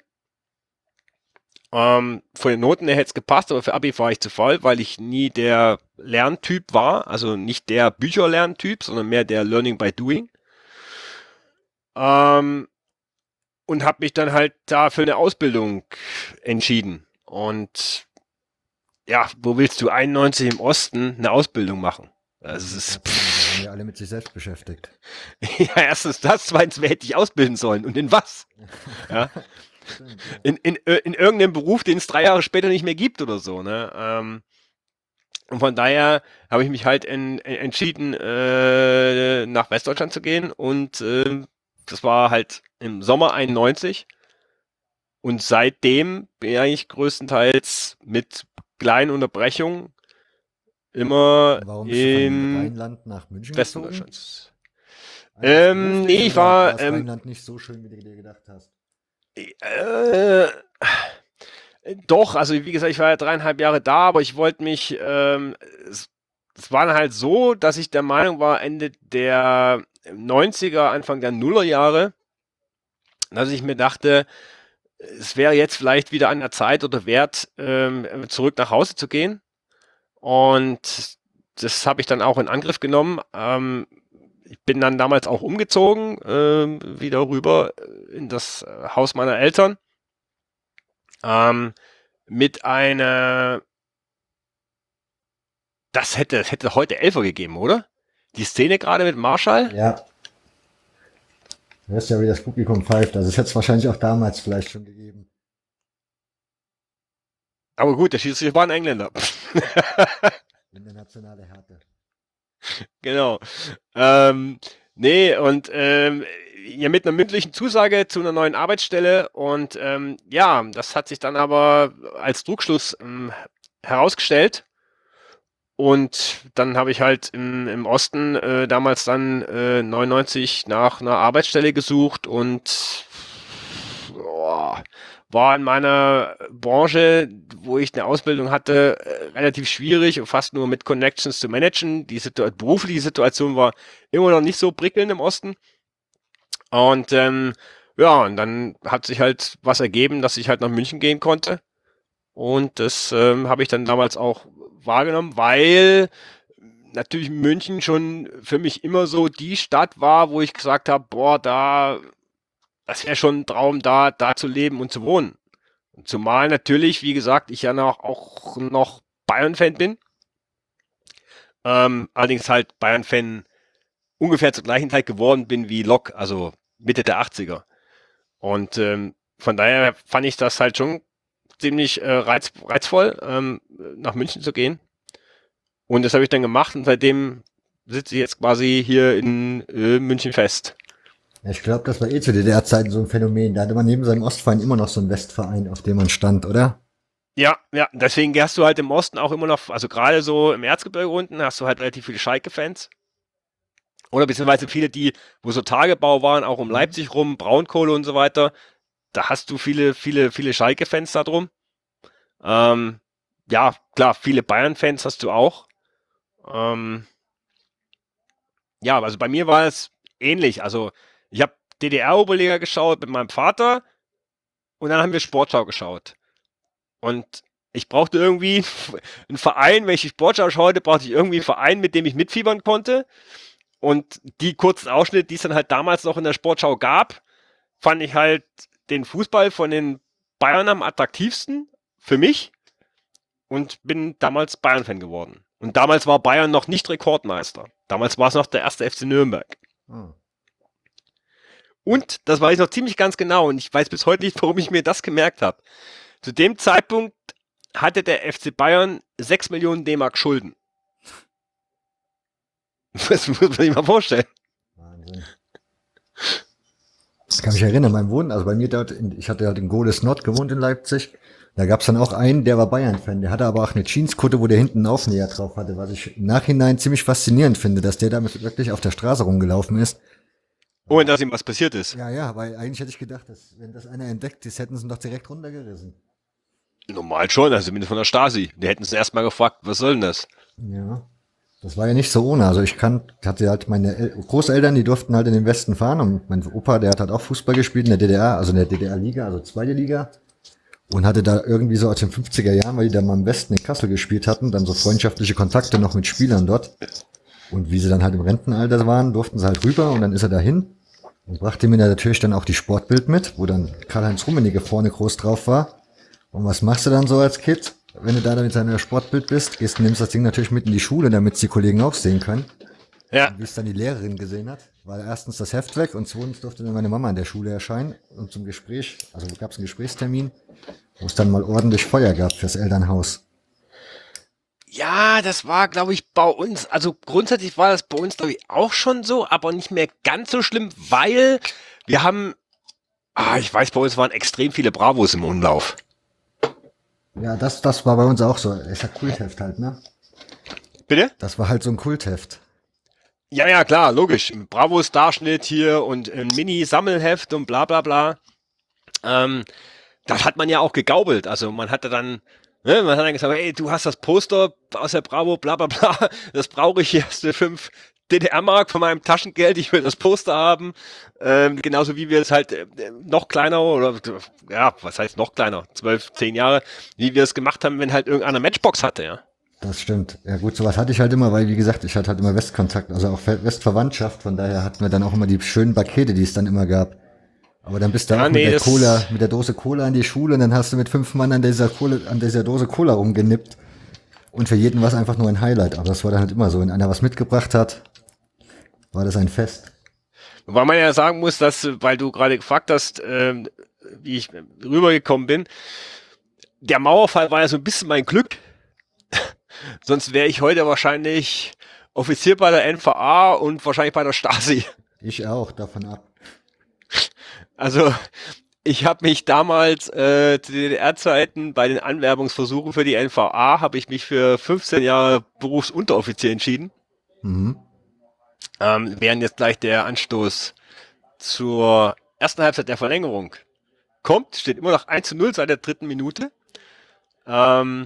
Speaker 2: Ähm, von den Noten her hätte es gepasst, aber für Abi war ich zu faul, weil ich nie der Lerntyp war, also nicht der Bücherlerntyp, sondern mehr der Learning by Doing. Ähm, und habe mich dann halt da für eine Ausbildung entschieden. Und ja, wo willst du einundneunzig im Osten eine Ausbildung machen? Also es ist,
Speaker 1: Da waren ja alle mit sich selbst beschäftigt.
Speaker 2: ja, erstens das, zweitens, wer hätte ich ausbilden sollen und in was? Ja,
Speaker 1: Stimmt, ja.
Speaker 2: in, in, äh, in irgendeinem Beruf, den es drei Jahre später nicht mehr gibt oder so, ne? Ähm, und von daher habe ich mich halt en, en, entschieden, äh, nach Westdeutschland zu gehen und äh, das war halt im Sommer einundneunzig und seitdem bin ich eigentlich größtenteils mit kleinen Unterbrechungen immer
Speaker 1: Warum bist du von
Speaker 2: im
Speaker 1: Rheinland nach München
Speaker 2: Westen
Speaker 1: gezogen?
Speaker 2: Deutschlands.
Speaker 1: Einfach
Speaker 2: Ähm,
Speaker 1: beruflich
Speaker 2: nee, ich
Speaker 1: oder war
Speaker 2: war,
Speaker 1: das
Speaker 2: ähm,
Speaker 1: Rheinland nicht so schön, wie du dir gedacht hast?
Speaker 2: äh, doch, also wie gesagt, ich war ja dreieinhalb Jahre da, aber ich wollte mich, ähm, es, es war dann halt so, dass ich der Meinung war, Ende der neunziger, Anfang der Nullerjahre, dass ich mir dachte, es wäre jetzt vielleicht wieder an der Zeit oder wert, ähm, zurück nach Hause zu gehen. Und das habe ich dann auch in Angriff genommen. Ähm, ich bin dann damals auch umgezogen, ähm, wieder rüber in das Haus meiner Eltern. Ähm, mit einer, das hätte, das hätte heute Elfer gegeben, oder? Die Szene gerade mit Marshall?
Speaker 1: Ja, du hörst ja, wie das Publikum pfeift. Also es hätte es wahrscheinlich auch damals vielleicht schon gegeben.
Speaker 2: Aber gut, der Schiedsrichter war ein Engländer.
Speaker 1: Internationale Härte.
Speaker 2: Genau. Ähm, nee, und ähm, ja, mit einer mündlichen Zusage zu einer neuen Arbeitsstelle. Und ähm, ja, das hat sich dann aber als Druckschluss ähm, herausgestellt. Und dann habe ich halt im, im Osten äh, damals dann äh, neunundneunzig nach einer Arbeitsstelle gesucht und oh, war in meiner Branche, wo ich eine Ausbildung hatte, äh, relativ schwierig und fast nur mit Connections zu managen. Die Situ berufliche Situation war immer noch nicht so prickelnd im Osten. Und ähm, ja, und dann hat sich halt was ergeben, dass ich halt nach München gehen konnte. Und das ähm, habe ich dann damals auch wahrgenommen, weil natürlich München schon für mich immer so die Stadt war, wo ich gesagt habe, boah, da, das wäre schon ein Traum, da, da zu leben und zu wohnen. Und zumal natürlich, wie gesagt, ich ja noch, auch noch Bayern-Fan bin. Ähm, allerdings halt Bayern-Fan ungefähr zur gleichen Zeit geworden bin wie Lok, also Mitte der achtziger. Und ähm, von daher fand ich das halt schon ziemlich äh, reiz, reizvoll, ähm, nach München zu gehen. Und das habe ich dann gemacht und seitdem sitze ich jetzt quasi hier in äh, München fest.
Speaker 1: Ja, ich glaube, das war eh zu D D R-Zeiten so ein Phänomen. Da hatte man neben seinem Ostverein immer noch so einen Westverein, auf dem man stand, oder?
Speaker 2: Ja, ja, deswegen hast du halt im Osten auch immer noch, also gerade so im Erzgebirge unten, hast du halt relativ viele Schalke-Fans. Oder beziehungsweise viele, die, wo so Tagebau waren, auch um Leipzig rum, Braunkohle und so weiter. Da hast du viele, viele, viele Schalke-Fans da drum. Ähm, ja, klar, viele Bayern-Fans hast du auch. Ähm, ja, also bei mir war es ähnlich. Also ich habe D D R-Oberliga geschaut mit meinem Vater und dann haben wir Sportschau geschaut. Und ich brauchte irgendwie einen Verein, wenn ich die Sportschau schaute, brauchte ich irgendwie einen Verein, mit dem ich mitfiebern konnte. Und die kurzen Ausschnitte, die es dann halt damals noch in der Sportschau gab, fand ich halt den Fußball von den Bayern am attraktivsten für mich und bin damals Bayern-Fan geworden. Und damals war Bayern noch nicht Rekordmeister. Damals war es noch der erste F C Nürnberg.
Speaker 1: Hm.
Speaker 2: Und das weiß ich noch ziemlich ganz genau und ich weiß bis heute nicht, warum ich mir das gemerkt habe. Zu dem Zeitpunkt hatte der F C Bayern sechs Millionen D-Mark Schulden. Das muss man sich mal vorstellen.
Speaker 1: Wahnsinn. Ich kann mich erinnern, beim Wohnen, also bei mir dort, in, ich hatte halt in Goles Nord gewohnt in Leipzig. Da gab's dann auch einen, der war Bayern-Fan. Der hatte aber auch eine Jeanskutte, wo der hinten einen Aufnäher drauf hatte, was ich im Nachhinein ziemlich faszinierend finde, dass der damit wirklich auf der Straße rumgelaufen ist.
Speaker 2: ohne dass ihm was passiert ist.
Speaker 1: Ja, ja, weil eigentlich hätte ich gedacht, dass, wenn das einer entdeckt, das hätten sie ihn doch direkt runtergerissen.
Speaker 2: Normal schon, also zumindest von der Stasi. Die hätten es erstmal gefragt, was soll denn das?
Speaker 1: Ja. Das war ja nicht so ohne. Also ich kann, hatte halt meine El Großeltern, die durften halt in den Westen fahren und mein Opa, der hat halt auch Fußball gespielt in der D D R, also in der D D R-Liga, also zweite Liga. Und hatte da irgendwie so aus den fünfziger Jahren, weil die da mal im Westen in Kassel gespielt hatten, dann so freundschaftliche Kontakte noch mit Spielern dort. Und wie sie dann halt im Rentenalter waren, durften sie halt rüber und dann ist er dahin und brachte mir da natürlich dann auch die Sportbild mit, wo dann Karl-Heinz Rummenigge vorne groß drauf war. Und was machst du dann so als Kind, wenn du da mit seiner Sportbild bist? Gehst und nimmst das Ding natürlich mit in die Schule, damit es die Kollegen auch sehen können.
Speaker 2: Ja.
Speaker 1: Wie es dann die Lehrerin gesehen hat, war erstens das Heft weg und zweitens durfte dann meine Mama in der Schule erscheinen und zum Gespräch, also gab es einen Gesprächstermin, wo es dann mal ordentlich Feuer gab fürs Elternhaus.
Speaker 2: Ja, das war, glaube ich, bei uns, also grundsätzlich war das bei uns, glaube ich, auch schon so, aber nicht mehr ganz so schlimm, weil wir haben, ah, ich weiß, bei uns waren extrem viele Bravos im Umlauf.
Speaker 1: Ja, das, das war bei uns auch so. Ist ja Kultheft halt, ne?
Speaker 2: Bitte?
Speaker 1: Das war halt so ein Kultheft.
Speaker 2: Ja, ja, klar, logisch. Bravos Darschnitt hier und ein Mini-Sammelheft und bla bla bla. Ähm, das hat man ja auch gegaubelt. Also man hatte dann, ne, man hat dann gesagt, ey, du hast das Poster aus der Bravo, bla bla bla, das brauche ich hier, hast du fünf D D R-Mark von meinem Taschengeld, ich will das Poster haben. Ähm, genauso wie wir es halt äh, noch kleiner oder, ja, was heißt noch kleiner, zwölf, zehn Jahre, wie wir es gemacht haben, wenn halt irgendeiner Matchbox hatte, ja.
Speaker 1: Das stimmt. Ja gut, sowas hatte ich halt immer, weil wie gesagt, ich hatte halt immer Westkontakt, also auch Westverwandtschaft, von daher hatten wir dann auch immer die schönen Pakete, die es dann immer gab. Aber dann bist du
Speaker 2: Ja,
Speaker 1: auch
Speaker 2: nee,
Speaker 1: mit der
Speaker 2: das-
Speaker 1: Cola, mit der Dose Cola in die Schule und dann hast du mit fünf Mann an dieser Cola, an dieser Dose Cola rumgenippt. Und für jeden war es einfach nur ein Highlight. Aber das war dann halt immer so. Wenn einer was mitgebracht hat, war das ein Fest.
Speaker 2: Wobei man ja sagen muss, dass, äh, weil du gerade gefragt hast, ähm, wie ich rübergekommen bin, der Mauerfall war ja so ein bisschen mein Glück. Sonst wäre ich heute wahrscheinlich Offizier bei der N V A und wahrscheinlich bei der Stasi.
Speaker 1: Ich auch, davon ab.
Speaker 2: Also ich habe mich damals äh, zu D D R-Zeiten bei den Anwerbungsversuchen für die N V A habe ich mich für fünfzehn Jahre Berufsunteroffizier entschieden.
Speaker 1: Mhm.
Speaker 2: Ähm, während jetzt gleich der Anstoß zur ersten Halbzeit der Verlängerung kommt, steht immer noch eins zu null seit der dritten Minute. Ähm,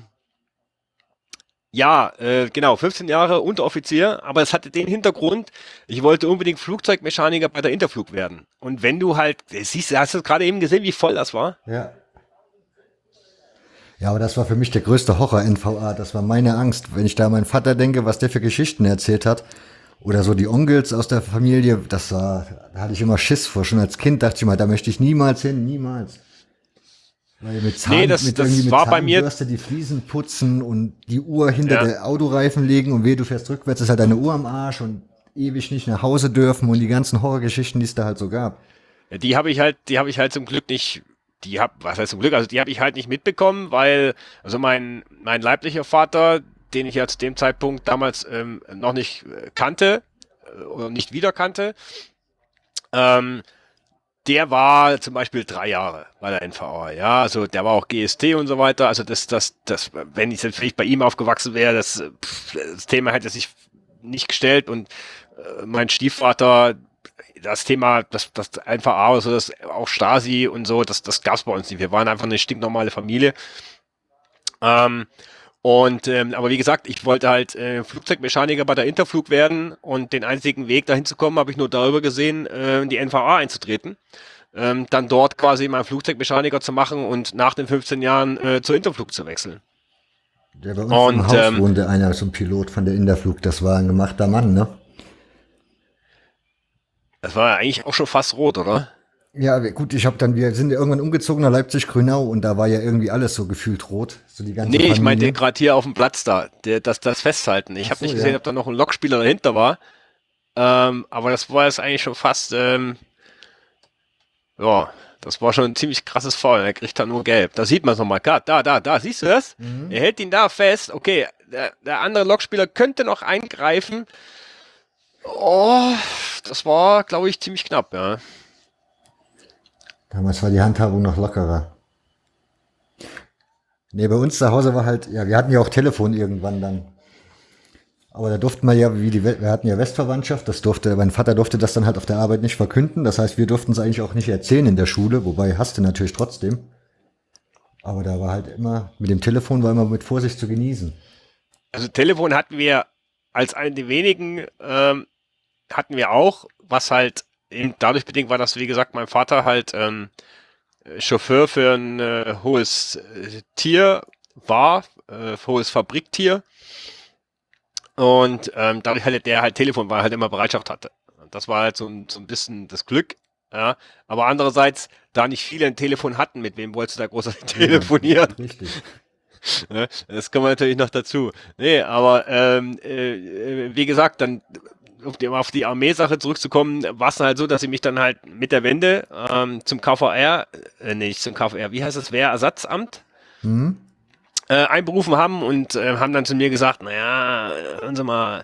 Speaker 2: ja, äh, genau, fünfzehn Jahre Unteroffizier, aber es hatte den Hintergrund, ich wollte unbedingt Flugzeugmechaniker bei der Interflug werden. Und wenn du halt, siehst du, hast du gerade eben gesehen, wie voll das war?
Speaker 1: Ja. Ja, aber das war für mich der größte Horror N V A. Das war meine Angst. Wenn ich da an meinen Vater denke, was der für Geschichten erzählt hat, oder so die Onkels aus der Familie, das war, da hatte ich immer Schiss vor. Schon als Kind dachte ich mal, da möchte ich niemals hin, niemals. Weil mit Zahn,
Speaker 2: Nee, das-
Speaker 1: mit
Speaker 2: das
Speaker 1: irgendwie mit
Speaker 2: war bei mir-
Speaker 1: Zahnbürste die Fliesen putzen und die Uhr hinter
Speaker 2: Ja.
Speaker 1: der Autoreifen legen und weh, du fährst rückwärts, ist halt deine Uhr am Arsch und ewig nicht nach Hause dürfen und die ganzen Horrorgeschichten, die es da halt so gab.
Speaker 2: Ja, die habe ich halt, die habe ich halt zum Glück nicht, die hab, was heißt zum Glück, also die habe ich halt nicht mitbekommen, weil, also mein, mein leiblicher Vater, den ich ja zu dem Zeitpunkt damals ähm, noch nicht äh, kannte äh, oder nicht wiederkannte, ähm, der war zum Beispiel drei Jahre bei der N V A, ja, also der war auch G S T und so weiter, also das, das, das, wenn ich jetzt vielleicht bei ihm aufgewachsen wäre, das, äh, pff, das Thema hätte sich nicht gestellt und äh, mein Stiefvater, das Thema, das, das N V A oder so, das auch Stasi und so, das, das gab's bei uns nicht. Wir waren einfach eine stinknormale Familie. Ähm, und ähm, aber wie gesagt, ich wollte halt äh, Flugzeugmechaniker bei der Interflug werden und den einzigen Weg dahin zu kommen, habe ich nur darüber gesehen, äh, in die N V A einzutreten. Ähm, dann dort quasi meinen Flugzeugmechaniker zu machen und nach den fünfzehn Jahren äh, zur Interflug zu wechseln.
Speaker 1: Der bei uns
Speaker 2: Und,
Speaker 1: im Haus
Speaker 2: ähm,
Speaker 1: wohnte, einer, so ein Pilot von der Interflug, das war ein gemachter Mann, ne?
Speaker 2: Das war ja eigentlich auch schon fast rot, oder?
Speaker 1: Ja, gut, ich habe dann, wir sind ja irgendwann umgezogen nach Leipzig-Grünau und da war ja irgendwie alles so gefühlt rot. So die ganze
Speaker 2: Nee, ich
Speaker 1: Familie.
Speaker 2: meinte gerade hier auf dem Platz da, der, das, das Festhalten. Ich
Speaker 1: Ach
Speaker 2: habe
Speaker 1: so,
Speaker 2: nicht gesehen,
Speaker 1: ja.
Speaker 2: ob da noch ein Lokspieler dahinter war. Ähm, aber das war jetzt eigentlich schon fast, ähm, ja, das war schon ein ziemlich krasses Foul. Er kriegt da nur gelb. Da sieht man es nochmal. Da, da, da, da, siehst du das?
Speaker 1: Mhm.
Speaker 2: Er hält ihn da fest. Okay, der, der andere Lokspieler könnte noch eingreifen. Oh, das war, glaube ich, ziemlich knapp, ja.
Speaker 1: Damals war die Handhabung noch lockerer. Nee, bei uns zu Hause war halt, ja, wir hatten ja auch Telefon irgendwann dann. Aber da durften wir ja, wie die, We- wir hatten ja Westverwandtschaft, das durfte, mein Vater durfte das dann halt auf der Arbeit nicht verkünden. Das heißt, wir durften es eigentlich auch nicht erzählen in der Schule, wobei hast du natürlich trotzdem. Aber da war halt immer, mit dem Telefon war immer mit Vorsicht zu genießen.
Speaker 2: Also Telefon hatten wir als einen der wenigen, ähm, hatten wir auch, was halt eben dadurch bedingt war, dass, wie gesagt, mein Vater halt ähm, Chauffeur für ein äh, hohes äh, Tier war, äh, hohes Fabriktier. Und ähm, dadurch hatte der halt Telefon, weil er halt immer Bereitschaft hatte. Und das war halt so ein, so ein bisschen das Glück. Ja. Aber andererseits, da nicht viele ein Telefon hatten, mit wem wolltest du da großartig telefonieren?
Speaker 1: Richtig.
Speaker 2: Ne? Das kommt natürlich noch dazu. Nee, aber ähm, äh, wie gesagt, dann auf die, auf die Armeesache zurückzukommen, war es halt so, dass sie mich dann halt mit der Wende ähm, zum K V R, äh, nee, nicht zum K V R, wie heißt das, Wehrersatzamt,
Speaker 1: Hm?
Speaker 2: äh, einberufen haben und äh, haben dann zu mir gesagt, naja, hören Sie mal,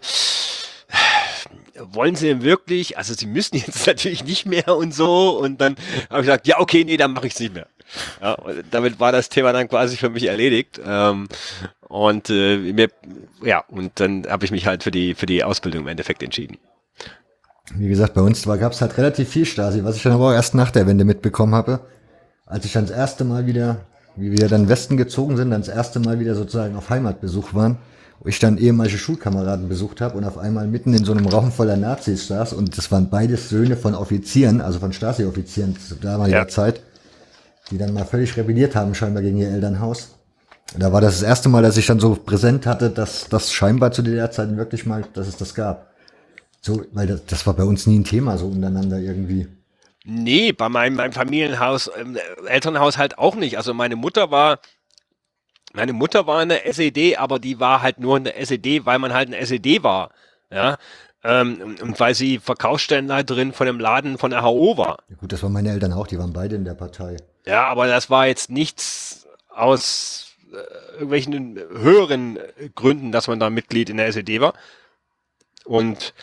Speaker 2: wollen Sie denn wirklich, also Sie müssen jetzt natürlich nicht mehr und so, und dann habe ich gesagt, ja, okay, nee, dann mache ich es nicht mehr. Ja, und damit war das Thema dann quasi für mich erledigt. Ähm, und äh, mir, ja, und dann habe ich mich halt für die für die Ausbildung im Endeffekt entschieden.
Speaker 1: Wie gesagt, bei uns gab es halt relativ viel Stasi, was ich dann aber auch erst nach der Wende mitbekommen habe. Als ich dann das erste Mal wieder, wie wir dann in den Westen gezogen sind, dann das erste Mal wieder sozusagen auf Heimatbesuch waren, wo ich dann ehemalige Schulkameraden besucht habe und auf einmal mitten in so einem Raum voller Nazis saß, und das waren beides Söhne von Offizieren, also von Stasi-Offizieren zu damaliger
Speaker 2: Ja.
Speaker 1: Zeit, die dann mal völlig rebelliert haben, scheinbar gegen ihr Elternhaus. Da war das das erste Mal, dass ich dann so präsent hatte, dass das scheinbar zu der Zeit wirklich mal, dass es das gab. So, weil das, das war bei uns nie ein Thema, so untereinander irgendwie.
Speaker 2: Nee, bei meinem, meinem Familienhaus, ähm, Elternhaus halt auch nicht. Also meine Mutter war, meine Mutter war in der S E D, aber die war halt nur in der S E D, weil man halt in der S E D war. Ja. Ähm, und, und weil sie Verkaufsstellenleiterin von dem Laden von der H O war.
Speaker 1: Ja, gut, das waren meine Eltern auch, die waren beide in der Partei.
Speaker 2: Ja, aber das war jetzt nichts aus äh, irgendwelchen höheren äh, Gründen, dass man da Mitglied in der S E D war. Und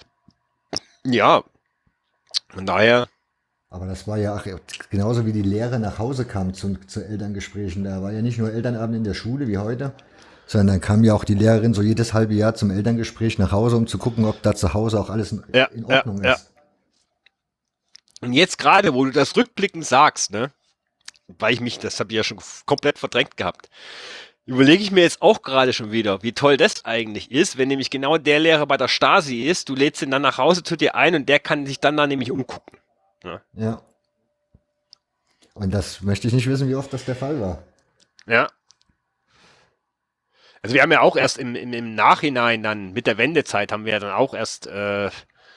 Speaker 2: ja, von daher,
Speaker 1: Aber das war ja ach, genauso wie die Lehre nach Hause kam zu, zu Elterngesprächen. Da war ja nicht nur Elternabend in der Schule wie heute, sondern dann kam ja auch die Lehrerin so jedes halbe Jahr zum Elterngespräch nach Hause, um zu gucken, ob da zu Hause auch alles in,
Speaker 2: ja,
Speaker 1: in
Speaker 2: ja,
Speaker 1: Ordnung
Speaker 2: ja.
Speaker 1: ist.
Speaker 2: Und jetzt gerade, wo du das rückblickend sagst, ne, weil ich mich, das habe ich ja schon komplett verdrängt gehabt, überlege ich mir jetzt auch gerade schon wieder, wie toll das eigentlich ist, wenn nämlich genau der Lehrer bei der Stasi ist, du lädst ihn dann nach Hause zu dir ein und der kann sich dann da nämlich umgucken. Ja.
Speaker 1: Ja. Und das möchte ich nicht wissen, wie oft das der Fall war.
Speaker 2: Ja. Also wir haben ja auch erst im, im, im Nachhinein dann mit der Wendezeit haben wir ja dann auch erst äh, äh,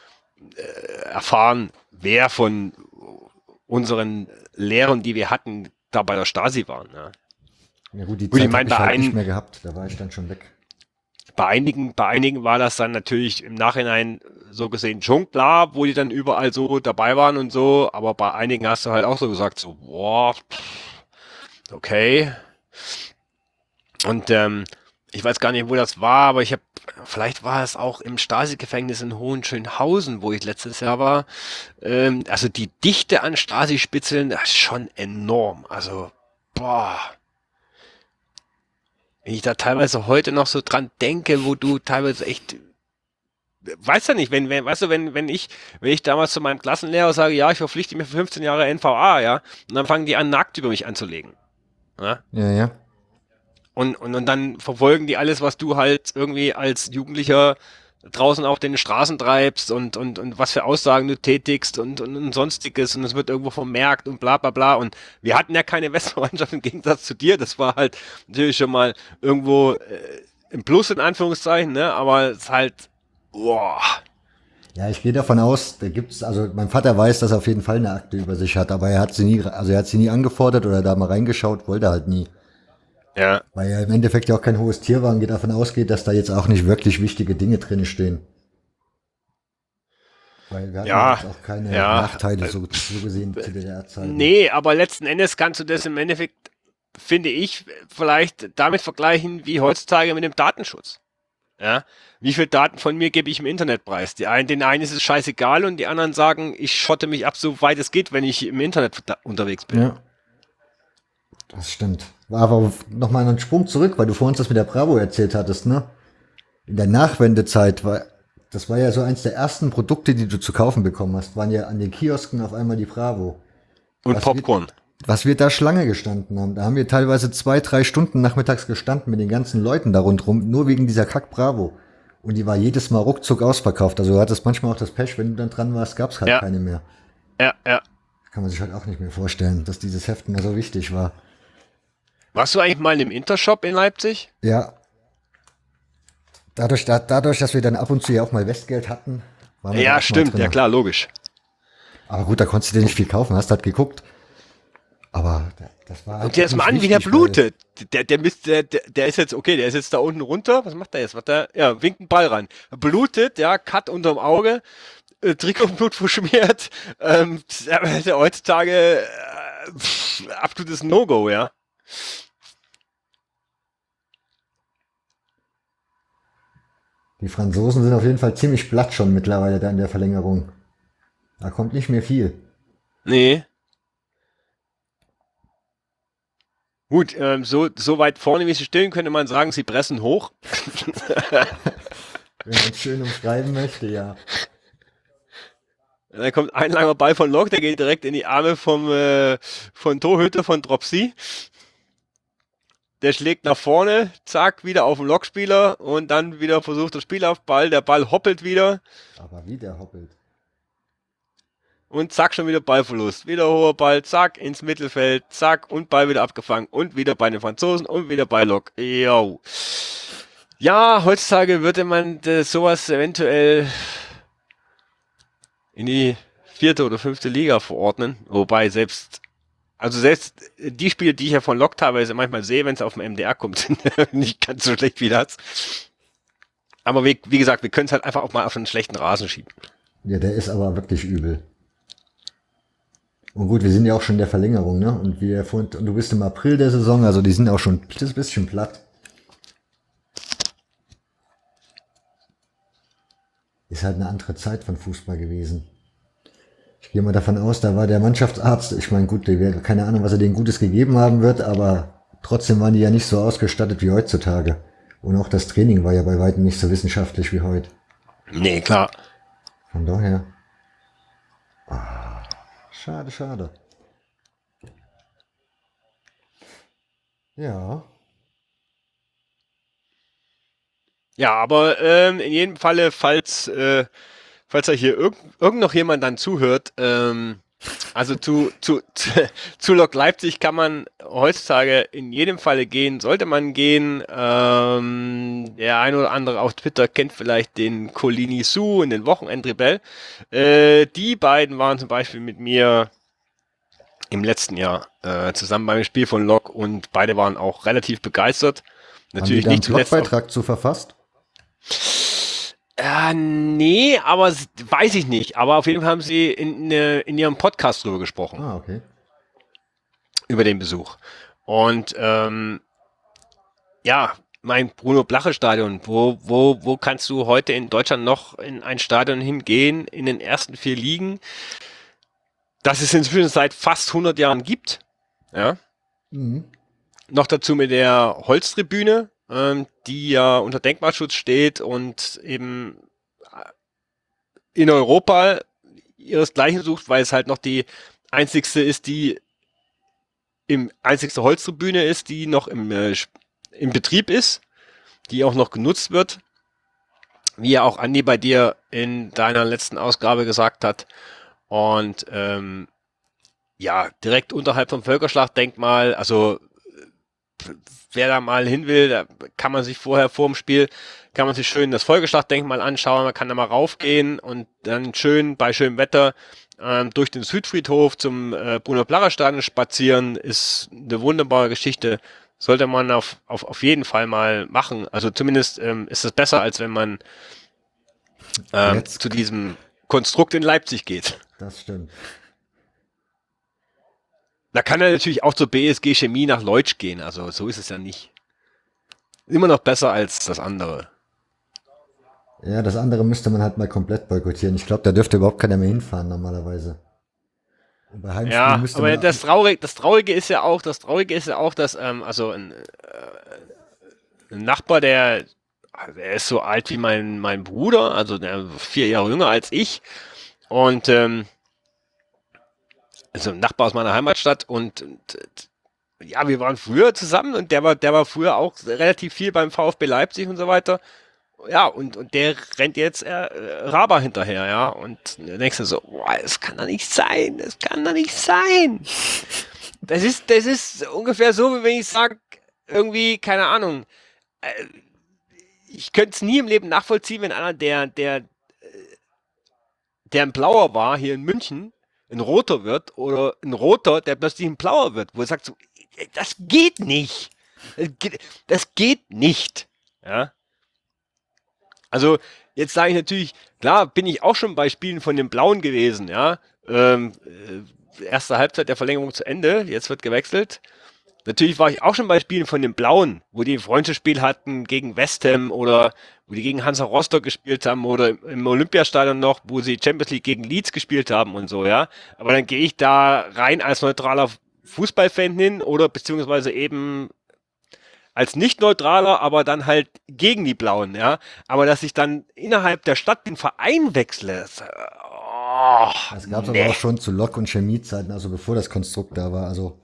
Speaker 2: erfahren, wer von unseren Lehrern, die wir hatten, da bei der Stasi waren. Ja.
Speaker 1: Ja gut, die
Speaker 2: Gut, ich
Speaker 1: Zeit
Speaker 2: mein,
Speaker 1: habe ich
Speaker 2: bei
Speaker 1: halt nicht
Speaker 2: einem-
Speaker 1: mehr gehabt, da war ich dann schon weg.
Speaker 2: Bei einigen, bei einigen war das dann natürlich im Nachhinein so gesehen schon klar, wo die dann überall so dabei waren und so, aber bei einigen hast du halt auch so gesagt, so, boah, pff, okay. Und ähm, ich weiß gar nicht, wo das war, aber ich habe, vielleicht war es auch im Stasi-Gefängnis in Hohenschönhausen, wo ich letztes Jahr war. Ähm, also die Dichte an Stasi-Spitzeln, das ist schon enorm. Also, boah. Wenn ich da teilweise heute noch so dran denke, wo du teilweise echt, weißt du nicht, wenn, wenn, weißt du, wenn, wenn ich, wenn ich damals zu meinem Klassenlehrer sage, ja, ich verpflichte mich für fünfzehn Jahre N V A, ja, und dann fangen die an, nackt über mich anzulegen. Ja?
Speaker 1: Ja, ja.
Speaker 2: Und, und, und dann verfolgen die alles, was du halt irgendwie als Jugendlicher draußen auf den Straßen treibst und, und, und was für Aussagen du tätigst und, und, und sonstiges, und es wird irgendwo vermerkt und bla bla bla. Und wir hatten ja keine Westverwandtschaft im Gegensatz zu dir. Das war halt natürlich schon mal irgendwo äh, im Plus in Anführungszeichen, ne? Aber es ist halt, boah.
Speaker 1: Ja, ich gehe davon aus, da gibt's, also mein Vater weiß, dass er auf jeden Fall eine Akte über sich hat, aber er hat sie nie, also er hat sie nie angefordert oder da mal reingeschaut, wollte er halt nie.
Speaker 2: Ja,
Speaker 1: Weil er im Endeffekt ja auch kein hohes Tier war und davon ausgeht, dass da jetzt auch nicht wirklich wichtige Dinge drin stehen. Weil wir hatten
Speaker 2: Ja,
Speaker 1: jetzt auch keine
Speaker 2: ja.
Speaker 1: Nachteile so, so gesehen zu der Zeit.
Speaker 2: nee, aber letzten Endes kannst du das im Endeffekt, finde ich, vielleicht damit vergleichen wie heutzutage mit dem Datenschutz. Ja, wie viele Daten von mir gebe ich im Internet preis? Die einen, den einen ist es scheißegal und die anderen sagen, ich schotte mich ab, so weit es geht, wenn ich im Internet da- unterwegs bin.
Speaker 1: Ja. Das stimmt. War aber nochmal einen Sprung zurück, weil du vor uns das mit der Bravo erzählt hattest, ne? In der Nachwendezeit war, das war ja so eins der ersten Produkte, die du zu kaufen bekommen hast, waren ja an den Kiosken auf einmal die Bravo.
Speaker 2: Und
Speaker 1: Was
Speaker 2: Popcorn.
Speaker 1: Was wir da Schlange gestanden haben. Da haben wir teilweise zwei, drei Stunden nachmittags gestanden mit den ganzen Leuten da rundrum, nur wegen dieser Kack Bravo. Und die war jedes Mal ruckzuck ausverkauft. Also du hattest manchmal auch das Pech, wenn du dann dran warst, gab's halt
Speaker 2: Ja.
Speaker 1: keine mehr.
Speaker 2: Ja, ja.
Speaker 1: Kann man sich halt auch nicht mehr vorstellen, dass dieses Heften da so wichtig war.
Speaker 2: Warst du eigentlich mal in dem Intershop in Leipzig?
Speaker 1: Ja. Dadurch, da, dadurch, dass wir dann ab und zu ja auch mal Westgeld hatten, waren wir da auch
Speaker 2: Ja,
Speaker 1: mal
Speaker 2: stimmt.
Speaker 1: drin.
Speaker 2: Ja, klar, logisch.
Speaker 1: Aber gut, da konntest du dir nicht viel kaufen, hast halt geguckt. Aber das war halt
Speaker 2: Guck dir das
Speaker 1: nicht
Speaker 2: mal an, wie der
Speaker 1: wichtig, weil-
Speaker 2: blutet. Der, der, Mist, der, der, der ist jetzt, okay, der ist jetzt da unten runter. Was macht der jetzt? Macht der, ja, winkt einen Ball ran. Blutet, ja, Cut unterm Auge, äh, Trikotblut verschmiert. Ähm, das ist ja heutzutage äh, pff, absolutes No-Go, ja.
Speaker 1: Die Franzosen sind auf jeden Fall ziemlich platt schon mittlerweile da in der Verlängerung. Da kommt nicht mehr viel.
Speaker 2: Nee. Gut, ähm, so, so weit vorne, wie sie stehen, könnte man sagen, sie pressen hoch.
Speaker 1: Wenn man es schön umschreiben möchte, ja.
Speaker 2: Dann kommt ein langer Ball von Lok, der geht direkt in die Arme vom äh, von Torhüter von Dropsy. Der schlägt nach vorne, zack, wieder auf den Lokspieler und dann wieder versucht das Spiel auf Ball. Der Ball hoppelt wieder
Speaker 1: Aber wie der hoppelt.
Speaker 2: und zack, schon wieder Ballverlust. Wieder hoher Ball, zack, ins Mittelfeld, zack, und Ball wieder abgefangen und wieder bei den Franzosen und wieder bei Lok. Yo. Ja, heutzutage würde man das, sowas eventuell in die vierte oder fünfte Liga verordnen. Wobei selbst, also selbst die Spiele, die ich ja von Lok teilweise manchmal sehe, wenn es auf dem M D R kommt, sind nicht ganz so schlecht wie das. Aber wie, wie gesagt, wir können es halt einfach auch mal auf einen schlechten Rasen schieben.
Speaker 1: Ja, der ist aber wirklich übel. Und gut, wir sind ja auch schon in der Verlängerung, ne? Und wir und du bist im April der Saison, also die sind auch schon ein bisschen platt. Ist halt eine andere Zeit von Fußball gewesen. Ich gehe mal davon aus, da war der Mannschaftsarzt, ich meine, gut, der wäre keine Ahnung, was er denen Gutes gegeben haben wird, aber trotzdem waren die ja nicht so ausgestattet wie heutzutage. Und auch das Training war ja bei weitem nicht so wissenschaftlich wie heute.
Speaker 2: Nee, klar.
Speaker 1: Von daher. Ah, schade, schade. Ja.
Speaker 2: Ja, aber ähm, in jedem Falle, falls, äh, falls da hier irg irgend noch jemand dann zuhört, ähm, also zu, zu, zu, zu Lok Leipzig kann man heutzutage in jedem Falle gehen, sollte man gehen. Ähm, der ein oder andere auf Twitter kennt vielleicht den Colini Su und den Wochenendrebell. Äh, die beiden waren zum Beispiel mit mir im letzten Jahr äh, zusammen beim Spiel von Lok und beide waren auch relativ begeistert. Natürlich
Speaker 1: Haben die
Speaker 2: nicht
Speaker 1: da einen
Speaker 2: zuletzt. Auf,
Speaker 1: Blogbeitrag zu verfasst?
Speaker 2: äh, nee, aber s- weiß ich nicht. Aber auf jeden Fall haben sie in, äh, in ihrem Podcast drüber gesprochen,
Speaker 1: Ah, okay.
Speaker 2: über den Besuch. Und ähm, ja, mein Bruno-Blache-Stadion, wo, wo, wo kannst du heute in Deutschland noch in ein Stadion hingehen, in den ersten vier Ligen, das es inzwischen seit fast hundert Jahren gibt? Ja.
Speaker 1: Mhm.
Speaker 2: Noch dazu mit der Holztribüne, ähm, die ja unter Denkmalschutz steht und eben in Europa ihresgleichen sucht, weil es halt noch die einzigste ist, die im einzigste Holztribüne ist, die noch im, äh, im Betrieb ist, die auch noch genutzt wird. Wie ja auch Andi bei dir in deiner letzten Ausgabe gesagt hat. Und ähm, ja, direkt unterhalb vom Völkerschlachtdenkmal, also wer da mal hin will, da kann man sich vorher vor dem Spiel, kann man sich schön das Völkerschlachtdenkmal anschauen, man kann da mal raufgehen und dann schön bei schönem Wetter ähm, durch den Südfriedhof zum äh, Bruno-Blacher-Stadion spazieren, ist eine wunderbare Geschichte, sollte man auf, auf, auf jeden Fall mal machen. Also zumindest ähm, ist es besser, als wenn man ähm,
Speaker 1: Jetzt-
Speaker 2: zu diesem Konstrukt in Leipzig geht.
Speaker 1: Das stimmt.
Speaker 2: Da kann er natürlich auch zur B S G Chemie nach Leutsch gehen, also so ist es ja nicht. Immer noch besser als das andere.
Speaker 1: Ja, das andere müsste man halt mal komplett boykottieren. Ich glaube, da dürfte überhaupt keiner mehr hinfahren normalerweise. Und bei Heimspielen
Speaker 2: Ja,
Speaker 1: müsste
Speaker 2: aber
Speaker 1: man
Speaker 2: das Traurige, das Traurige ist ja auch, das Traurige ist ja auch, dass ähm, also ein, äh, ein Nachbar, der also er ist so alt wie mein, mein Bruder, also der vier Jahre jünger als ich. Und ähm, also ein Nachbar aus meiner Heimatstadt und, und ja, wir waren früher zusammen und der war, der war früher auch relativ viel beim VfB Leipzig und so weiter. Ja, und, und der rennt jetzt äh, Raba hinterher, ja. Und du denkst du so, boah, das kann doch nicht sein, das kann doch nicht sein. Das ist, das ist ungefähr so, wie wenn ich sage, irgendwie, keine Ahnung, äh, ich könnte es nie im Leben nachvollziehen, wenn einer, der, der, der ein Blauer war hier in München, ein Roter wird oder ein Roter, der plötzlich ein Blauer wird, wo er sagt so, das geht nicht. Das geht, das geht nicht. Ja. Also, jetzt sage ich natürlich, klar, bin ich auch schon bei Spielen von den Blauen gewesen, ja. Ähm, äh, erste Halbzeit der Verlängerung zu Ende, jetzt wird gewechselt. Natürlich war ich auch schon bei Spielen von den Blauen, wo die ein Freundschaftsspiel hatten gegen West Ham oder wo die gegen Hansa Rostock gespielt haben oder im Olympiastadion noch, wo sie Champions League gegen Leeds gespielt haben und so, ja. Aber dann gehe ich da rein als neutraler Fußballfan hin oder beziehungsweise eben als nicht neutraler, aber dann halt gegen die Blauen, ja. Aber dass ich dann innerhalb der Stadt den Verein wechsle, das, oh,
Speaker 1: Das gab es
Speaker 2: nee.
Speaker 1: aber auch schon zu Lok- und Chemiezeiten, also bevor das Konstrukt da war. Also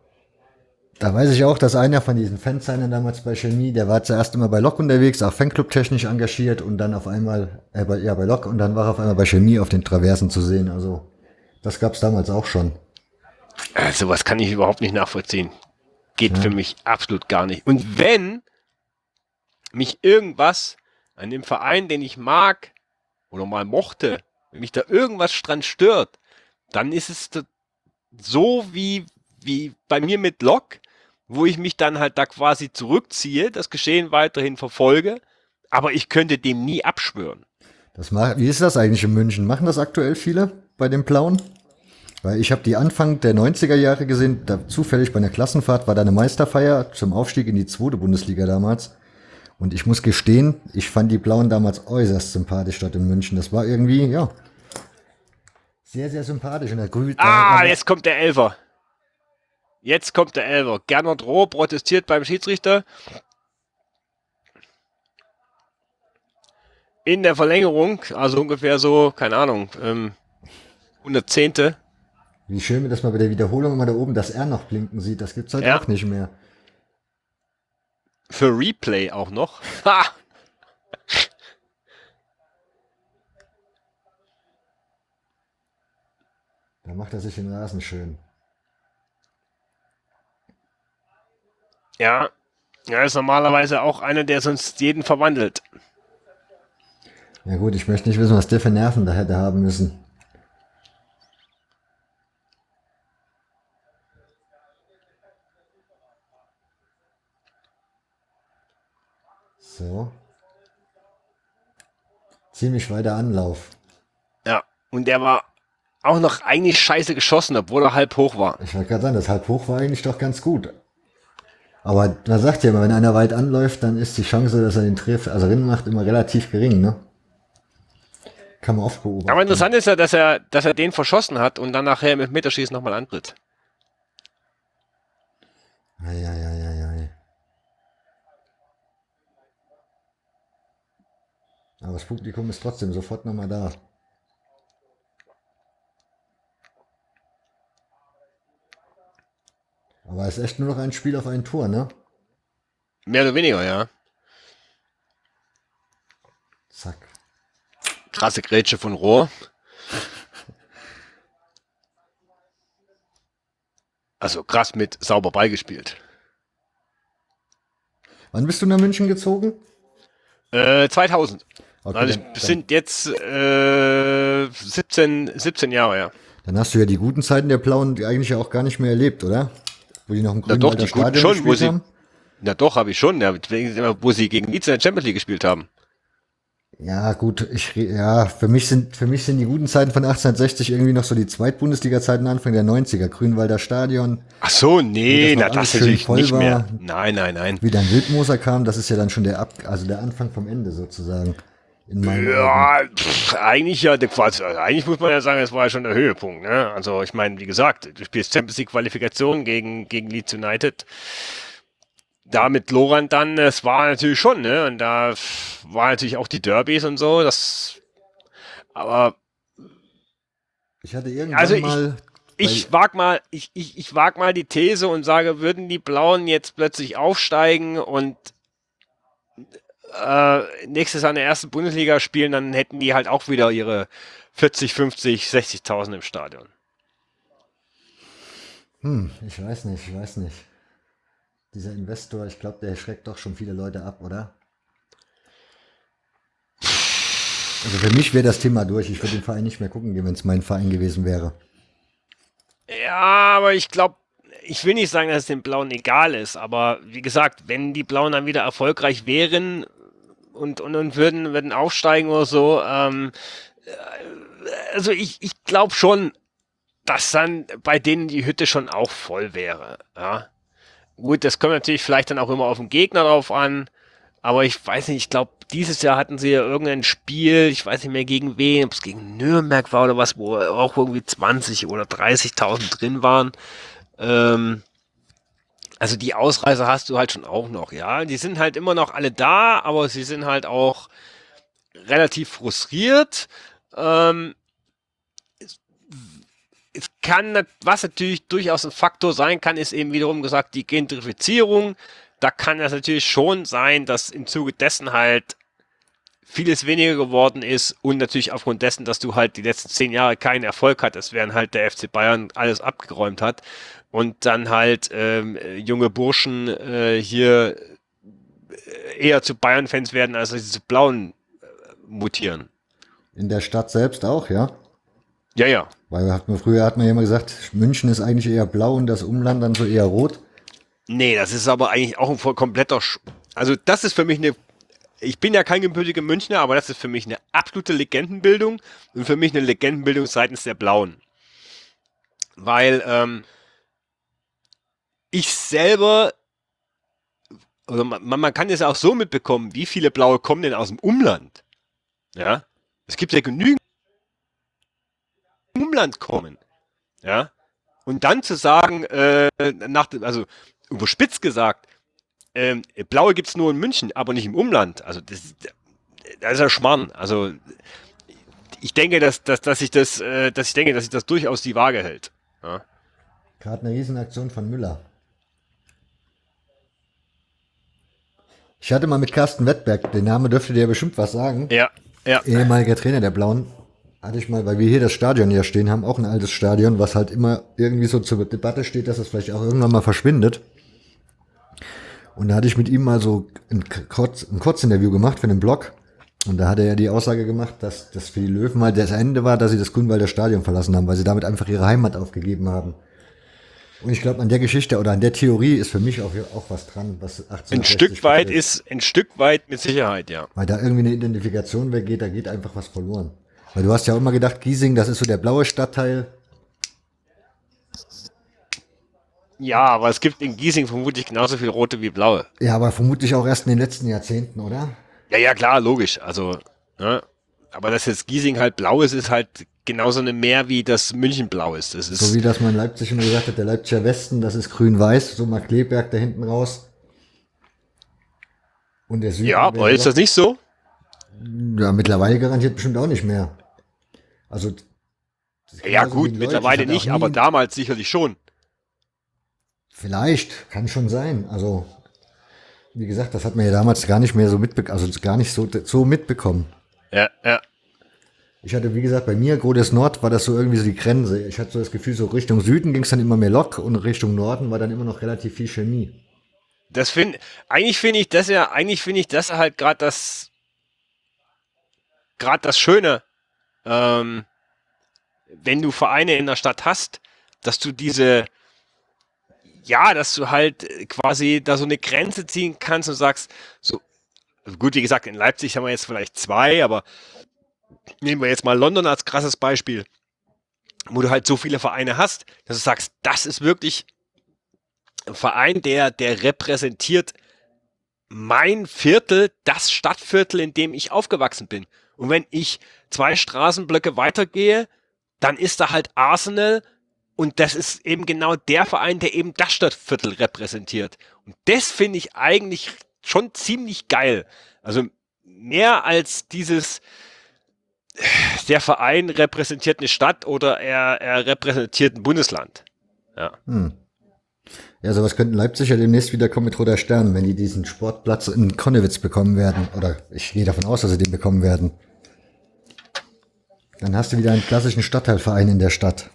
Speaker 1: da weiß ich auch, dass einer von diesen Fansignern damals bei Chemie, der war zuerst immer bei Lok unterwegs, auch Fanclub-technisch engagiert und dann auf einmal, äh, bei, ja, bei Lok und dann war er auf einmal bei Chemie auf den Traversen zu sehen. Also das gab es damals auch schon.
Speaker 2: Äh, sowas kann ich überhaupt nicht nachvollziehen. Geht
Speaker 1: Ja.
Speaker 2: für mich absolut gar nicht. Und wenn mich irgendwas an dem Verein, den ich mag oder mal mochte, wenn mich da irgendwas dran stört, dann ist es so wie, wie bei mir mit Lok, wo ich mich dann halt da quasi zurückziehe, das Geschehen weiterhin verfolge, aber ich könnte dem nie abschwören.
Speaker 1: Das mach, wie ist das eigentlich in München? Machen das aktuell viele bei den Blauen? Weil ich habe die Anfang der neunziger Jahre gesehen, da zufällig bei einer Klassenfahrt war da eine Meisterfeier zum Aufstieg in die zweite Bundesliga damals. Und ich muss gestehen, ich fand die Blauen damals äußerst sympathisch dort in München. Das war irgendwie, ja, sehr, sehr sympathisch. Und der Grün,
Speaker 2: Ah,
Speaker 1: da-
Speaker 2: jetzt kommt der Elfer. Jetzt kommt der Elfer. Gernot Rohr protestiert beim Schiedsrichter. In der Verlängerung, also ungefähr so, keine Ahnung, ähm, hundertzehnte.
Speaker 1: Wie schön, dass man bei der Wiederholung immer da oben das R noch blinken sieht. Das gibt's heute
Speaker 2: Ja.
Speaker 1: auch nicht mehr.
Speaker 2: Für Replay auch noch. Ha!
Speaker 1: Da macht er sich den Rasen schön.
Speaker 2: Ja, er ist normalerweise auch einer, der sonst jeden verwandelt.
Speaker 1: Ja gut, ich möchte nicht wissen, was der für Nerven da hätte haben müssen. So. Ziemlich weiter Anlauf.
Speaker 2: Ja, und der war auch noch eigentlich scheiße geschossen, obwohl er halb hoch war.
Speaker 1: Ich wollte gerade sagen, das halb hoch war eigentlich doch ganz gut. Aber man sagt ja immer, wenn einer weit anläuft, dann ist die Chance, dass er den trifft, also Rennen macht, immer relativ gering, ne? Kann man oft beobachten.
Speaker 2: Aber interessant ist ja, dass er, dass er den verschossen hat und dann nachher mit Meterschießen nochmal antritt.
Speaker 1: Eieieiei. Aber das Publikum ist trotzdem sofort nochmal da. Aber es ist echt nur noch ein Spiel auf ein Tor, ne?
Speaker 2: Mehr oder weniger, ja.
Speaker 1: Zack.
Speaker 2: Krasse Grätsche von Rohr. Also krass mit sauber Ball gespielt.
Speaker 1: Wann bist du nach München gezogen?
Speaker 2: Äh, zweitausend.
Speaker 1: Okay,
Speaker 2: Also
Speaker 1: dann,
Speaker 2: es sind jetzt äh, siebzehn, siebzehn Jahre, ja.
Speaker 1: dann hast du ja die guten Zeiten der Blauen eigentlich ja auch gar nicht mehr erlebt, oder? Wo die noch im
Speaker 2: Ja, doch,
Speaker 1: Grünwalder
Speaker 2: die guten
Speaker 1: Stadion
Speaker 2: schon,
Speaker 1: gespielt
Speaker 2: wo sie,
Speaker 1: haben.
Speaker 2: na doch, habe ich schon, ja, wo sie gegen Leeds in der Champions League gespielt haben.
Speaker 1: Ja, gut, ich re- ja, für mich sind für mich sind die guten Zeiten von achtzehnhundertsechzig irgendwie noch so die Zweitbundesliga-Zeiten Anfang der neunziger, Grünwalder Stadion,
Speaker 2: Ach so, nee,
Speaker 1: Wo das
Speaker 2: na
Speaker 1: noch alles
Speaker 2: das
Speaker 1: schön
Speaker 2: natürlich
Speaker 1: voll
Speaker 2: nicht
Speaker 1: war.
Speaker 2: mehr. Nein, nein, nein.
Speaker 1: wie dann Wildmoser kam, das ist ja dann schon der Ab also der Anfang vom Ende sozusagen in meinen Augen.
Speaker 2: Ja, pff, eigentlich ja, der Quatsch. Also eigentlich muss man ja sagen, es war ja schon der Höhepunkt. Ne? Also ich meine, wie gesagt, du spielst Champions League Qualifikation gegen, gegen Leeds United. Da mit Lorand dann, es war natürlich schon, ne? Und da, pff, war natürlich auch die Derbys und so, das, aber,
Speaker 1: Ich hatte irgendwann
Speaker 2: also ich,
Speaker 1: mal bei,
Speaker 2: ich wag mal, ich, ich, ich wag mal die These und sage, würden die Blauen jetzt plötzlich aufsteigen und äh, nächstes Jahr in der ersten Bundesliga spielen, dann hätten die halt auch wieder ihre vierzig, fünfzig, sechzigtausend im Stadion.
Speaker 1: hm, ich weiß nicht, ich weiß nicht. Dieser Investor, ich glaube, der schreckt doch schon viele Leute ab, oder? Also für mich wäre das Thema durch. Ich würde den Verein nicht mehr gucken gehen, wenn es mein Verein gewesen wäre.
Speaker 2: Ja, aber ich glaube, ich will nicht sagen, dass es den Blauen egal ist, aber wie gesagt, wenn die Blauen dann wieder erfolgreich wären und, und, und würden, würden aufsteigen oder so, ähm, also ich, ich glaube schon, dass dann bei denen die Hütte schon auch voll wäre. Ja. Gut, das kommt natürlich vielleicht dann auch immer auf den Gegner drauf an, aber ich weiß nicht, ich glaube, dieses Jahr hatten sie ja irgendein Spiel, ich weiß nicht mehr gegen wen, ob es gegen Nürnberg war oder was, wo auch irgendwie zwanzig oder dreißigtausend drin waren. Ähm, also die Ausreißer hast du halt schon auch noch, ja. Die sind halt immer noch alle da, aber sie sind halt auch relativ frustriert. Ähm, es kann, was natürlich durchaus ein Faktor sein kann, ist eben wiederum gesagt die Gentrifizierung. Da kann es natürlich schon sein, dass im Zuge dessen halt vieles weniger geworden ist und natürlich aufgrund dessen, dass du halt die letzten zehn Jahre keinen Erfolg hattest, während halt der F C Bayern alles abgeräumt hat und dann halt ähm, junge Burschen äh, hier eher zu Bayern-Fans werden, als sie zu Blauen äh, mutieren.
Speaker 1: In der Stadt selbst auch, ja.
Speaker 2: Ja, ja.
Speaker 1: Weil hat man, früher hat man ja immer gesagt, München ist eigentlich eher blau und das Umland dann so eher rot.
Speaker 2: Nee, das ist aber eigentlich auch ein voll kompletter Sch Also das ist für mich eine, ich bin ja kein gebürtiger Münchner, aber das ist für mich eine absolute Legendenbildung und für mich eine Legendenbildung seitens der Blauen. Weil ähm, ich selber, also man, man kann es auch so mitbekommen, wie viele Blaue kommen denn aus dem Umland. Ja, es gibt ja genügend Umland kommen. Ja, und dann zu sagen, äh, nach, also überspitzt gesagt, ähm, Blaue gibt's nur in München, aber nicht im Umland. Also das, das ist ja Schmarrn. Also ich denke, dass, dass, dass ich das, äh, dass ich denke, dass sich das durchaus die Waage hält. Ja,
Speaker 1: Gerade eine Riesenaktion von Müller. Ich hatte mal mit Carsten Wettberg, der Name dürfte dir ja bestimmt was sagen,
Speaker 2: ja, ja.
Speaker 1: ehemaliger Trainer der Blauen, hatte ich mal, weil wir hier das Stadion hier stehen haben, auch ein altes Stadion, was halt immer irgendwie so zur Debatte steht, dass es vielleicht auch irgendwann mal verschwindet. Und da hatte ich mit ihm mal so ein, Kurz, ein Kurzinterview gemacht für den Blog. Und da hat er ja die Aussage gemacht, dass das für die Löwen mal das Ende war, dass sie das Grünwalder Stadion verlassen haben, weil sie damit einfach ihre Heimat aufgegeben haben. Und ich glaube, an der Geschichte oder an der Theorie ist für mich auch, auch was dran, was achtzehnhundertsechzig
Speaker 2: Ein Stück weit
Speaker 1: betrifft.
Speaker 2: ist, ein Stück weit mit Sicherheit, ja.
Speaker 1: Weil da irgendwie eine Identifikation weggeht, da geht einfach was verloren. Weil du hast ja auch immer gedacht, Giesing, das ist so der blaue Stadtteil.
Speaker 2: Ja, aber es gibt in Giesing vermutlich genauso viel rote wie blaue.
Speaker 1: Ja, aber vermutlich auch erst in den letzten Jahrzehnten, oder?
Speaker 2: Ja, ja, klar, logisch. Also, ne? Aber dass jetzt Giesing halt blau ist, ist halt genauso eine Mehr, wie das München blau ist. Das ist
Speaker 1: So wie das man in Leipzig immer gesagt hat, der Leipziger Westen, das ist grün-weiß, so mal Kleberg da hinten raus. Und der Süden.
Speaker 2: ja, aber ist das nicht so?
Speaker 1: Ja, mittlerweile garantiert bestimmt auch nicht mehr. Also. das ist
Speaker 2: Ja
Speaker 1: genauso wie
Speaker 2: gut,
Speaker 1: in Leutsch.
Speaker 2: mittlerweile
Speaker 1: Das hat auch
Speaker 2: nicht,
Speaker 1: nie-
Speaker 2: aber damals sicherlich schon.
Speaker 1: Vielleicht, kann schon sein. Also, wie gesagt, das hat man ja damals gar nicht mehr so mitbekommen, also gar nicht so, so mitbekommen.
Speaker 2: Ja, ja.
Speaker 1: Ich hatte, wie gesagt, bei mir, Grodes Nord, war das so irgendwie so die Grenze. Ich hatte so das Gefühl, so Richtung Süden ging es dann immer mehr Lok und Richtung Norden war dann immer noch relativ viel Chemie.
Speaker 2: Das finde, eigentlich finde ich das ja, eigentlich finde ich das halt gerade das, gerade das Schöne, ähm, wenn du Vereine in der Stadt hast, dass du diese, ja, dass du halt quasi da so eine Grenze ziehen kannst und sagst, so, gut, wie gesagt, in Leipzig haben wir jetzt vielleicht zwei, aber nehmen wir jetzt mal London als krasses Beispiel, wo du halt so viele Vereine hast, dass du sagst, das ist wirklich ein Verein, der, der repräsentiert mein Viertel, das Stadtviertel, in dem ich aufgewachsen bin. Und wenn ich zwei Straßenblöcke weitergehe, dann ist da halt Arsenal und das ist eben genau der Verein, der eben das Stadtviertel repräsentiert. Und das finde ich eigentlich schon ziemlich geil. Also mehr als dieses, der Verein repräsentiert eine Stadt oder er, er repräsentiert ein Bundesland. Ja.
Speaker 1: Hm. Ja, sowas könnten Leipzig ja demnächst wieder kommen mit Roter Stern, wenn die diesen Sportplatz in Konnewitz bekommen werden. Oder ich gehe davon aus, dass sie den bekommen werden. Dann hast du wieder einen klassischen Stadtteilverein in der Stadt.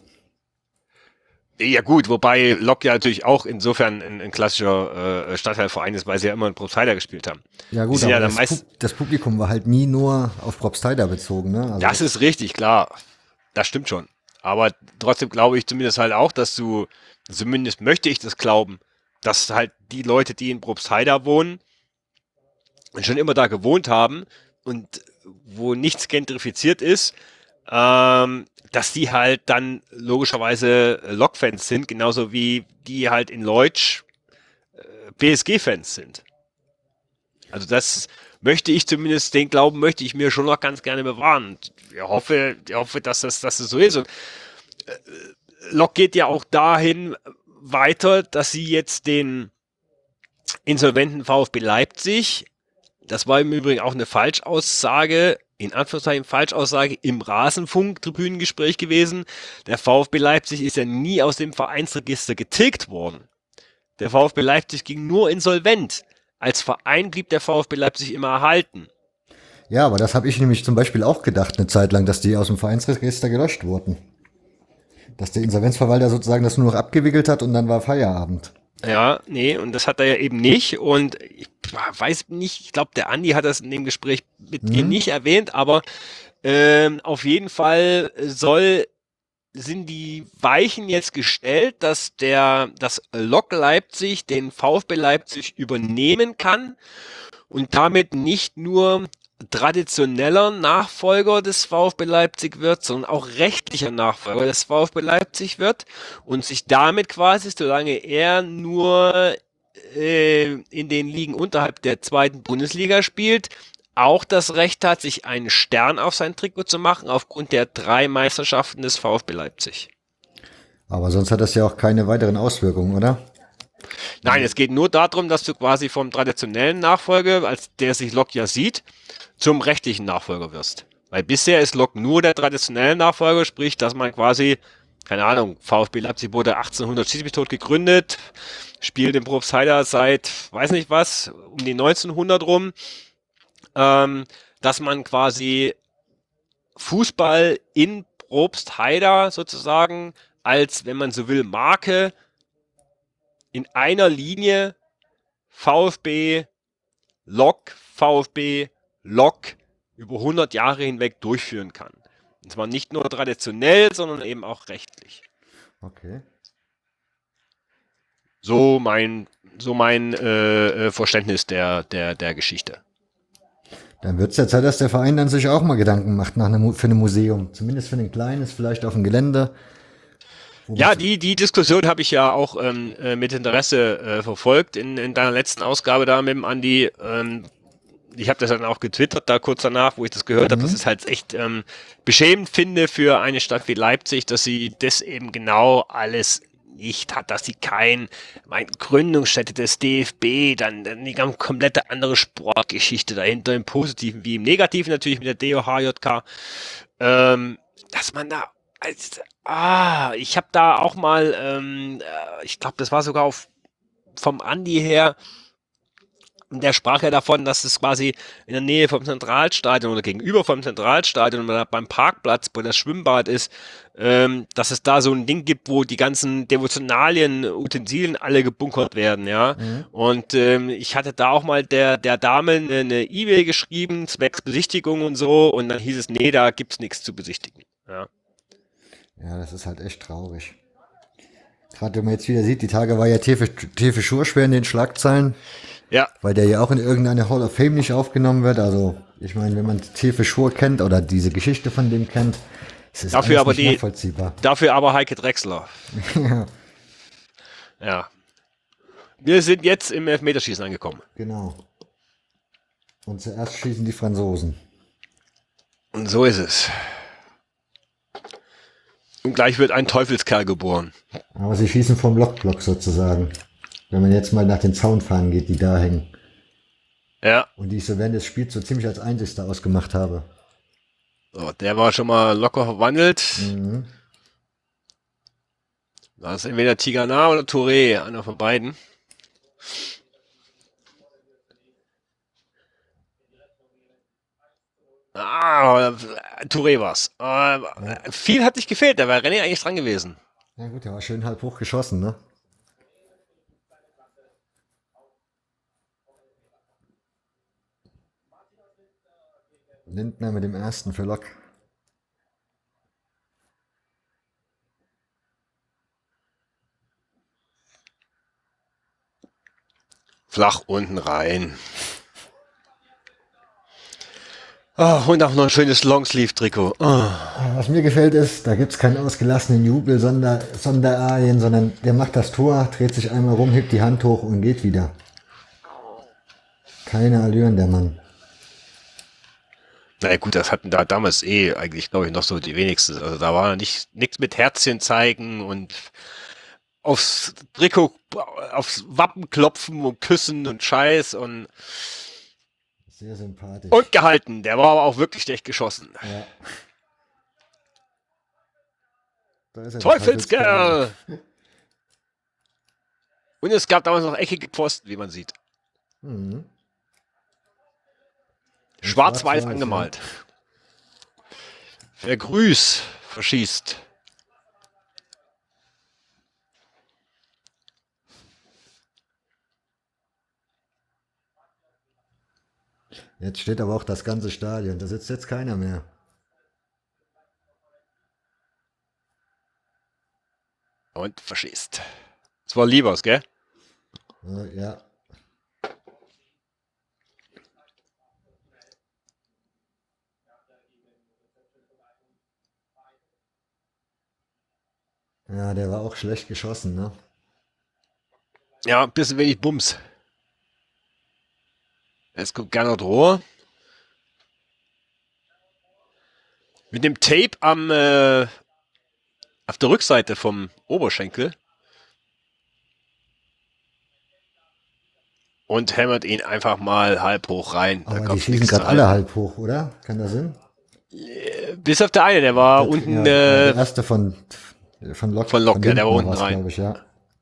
Speaker 2: Ja gut, wobei Lok ja natürlich auch insofern ein, ein klassischer äh, Stadtteilverein ist, weil sie ja immer in Probstheida gespielt haben.
Speaker 1: Ja gut,
Speaker 2: aber
Speaker 1: ja
Speaker 2: das,
Speaker 1: das, Pu- das Publikum war halt nie nur auf Probstheida bezogen. Ne? Also
Speaker 2: das ist richtig, klar. Das stimmt schon. Aber trotzdem glaube ich zumindest halt auch, dass du, zumindest möchte ich das glauben, dass halt die Leute, die in Probstheida wohnen und schon immer da gewohnt haben und wo nichts gentrifiziert ist, ähm, dass die halt dann logischerweise Lok-Fans sind, genauso wie die halt in Leutsch äh, P S G-Fans sind. Also das möchte ich zumindest, den Glauben möchte ich mir schon noch ganz gerne bewahren. Und ich hoffe, ich hoffe, dass das, dass das so ist. Und äh, Lok geht ja auch dahin weiter, dass sie jetzt den insolventen VfB Leipzig, das war im Übrigen auch eine Falschaussage, in Anführungszeichen Falschaussage im Rasenfunk-Tribünengespräch gewesen. Der VfB Leipzig ist ja nie aus dem Vereinsregister getilgt worden. Der VfB Leipzig ging nur insolvent. Als Verein blieb der VfB Leipzig immer erhalten.
Speaker 1: Ja, aber das habe ich nämlich zum Beispiel auch gedacht, eine Zeit lang, dass die aus dem Vereinsregister gelöscht wurden. Dass der Insolvenzverwalter sozusagen das nur noch abgewickelt hat und dann war Feierabend.
Speaker 2: Ja, nee, und das hat er ja eben nicht. Und ich weiß nicht, ich glaube, der Andi hat das in dem Gespräch mit
Speaker 1: Mhm.
Speaker 2: dir nicht erwähnt, aber ähm, auf jeden Fall soll, sind die Weichen jetzt gestellt, dass der, dass Lok Leipzig den VfB Leipzig übernehmen kann und damit nicht nur traditioneller Nachfolger des VfB Leipzig wird, sondern auch rechtlicher Nachfolger des VfB Leipzig wird und sich damit quasi, solange er nur äh, in den Ligen unterhalb der zweiten Bundesliga spielt, auch das Recht hat, sich einen Stern auf sein Trikot zu machen, aufgrund der drei Meisterschaften des VfB Leipzig.
Speaker 1: Aber sonst hat das ja auch keine weiteren Auswirkungen, oder?
Speaker 2: Nein, es geht nur darum, dass du quasi vom traditionellen Nachfolger, als der sich Lok ja sieht, zum rechtlichen Nachfolger wirst. Weil bisher ist Lok nur der traditionelle Nachfolger, sprich, dass man quasi, keine Ahnung, VfB Leipzig wurde achtzehnhundert schieß mich tot gegründet, spielt in Probstheida seit, weiß nicht was, um die neunzehnhundert rum, ähm, dass man quasi Fußball in Probstheida sozusagen als, wenn man so will, Marke in einer Linie VfB, Lok, VfB, Lok über hundert Jahre hinweg durchführen kann. Und zwar nicht nur traditionell, sondern eben auch rechtlich.
Speaker 1: Okay.
Speaker 2: So mein, so mein äh, Verständnis der, der, der Geschichte.
Speaker 1: Dann wird es ja Zeit, dass der Verein dann sich auch mal Gedanken macht nach einem, für ein Museum. Zumindest für ein kleines, vielleicht auf dem Gelände.
Speaker 2: Ja, die, die Diskussion habe ich ja auch ähm, mit Interesse äh, verfolgt in, in deiner letzten Ausgabe da mit dem Andi. Ähm, ich habe das dann auch getwittert da kurz danach, wo ich das gehört habe, dass ich es halt echt ähm, beschämend finde für eine Stadt wie Leipzig, dass sie das eben genau alles nicht hat, dass sie kein, mein Gründungsstätte des D F B, dann, dann die ganz komplette andere Sportgeschichte dahinter, im Positiven wie im Negativen natürlich mit der D O H J K, ähm, dass man da als, ah, ich habe da auch mal, ähm, ich glaube, das war sogar auf, vom Andi her, der sprach ja davon, dass es quasi in der Nähe vom Zentralstadion oder gegenüber vom Zentralstadion oder beim Parkplatz, wo das Schwimmbad ist, ähm, dass es da so ein Ding gibt, wo die ganzen Devotionalien, Utensilien alle gebunkert werden, ja. Mhm. Und ähm, ich hatte da auch mal der, der Dame eine, eine E-Mail geschrieben, zwecks Besichtigung und so, und dann hieß es, nee, da gibt's nichts zu besichtigen, ja.
Speaker 1: Ja, das ist halt echt traurig. Gerade wenn man jetzt wieder sieht, die Tage war ja Tefe, Tefe Schur schwer in den Schlagzeilen.
Speaker 2: Ja.
Speaker 1: Weil der ja auch in irgendeine Hall of Fame nicht aufgenommen wird. Also, ich meine, wenn man Tefe Schur kennt oder diese Geschichte von dem kennt, ist es
Speaker 2: dafür aber
Speaker 1: nicht
Speaker 2: die,
Speaker 1: nachvollziehbar.
Speaker 2: Dafür aber Heike Drechsler.
Speaker 1: Ja.
Speaker 2: Ja. Wir sind jetzt im Elfmeterschießen angekommen.
Speaker 1: Genau. Und zuerst schießen die Franzosen.
Speaker 2: Und so ist es. Und gleich wird ein Teufelskerl geboren.
Speaker 1: Aber sie schießen vom Lokblock sozusagen. Wenn man jetzt mal nach den Zaunfahnen geht, die da hängen.
Speaker 2: Ja,
Speaker 1: und die ich so während des Spiels so ziemlich als einzigster ausgemacht habe.
Speaker 2: so, der war schon mal locker verwandelt.
Speaker 1: Mhm.
Speaker 2: Das ist entweder Tigana oder Touré, einer von beiden. Ah, Touré war's.
Speaker 1: Ja.
Speaker 2: Äh, viel hat nicht gefehlt, da war René eigentlich dran gewesen.
Speaker 1: Ja gut, der war schön halb hoch geschossen, ne? Lindner mit dem ersten für Lok.
Speaker 2: Flach unten rein. Oh, und auch noch ein schönes Longsleeve-Trikot. Oh.
Speaker 1: Was mir gefällt ist, da gibt es keinen ausgelassenen Jubel, Sonder, Sonderarien, sondern der macht das Tor, dreht sich einmal rum, hebt die Hand hoch und geht wieder. Keine Allüren, der Mann.
Speaker 2: Na gut, das hatten da damals eh eigentlich, glaube ich, noch so die wenigsten. Also da war nicht nichts mit Herzchen zeigen und aufs Trikot, aufs Wappen klopfen und küssen und Scheiß und
Speaker 1: Sehr sympathisch.
Speaker 2: und gehalten. Der war aber auch wirklich schlecht geschossen.
Speaker 1: Ja. Da ist er, der
Speaker 2: Teufelskerl! Und es gab damals noch eckige Pfosten, wie man sieht.
Speaker 1: Mhm.
Speaker 2: Schwarz-weiß
Speaker 1: Schwarz-Weiß,
Speaker 2: angemalt. Wer grüß, verschießt.
Speaker 1: Jetzt steht aber auch das ganze Stadion, da sitzt jetzt keiner mehr.
Speaker 2: Und verschießt. Das war Liebers, gell?
Speaker 1: Äh, Ja. Ja, der war auch schlecht geschossen, ne?
Speaker 2: Ja, ein bisschen wenig Bums. Jetzt kommt Gernot Rohr. Mit dem Tape am äh, auf der Rückseite vom Oberschenkel. Und hämmert ihn einfach mal halb hoch rein. Da
Speaker 1: Aber die
Speaker 2: kommt
Speaker 1: schießen
Speaker 2: nichts
Speaker 1: gerade
Speaker 2: zu
Speaker 1: alle
Speaker 2: halten.
Speaker 1: halb hoch, oder? Kann das sein?
Speaker 2: Bis auf der eine, der war
Speaker 1: Der,
Speaker 2: unten
Speaker 1: ja, der
Speaker 2: äh,
Speaker 1: erste von, von Lok.
Speaker 2: von Lok, ja, der war
Speaker 1: Lindner
Speaker 2: unten
Speaker 1: war's,
Speaker 2: rein.
Speaker 1: glaube ich, ja.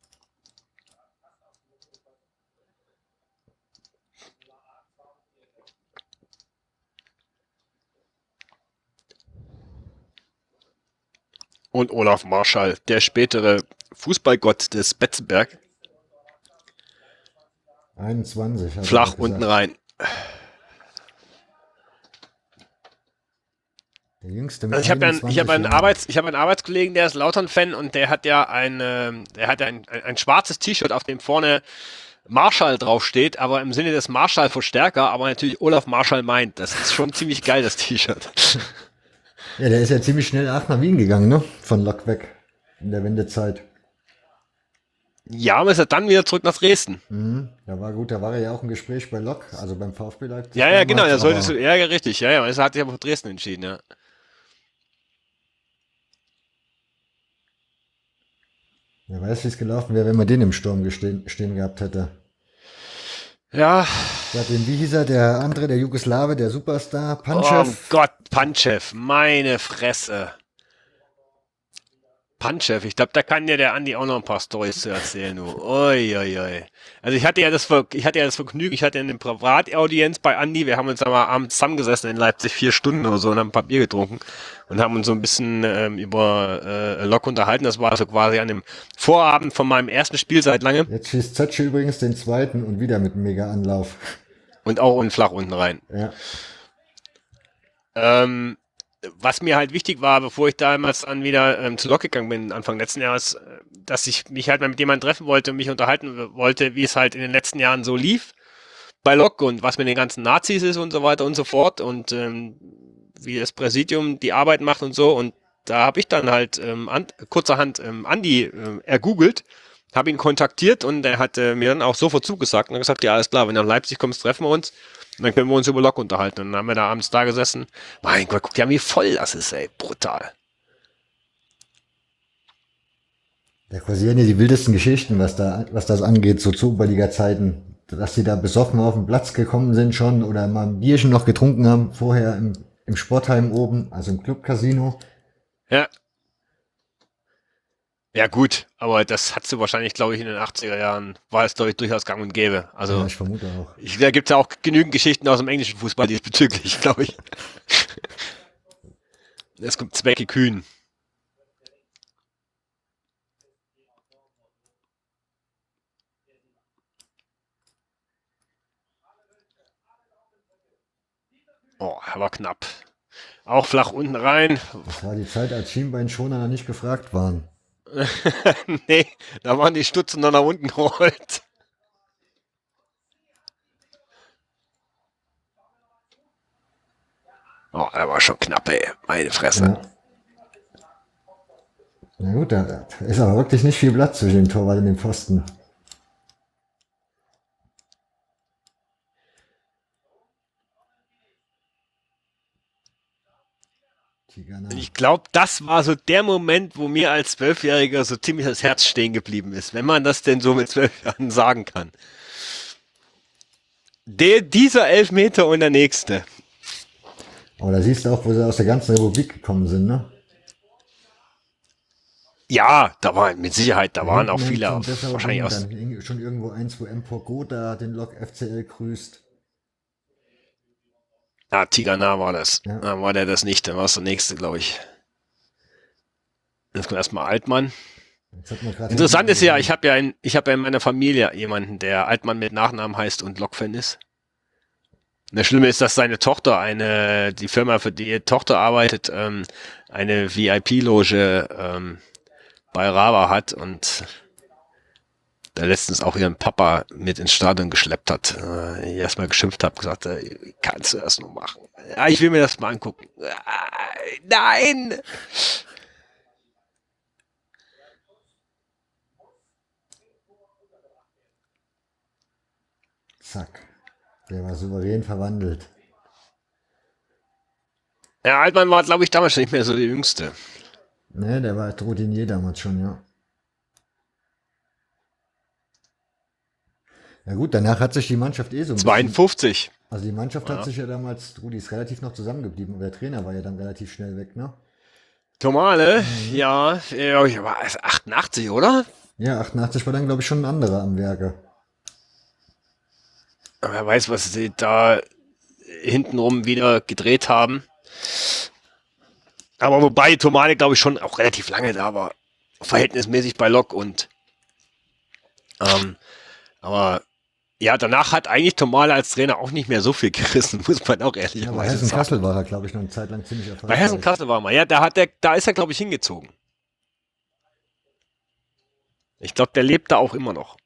Speaker 2: Und Olaf Marschall, der spätere Fußballgott des Betzenberg.
Speaker 1: einundzwanzig. hat er
Speaker 2: Flach
Speaker 1: gesagt.
Speaker 2: unten rein.
Speaker 1: Der jüngste mit
Speaker 2: Also ich habe ja einen, ich hab
Speaker 1: einundzwanzig
Speaker 2: einen,
Speaker 1: Jahren.
Speaker 2: Arbeits, ich hab einen Arbeitskollegen, der ist Lautern-Fan und der hat ja ein, ähm, der hat ja ein, ein, ein schwarzes T-Shirt, auf dem vorne Marschall draufsteht, aber im Sinne des Marschall-Verstärker, aber natürlich Olaf Marschall meint. Das ist schon ziemlich geil, das T-Shirt.
Speaker 1: Ja, der ist ja ziemlich schnell auch nach Wien gegangen, ne? Von Lok weg. In der Wendezeit.
Speaker 2: Ja, aber ist er dann wieder zurück nach Dresden.
Speaker 1: Mhm. Da war gut, da war er ja auch im Gespräch bei Lok, also beim VfB Leipzig.
Speaker 2: Ja, ja, genau,
Speaker 1: damals,
Speaker 2: er sollte
Speaker 1: aber-
Speaker 2: so, ja, ja, richtig, ja, ja, es hat sich aber für Dresden entschieden, ja.
Speaker 1: Wer weiß, wie es gelaufen wäre, wenn man den im Sturm gestehen, stehen gehabt hätte.
Speaker 2: Ja,
Speaker 1: Ja, den, wie hieß er, der andere, der Jugoslawe, der Superstar,
Speaker 2: oh
Speaker 1: Panchev.
Speaker 2: Gott, Panchev, meine Fresse. Panchev, ich glaube, da kann dir der Andi auch noch ein paar Storys zu erzählen. Du. Oi, oi, oi. Also ich hatte ja das, Ver ich hatte ja das Vergnügen, ich hatte eine Privataudienz bei Andi, wir haben uns aber abends zusammengesessen in Leipzig, vier Stunden oder so und haben ein paar Bier getrunken und haben uns so ein bisschen ähm, über äh, Lok unterhalten. Das war also quasi an dem Vorabend von meinem ersten Spiel seit langem
Speaker 1: Jetzt schießt Zötsche übrigens den zweiten und wieder mit einem Mega-Anlauf.
Speaker 2: und auch unten flach unten rein.
Speaker 1: Ja.
Speaker 2: Ähm, was mir halt wichtig war, bevor ich damals dann wieder ähm, zu Lok gegangen bin, Anfang letzten Jahres, äh, dass ich mich halt mal mit jemandem treffen wollte und mich unterhalten wollte, wie es halt in den letzten Jahren so lief bei Lok und was mit den ganzen Nazis ist und so weiter und so fort und ähm, wie das Präsidium die Arbeit macht und so. Und da habe ich dann halt ähm, an, kurzerhand ähm, Andi äh, ergoogelt, habe ihn kontaktiert und er hat äh, mir dann auch sofort zugesagt und hat gesagt, ja, alles klar, wenn du nach Leipzig kommst, treffen wir uns. Und dann können wir uns über Lok unterhalten. Und dann haben wir da abends da gesessen. Mein Gott, guck dir an, wie voll das ist, ey. Brutal.
Speaker 1: Da kursieren ja die wildesten Geschichten, was, da, was das angeht, so zu Oberliga-Zeiten. dass sie da besoffen auf den Platz gekommen sind schon oder mal ein Bierchen noch getrunken haben, vorher im, im Sportheim oben, also im Club-Casino.
Speaker 2: Ja. Ja, gut, aber das hat sie wahrscheinlich, glaube ich, in den achtziger Jahren, war es, glaube ich, durchaus gang und gäbe.
Speaker 1: Ja,
Speaker 2: Also,
Speaker 1: ich vermute auch.
Speaker 2: ich, da gibt es ja auch genügend Geschichten aus dem englischen Fußball diesbezüglich, glaube ich. Es kommt Zwecke Kühn. Oh, war knapp. Auch flach unten rein.
Speaker 1: Das war die Zeit, als Schienbeinschoner noch nicht gefragt waren.
Speaker 2: Nee, da waren die Stutzen noch nach unten gerollt. Oh, der war schon knapp, ey. Meine Fresse.
Speaker 1: Ja. Na gut, da ist aber wirklich nicht viel Platz zwischen dem Torwart und dem Pfosten. Tigana.
Speaker 2: Ich glaube, das war so der Moment, wo mir als Zwölfjähriger so ziemlich das Herz stehen geblieben ist, wenn man das denn so mit zwölf Jahren sagen kann. Der, dieser Elfmeter und der nächste.
Speaker 1: Aber da siehst du auch, wo sie aus der ganzen Republik gekommen sind, ne?
Speaker 2: Ja, da waren mit Sicherheit, da waren auch
Speaker 1: hinten
Speaker 2: viele,
Speaker 1: hängt so ein Dessau
Speaker 2: wahrscheinlich
Speaker 1: rum,
Speaker 2: aus.
Speaker 1: dann hing schon irgendwo eins, wo M. Pogoda den Lok F C L grüßt.
Speaker 2: Ah, Tigana war das.
Speaker 1: Ja.
Speaker 2: Dann war der das nicht, dann war es der nächste, glaube ich. Jetzt kommt erstmal Altmann.
Speaker 1: Jetzt hat man grad
Speaker 2: Interessant ist
Speaker 1: hinten
Speaker 2: ja, ich habe ja, in, ich hab ja in meiner Familie jemanden, der Altmann mit Nachnamen heißt und Lok-Fan ist. Und das Schlimme ist, dass seine Tochter eine, die Firma, für die ihre Tochter arbeitet, ähm, eine V I P-Loge ähm, bei Rava hat und da letztens auch ihren Papa mit ins Stadion geschleppt hat. Äh, ich erstmal geschimpft habe, gesagt, äh, kannst du das nur machen? Ja, ich will mir das mal angucken. Äh, nein!
Speaker 1: Zack. Der war souverän verwandelt.
Speaker 2: Ja, Altmann war, glaube ich, damals schon nicht mehr so der Jüngste.
Speaker 1: Ne, der war Routinier damals schon, ja. Ja gut, danach hat sich die Mannschaft eh so ein bisschen...
Speaker 2: zweiundfünfzig.
Speaker 1: Also die Mannschaft
Speaker 2: Ja.
Speaker 1: hat sich ja damals, Rudi ist relativ noch zusammengeblieben, aber der Trainer war ja dann relativ schnell weg, ne?
Speaker 2: Tomale, ja, ja, ich war also achtundachtzig, oder?
Speaker 1: Ja, achtundachtzig war dann, glaube ich, schon ein anderer am Werke.
Speaker 2: Wer weiß, was sie da hintenrum wieder gedreht haben. Aber wobei Tomale, glaube ich, schon auch relativ lange da war. Verhältnismäßig bei Lok und ähm, aber ja, danach hat eigentlich Tomale als Trainer auch nicht mehr so viel gerissen, muss man auch
Speaker 1: Ja, bei
Speaker 2: ehrlicherweise
Speaker 1: Hessen
Speaker 2: sagen.
Speaker 1: Kassel war er, glaube ich, noch eine Zeit lang ziemlich erfolgreich.
Speaker 2: Bei Hessen Kassel war mal, ja, da hat der, da ist er, glaube ich, hingezogen. Ich glaube, der lebt da auch immer noch.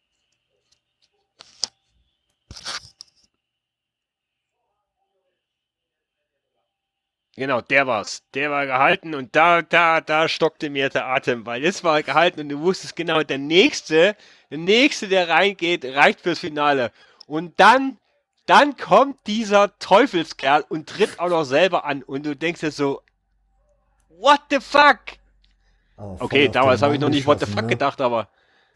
Speaker 2: Genau, der war's. Der war gehalten und da, da, da stockte mir der Atem, weil jetzt war er gehalten und du wusstest genau, der nächste, der nächste, der reingeht, reicht fürs Finale. Und dann, dann kommt dieser Teufelskerl und tritt auch noch selber an und du denkst dir so, what the fuck?
Speaker 1: Aber voll
Speaker 2: Okay,
Speaker 1: auf
Speaker 2: damals
Speaker 1: den
Speaker 2: habe ich noch
Speaker 1: Mann
Speaker 2: nicht what the
Speaker 1: geschossen,
Speaker 2: fuck
Speaker 1: ne?
Speaker 2: gedacht, aber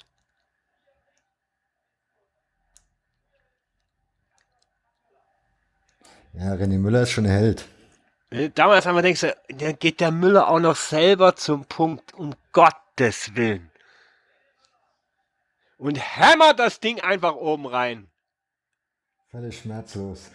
Speaker 1: Ja, René Müller ist schon ein Held.
Speaker 2: äh, damals haben wir gedacht, dann geht der Müller auch noch selber zum Punkt, um Gottes Willen. Und hämmert das Ding einfach oben rein.
Speaker 1: Völlig schmerzlos.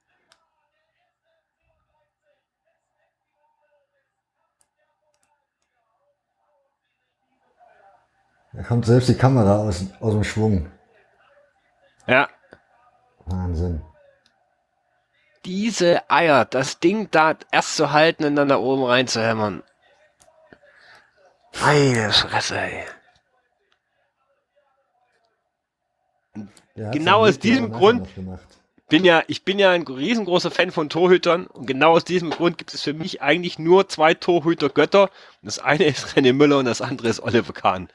Speaker 1: Da kommt selbst die Kamera aus, aus dem Schwung.
Speaker 2: Ja,
Speaker 1: Wahnsinn.
Speaker 2: diese Eier, das Ding da erst zu halten und dann da oben rein zu hämmern. Meine Fresse, ey.
Speaker 1: Der hat's
Speaker 2: Genau
Speaker 1: am
Speaker 2: aus
Speaker 1: Video
Speaker 2: diesem
Speaker 1: auch nachher
Speaker 2: Grund
Speaker 1: noch gemacht.
Speaker 2: bin ja, ich bin ja ein riesengroßer Fan von Torhütern und genau aus diesem Grund gibt es für mich eigentlich nur zwei Torhüter-Götter. Und das eine ist René Müller und das andere ist Oliver Kahn.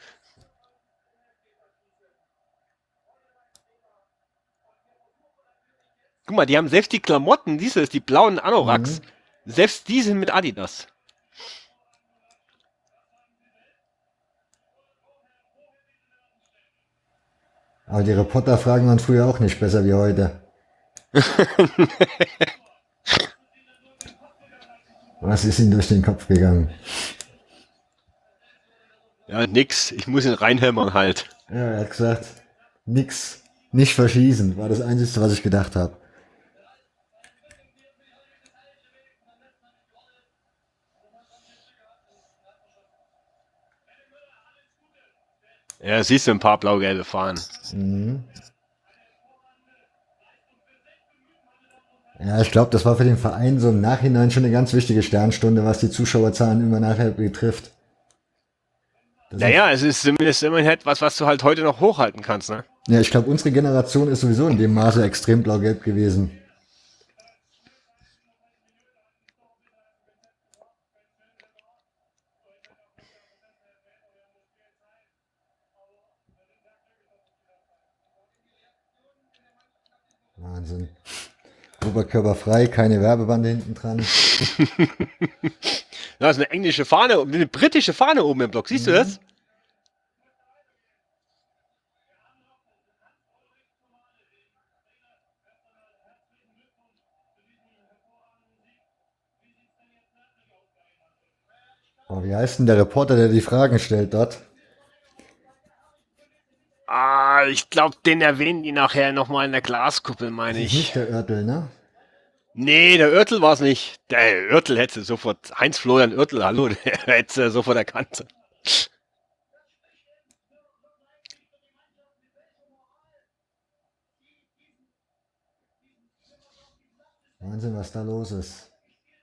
Speaker 2: Guck mal, die haben selbst die Klamotten, dieses, die blauen Anoraks, selbst die sind mit Adidas.
Speaker 1: Aber die Reporterfragen waren früher auch nicht besser wie heute. Was ist ihm durch den Kopf gegangen?
Speaker 2: Ja, nix. Ich muss ihn reinhämmern halt.
Speaker 1: Ja, er hat gesagt, nix, nicht verschießen, war das Einzige, was ich gedacht habe.
Speaker 2: Ja, siehst du ein paar blau-gelbe Fahnen.
Speaker 1: Mhm. Ja, ich glaube, das war für den Verein so im Nachhinein schon eine ganz wichtige Sternstunde, was die Zuschauerzahlen immer nachher betrifft. Das sind-
Speaker 2: Naja, es ist zumindest immerhin etwas, was du halt heute noch hochhalten kannst, ne?
Speaker 1: Ja, ich glaube, unsere Generation ist sowieso in dem Maße extrem blau-gelb gewesen. Wahnsinn. Oberkörper frei, keine Werbebande hinten dran.
Speaker 2: Da ist eine englische Fahne, eine britische Fahne oben im Block. Siehst du das?
Speaker 1: Oh, wie heißt denn der Reporter, der die Fragen stellt dort?
Speaker 2: Ah, ich glaube, den erwähnen die nachher nochmal in der Glaskuppel, meine
Speaker 1: Das ist
Speaker 2: ich.
Speaker 1: nicht der Oertel, ne?
Speaker 2: Nee, der Oertel war es nicht. Der Oertel hätte sofort, Heinz-Florian Oertel, hallo, der hätte sofort erkannt.
Speaker 1: Wahnsinn, was da los ist.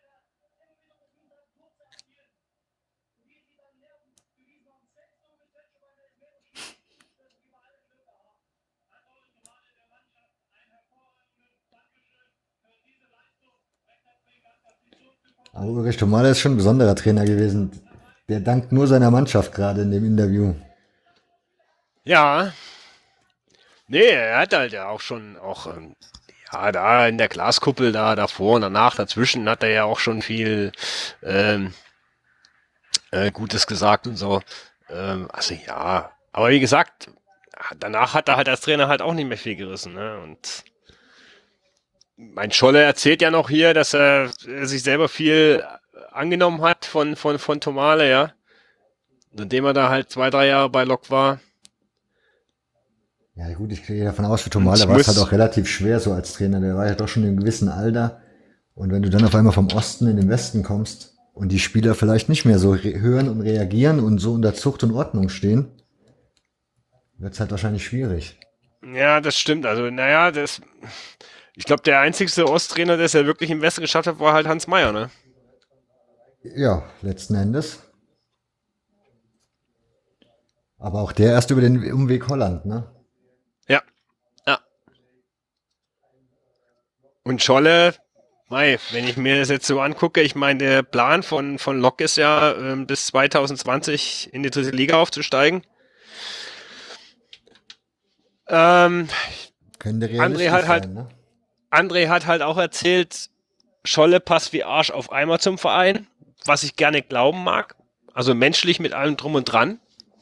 Speaker 1: Aber Ulrich Tomala ist schon ein besonderer Trainer gewesen. Der dankt nur seiner Mannschaft gerade in dem Interview.
Speaker 2: Ja, nee, er hat halt ja auch schon, auch, ähm, ja, da in der Glaskuppel, da davor und danach, dazwischen hat er ja auch schon viel ähm, äh, Gutes gesagt und so. Ähm, also ja, aber wie gesagt, danach hat er halt als Trainer halt auch nicht mehr viel gerissen. Ne? Und mein Scholle erzählt ja noch hier, dass er, er sich selber viel angenommen hat von, von, von Tomale, ja. Nachdem er da halt zwei, drei Jahre bei Lok war.
Speaker 1: Ja gut, ich gehe davon aus, für
Speaker 2: Und
Speaker 1: Tomala
Speaker 2: ich
Speaker 1: war es
Speaker 2: muss,
Speaker 1: halt auch relativ schwer so als Trainer. Der war ja doch schon in einem gewissen Alter. Und wenn du dann auf einmal vom Osten in den Westen kommst und die Spieler vielleicht nicht mehr so re- hören und reagieren und so unter Zucht und Ordnung stehen, wird es halt wahrscheinlich schwierig.
Speaker 2: ja, das stimmt. Also, naja, das, ich glaube, der einzigste Osttrainer, der es ja wirklich im Westen geschafft hat, war halt Hans Meyer, ne?
Speaker 1: Ja, letzten Endes. Aber auch der erst über den Umweg Holland, ne?
Speaker 2: Ja, ja. Und Scholle, mei, wenn ich mir das jetzt so angucke, ich meine, der Plan von, von Lok ist ja, ähm, bis zwanzig zwanzig in die dritte Liga aufzusteigen. Ähm,
Speaker 1: Könnte
Speaker 2: André
Speaker 1: realistisch
Speaker 2: hat halt,
Speaker 1: sein, ne?
Speaker 2: André hat halt auch erzählt, Scholle passt wie Arsch auf Eimer zum Verein, was ich gerne glauben mag. Also menschlich mit allem drum und dran.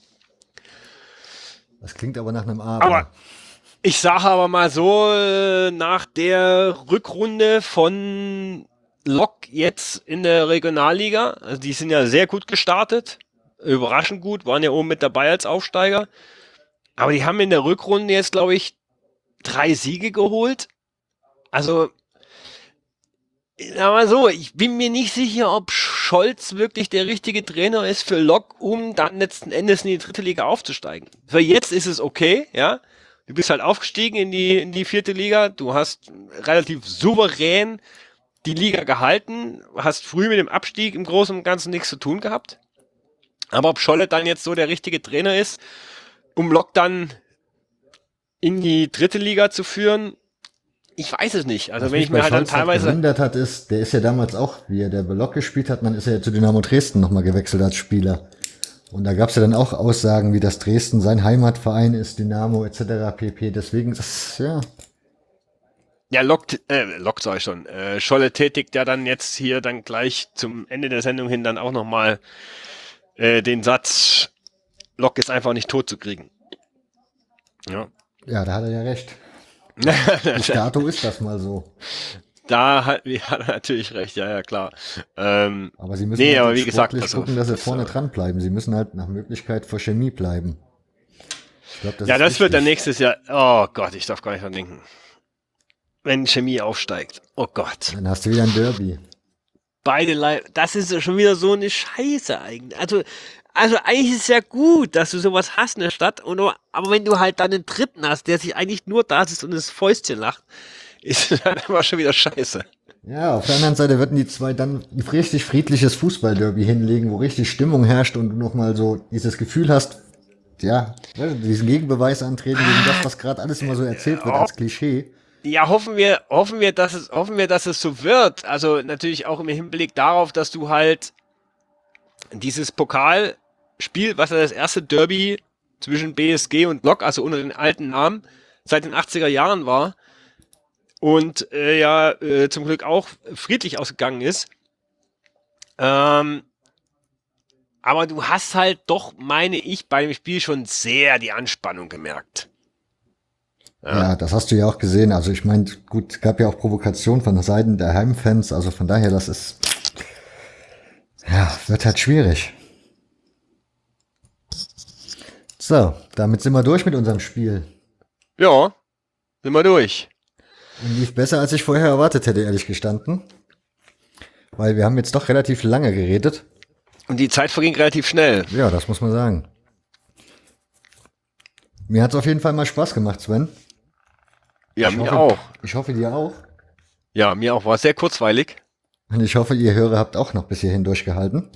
Speaker 1: Das klingt aber nach einem Aber.
Speaker 2: Aber ich sage aber mal so, äh, nach der Rückrunde von Lok jetzt in der Regionalliga, also die sind ja sehr gut gestartet, überraschend gut, waren ja oben mit dabei als Aufsteiger. Aber die haben in der Rückrunde jetzt, glaube ich, drei Siege geholt. Also, sag mal so, ich bin mir nicht sicher, ob Scholz wirklich der richtige Trainer ist für Lok, um dann letzten Endes in die dritte Liga aufzusteigen. Für jetzt ist es okay, ja. Du bist halt aufgestiegen in die, in die vierte Liga. Du hast relativ souverän die Liga gehalten, hast früh mit dem Abstieg im Großen und Ganzen nichts zu tun gehabt. Aber ob Scholle dann jetzt so der richtige Trainer ist, um Lok dann in die dritte Liga zu führen, ich weiß es nicht. Also
Speaker 1: Was
Speaker 2: wenn
Speaker 1: mich
Speaker 2: ich
Speaker 1: bei
Speaker 2: mir halt dann
Speaker 1: Scholz halt
Speaker 2: teilweise...
Speaker 1: gewundert hat, ist, der ist ja damals auch, wie er der Block gespielt hat, dann ist er ja zu Dynamo Dresden nochmal gewechselt als Spieler. Und da gab es ja dann auch Aussagen, wie das Dresden sein Heimatverein ist, Dynamo et cetera pp. Deswegen ist das, ja,
Speaker 2: Ja, Lok, äh, Lok sag ich schon. Äh, Scholle tätigt ja dann jetzt hier dann gleich zum Ende der Sendung hin dann auch nochmal äh, den Satz, Lok ist einfach nicht tot zu kriegen. Ja.
Speaker 1: Ja, da hat er ja recht. Bis dato ist das mal so.
Speaker 2: Da hat, hat er natürlich recht, ja, ja, klar. Ähm,
Speaker 1: Aber sie müssen
Speaker 2: nee,
Speaker 1: halt
Speaker 2: aber
Speaker 1: jetzt
Speaker 2: wie gesagt,
Speaker 1: sportlich
Speaker 2: also,
Speaker 1: gucken, dass sie
Speaker 2: das,
Speaker 1: vorne
Speaker 2: äh,
Speaker 1: dran bleiben. Sie müssen halt nach Möglichkeit vor Chemie bleiben. Ich glaube, das
Speaker 2: ja,
Speaker 1: ist
Speaker 2: das wird dann
Speaker 1: wichtig.
Speaker 2: nächstes Jahr, oh Gott, ich darf gar nicht dran denken. Wenn Chemie aufsteigt, oh Gott.
Speaker 1: Dann hast du wieder ein Derby.
Speaker 2: Beide Leib, das ist ja schon wieder so eine Scheiße eigentlich. Also, also eigentlich ist es ja gut, dass du sowas hast in der Stadt, und, nur- aber wenn du halt dann einen Dritten hast, der sich eigentlich nur da sitzt und das Fäustchen lacht, ist das dann immer schon wieder scheiße.
Speaker 1: Ja, auf der anderen Seite würden die zwei dann ein richtig friedliches Fußballderby hinlegen, wo richtig Stimmung herrscht und du nochmal so dieses Gefühl hast, ja, diesen Gegenbeweis antreten gegen das, was gerade alles immer so erzählt wird als Klischee.
Speaker 2: Ja, hoffen wir, hoffen wir, dass es, hoffen wir, dass es so wird. Also natürlich auch im Hinblick darauf, dass du halt dieses Pokalspiel, was ja das erste Derby zwischen B S G und Lok, also unter den alten Namen, seit den achtziger Jahren war und äh, ja äh, zum Glück auch friedlich ausgegangen ist. Ähm, aber du hast halt doch, meine ich, beim Spiel schon sehr die Anspannung gemerkt.
Speaker 1: Ja.
Speaker 2: Ja.
Speaker 1: Das hast du ja auch gesehen. Also ich meine, gut, es gab ja auch Provokationen von Seiten der Heimfans. Also von daher, das ist, ja, wird halt schwierig. So, damit sind wir durch mit unserem Spiel.
Speaker 2: Ja, sind wir durch.
Speaker 1: Und lief besser, als ich vorher erwartet hätte, ehrlich gestanden. Weil wir haben jetzt doch relativ lange geredet.
Speaker 2: Und die Zeit verging relativ schnell.
Speaker 1: Ja, das muss man sagen. Mir hat es auf jeden Fall mal Spaß gemacht, Sven.
Speaker 2: Ja,
Speaker 1: Ich
Speaker 2: mir
Speaker 1: hoffe,
Speaker 2: auch.
Speaker 1: Ich hoffe, dir auch.
Speaker 2: Ja, mir auch. War sehr kurzweilig.
Speaker 1: Und ich hoffe, ihr Hörer habt auch noch bis hierhin durchgehalten.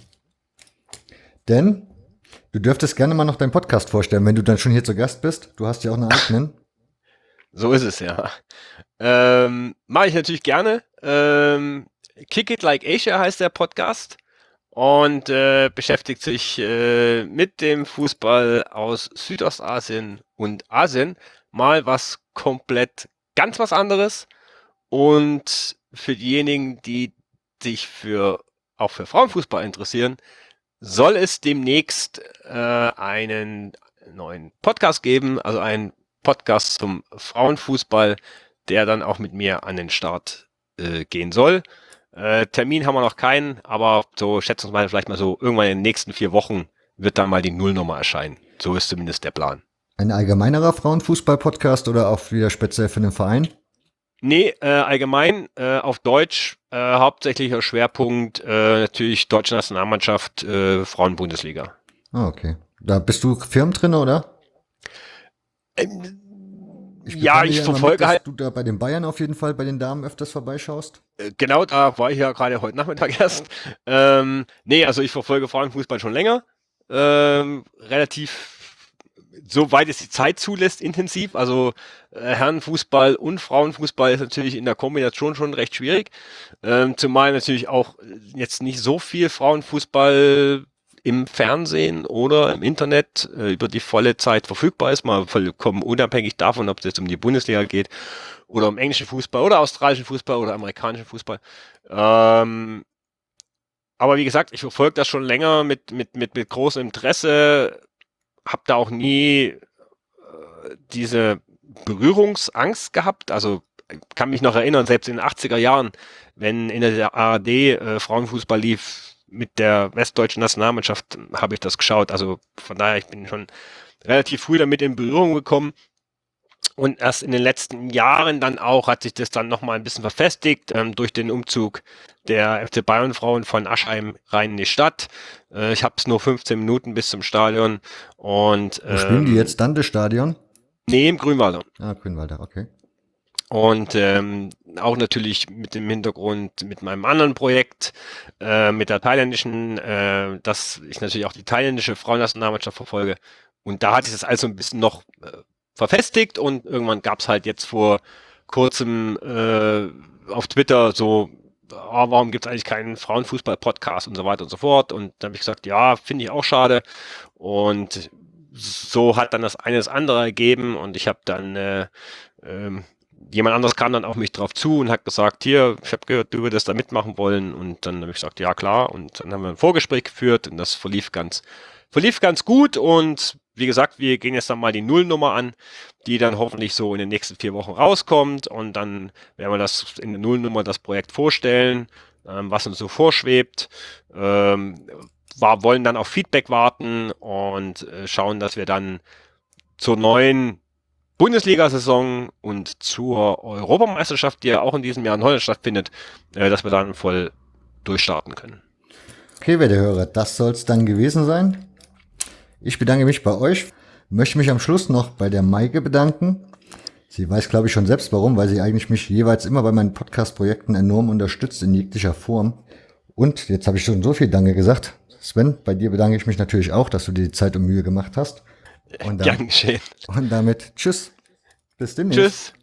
Speaker 1: Denn du dürftest gerne mal noch deinen Podcast vorstellen, wenn du dann schon hier zu Gast bist. Du hast ja auch einen eigenen.
Speaker 2: So ist es, ja. Ähm, mache ich natürlich gerne. Ähm, Kick It Like Asia heißt der Podcast und äh, beschäftigt sich äh, mit dem Fußball aus Südostasien und Asien. Mal was komplett ganz was anderes. Und für diejenigen, die sich für auch für Frauenfußball interessieren, soll es demnächst äh, einen neuen Podcast geben, also einen Podcast zum Frauenfußball, der dann auch mit mir an den Start äh, gehen soll. Äh, Termin haben wir noch keinen, aber so schätzen wir mal vielleicht mal so, irgendwann in den nächsten vier Wochen wird dann mal die Nullnummer erscheinen. So ist zumindest der Plan.
Speaker 1: Ein allgemeinerer Frauenfußball-Podcast oder auch wieder speziell für den Verein?
Speaker 2: Nee, äh, allgemein äh, auf Deutsch, äh, hauptsächlicher Schwerpunkt äh, natürlich deutsche Nationalmannschaft, äh, Frauenbundesliga.
Speaker 1: Ah, okay. Da bist du firm drin, oder?
Speaker 2: Ähm,
Speaker 1: Ich
Speaker 2: ja,
Speaker 1: bekomme
Speaker 2: ich
Speaker 1: ja immer
Speaker 2: verfolge
Speaker 1: mit, dass
Speaker 2: halt,
Speaker 1: du da bei den Bayern auf jeden Fall bei den Damen öfters vorbeischaust.
Speaker 2: äh, genau da war ich ja gerade heute Nachmittag erst. Ähm, nee, also ich verfolge Frauenfußball schon länger. Ähm, relativ, soweit es die Zeit zulässt, intensiv. Also äh, Herrenfußball und Frauenfußball ist natürlich in der Kombination schon recht schwierig. Ähm, zumal natürlich auch jetzt nicht so viel Frauenfußball im Fernsehen oder im Internet äh, über die volle Zeit verfügbar ist, mal vollkommen unabhängig davon, ob es jetzt um die Bundesliga geht oder um englischen Fußball oder australischen Fußball oder amerikanischen Fußball. Ähm, aber wie gesagt, ich verfolge das schon länger mit, mit, mit, mit großem Interesse, habe da auch nie äh, diese Berührungsangst gehabt. Also kann mich noch erinnern, selbst in den achtziger Jahren, wenn in der A R D äh, Frauenfußball lief, mit der westdeutschen Nationalmannschaft habe ich das geschaut. Also von daher, ich bin schon relativ früh damit in Berührung gekommen. Und erst in den letzten Jahren dann auch hat sich das dann nochmal ein bisschen verfestigt ähm, durch den Umzug der F C Bayern Frauen von Aschheim rein in die Stadt. Äh, ich habe es nur fünfzehn Minuten bis zum Stadion. Und,
Speaker 1: Wo spielen die
Speaker 2: ähm,
Speaker 1: jetzt dann, das Stadion?
Speaker 2: Nee, im Grünwalder.
Speaker 1: Ah, Grünwalder, okay.
Speaker 2: Und ähm, auch natürlich mit dem Hintergrund mit meinem anderen Projekt, äh, mit der thailändischen, äh, dass ich natürlich auch die thailändische Frauennationalmannschaft verfolge. Und da hatte ich das also ein bisschen noch äh, verfestigt und irgendwann gab es halt jetzt vor kurzem äh, auf Twitter so, oh, warum gibt es eigentlich keinen Frauenfußball-Podcast und so weiter und so fort. Und da habe ich gesagt, ja, finde ich auch schade. Und so hat dann das eine das andere ergeben und ich habe dann äh, ähm, jemand anderes kam dann auf mich drauf zu und hat gesagt, hier, ich habe gehört, du würdest da mitmachen wollen. Und dann habe ich gesagt, ja klar. Und dann haben wir ein Vorgespräch geführt und das verlief ganz, verlief ganz gut. Und wie gesagt, wir gehen jetzt dann mal die Nullnummer an, die dann hoffentlich so in den nächsten vier Wochen rauskommt und dann werden wir das in der Nullnummer das Projekt vorstellen, ähm, was uns so vorschwebt. Ähm, wir wollen dann auf Feedback warten und äh, schauen, dass wir dann zur neuen Bundesliga-Saison und zur Europameisterschaft, die ja auch in diesem Jahr in Holland stattfindet, äh, dass wir dann voll durchstarten können.
Speaker 1: Okay, werte Hörer, das soll es dann gewesen sein. Ich bedanke mich bei euch, möchte mich am Schluss noch bei der Maike bedanken. Sie weiß, glaube ich, schon selbst warum, weil sie eigentlich mich jeweils immer bei meinen Podcast-Projekten enorm unterstützt in jeglicher Form. Und jetzt habe ich schon so viel Danke gesagt. Sven, bei dir bedanke ich mich natürlich auch, dass du dir die Zeit und Mühe gemacht hast. Und damit,
Speaker 2: Gern geschehen.
Speaker 1: und damit tschüss. Bis demnächst.
Speaker 2: Tschüss.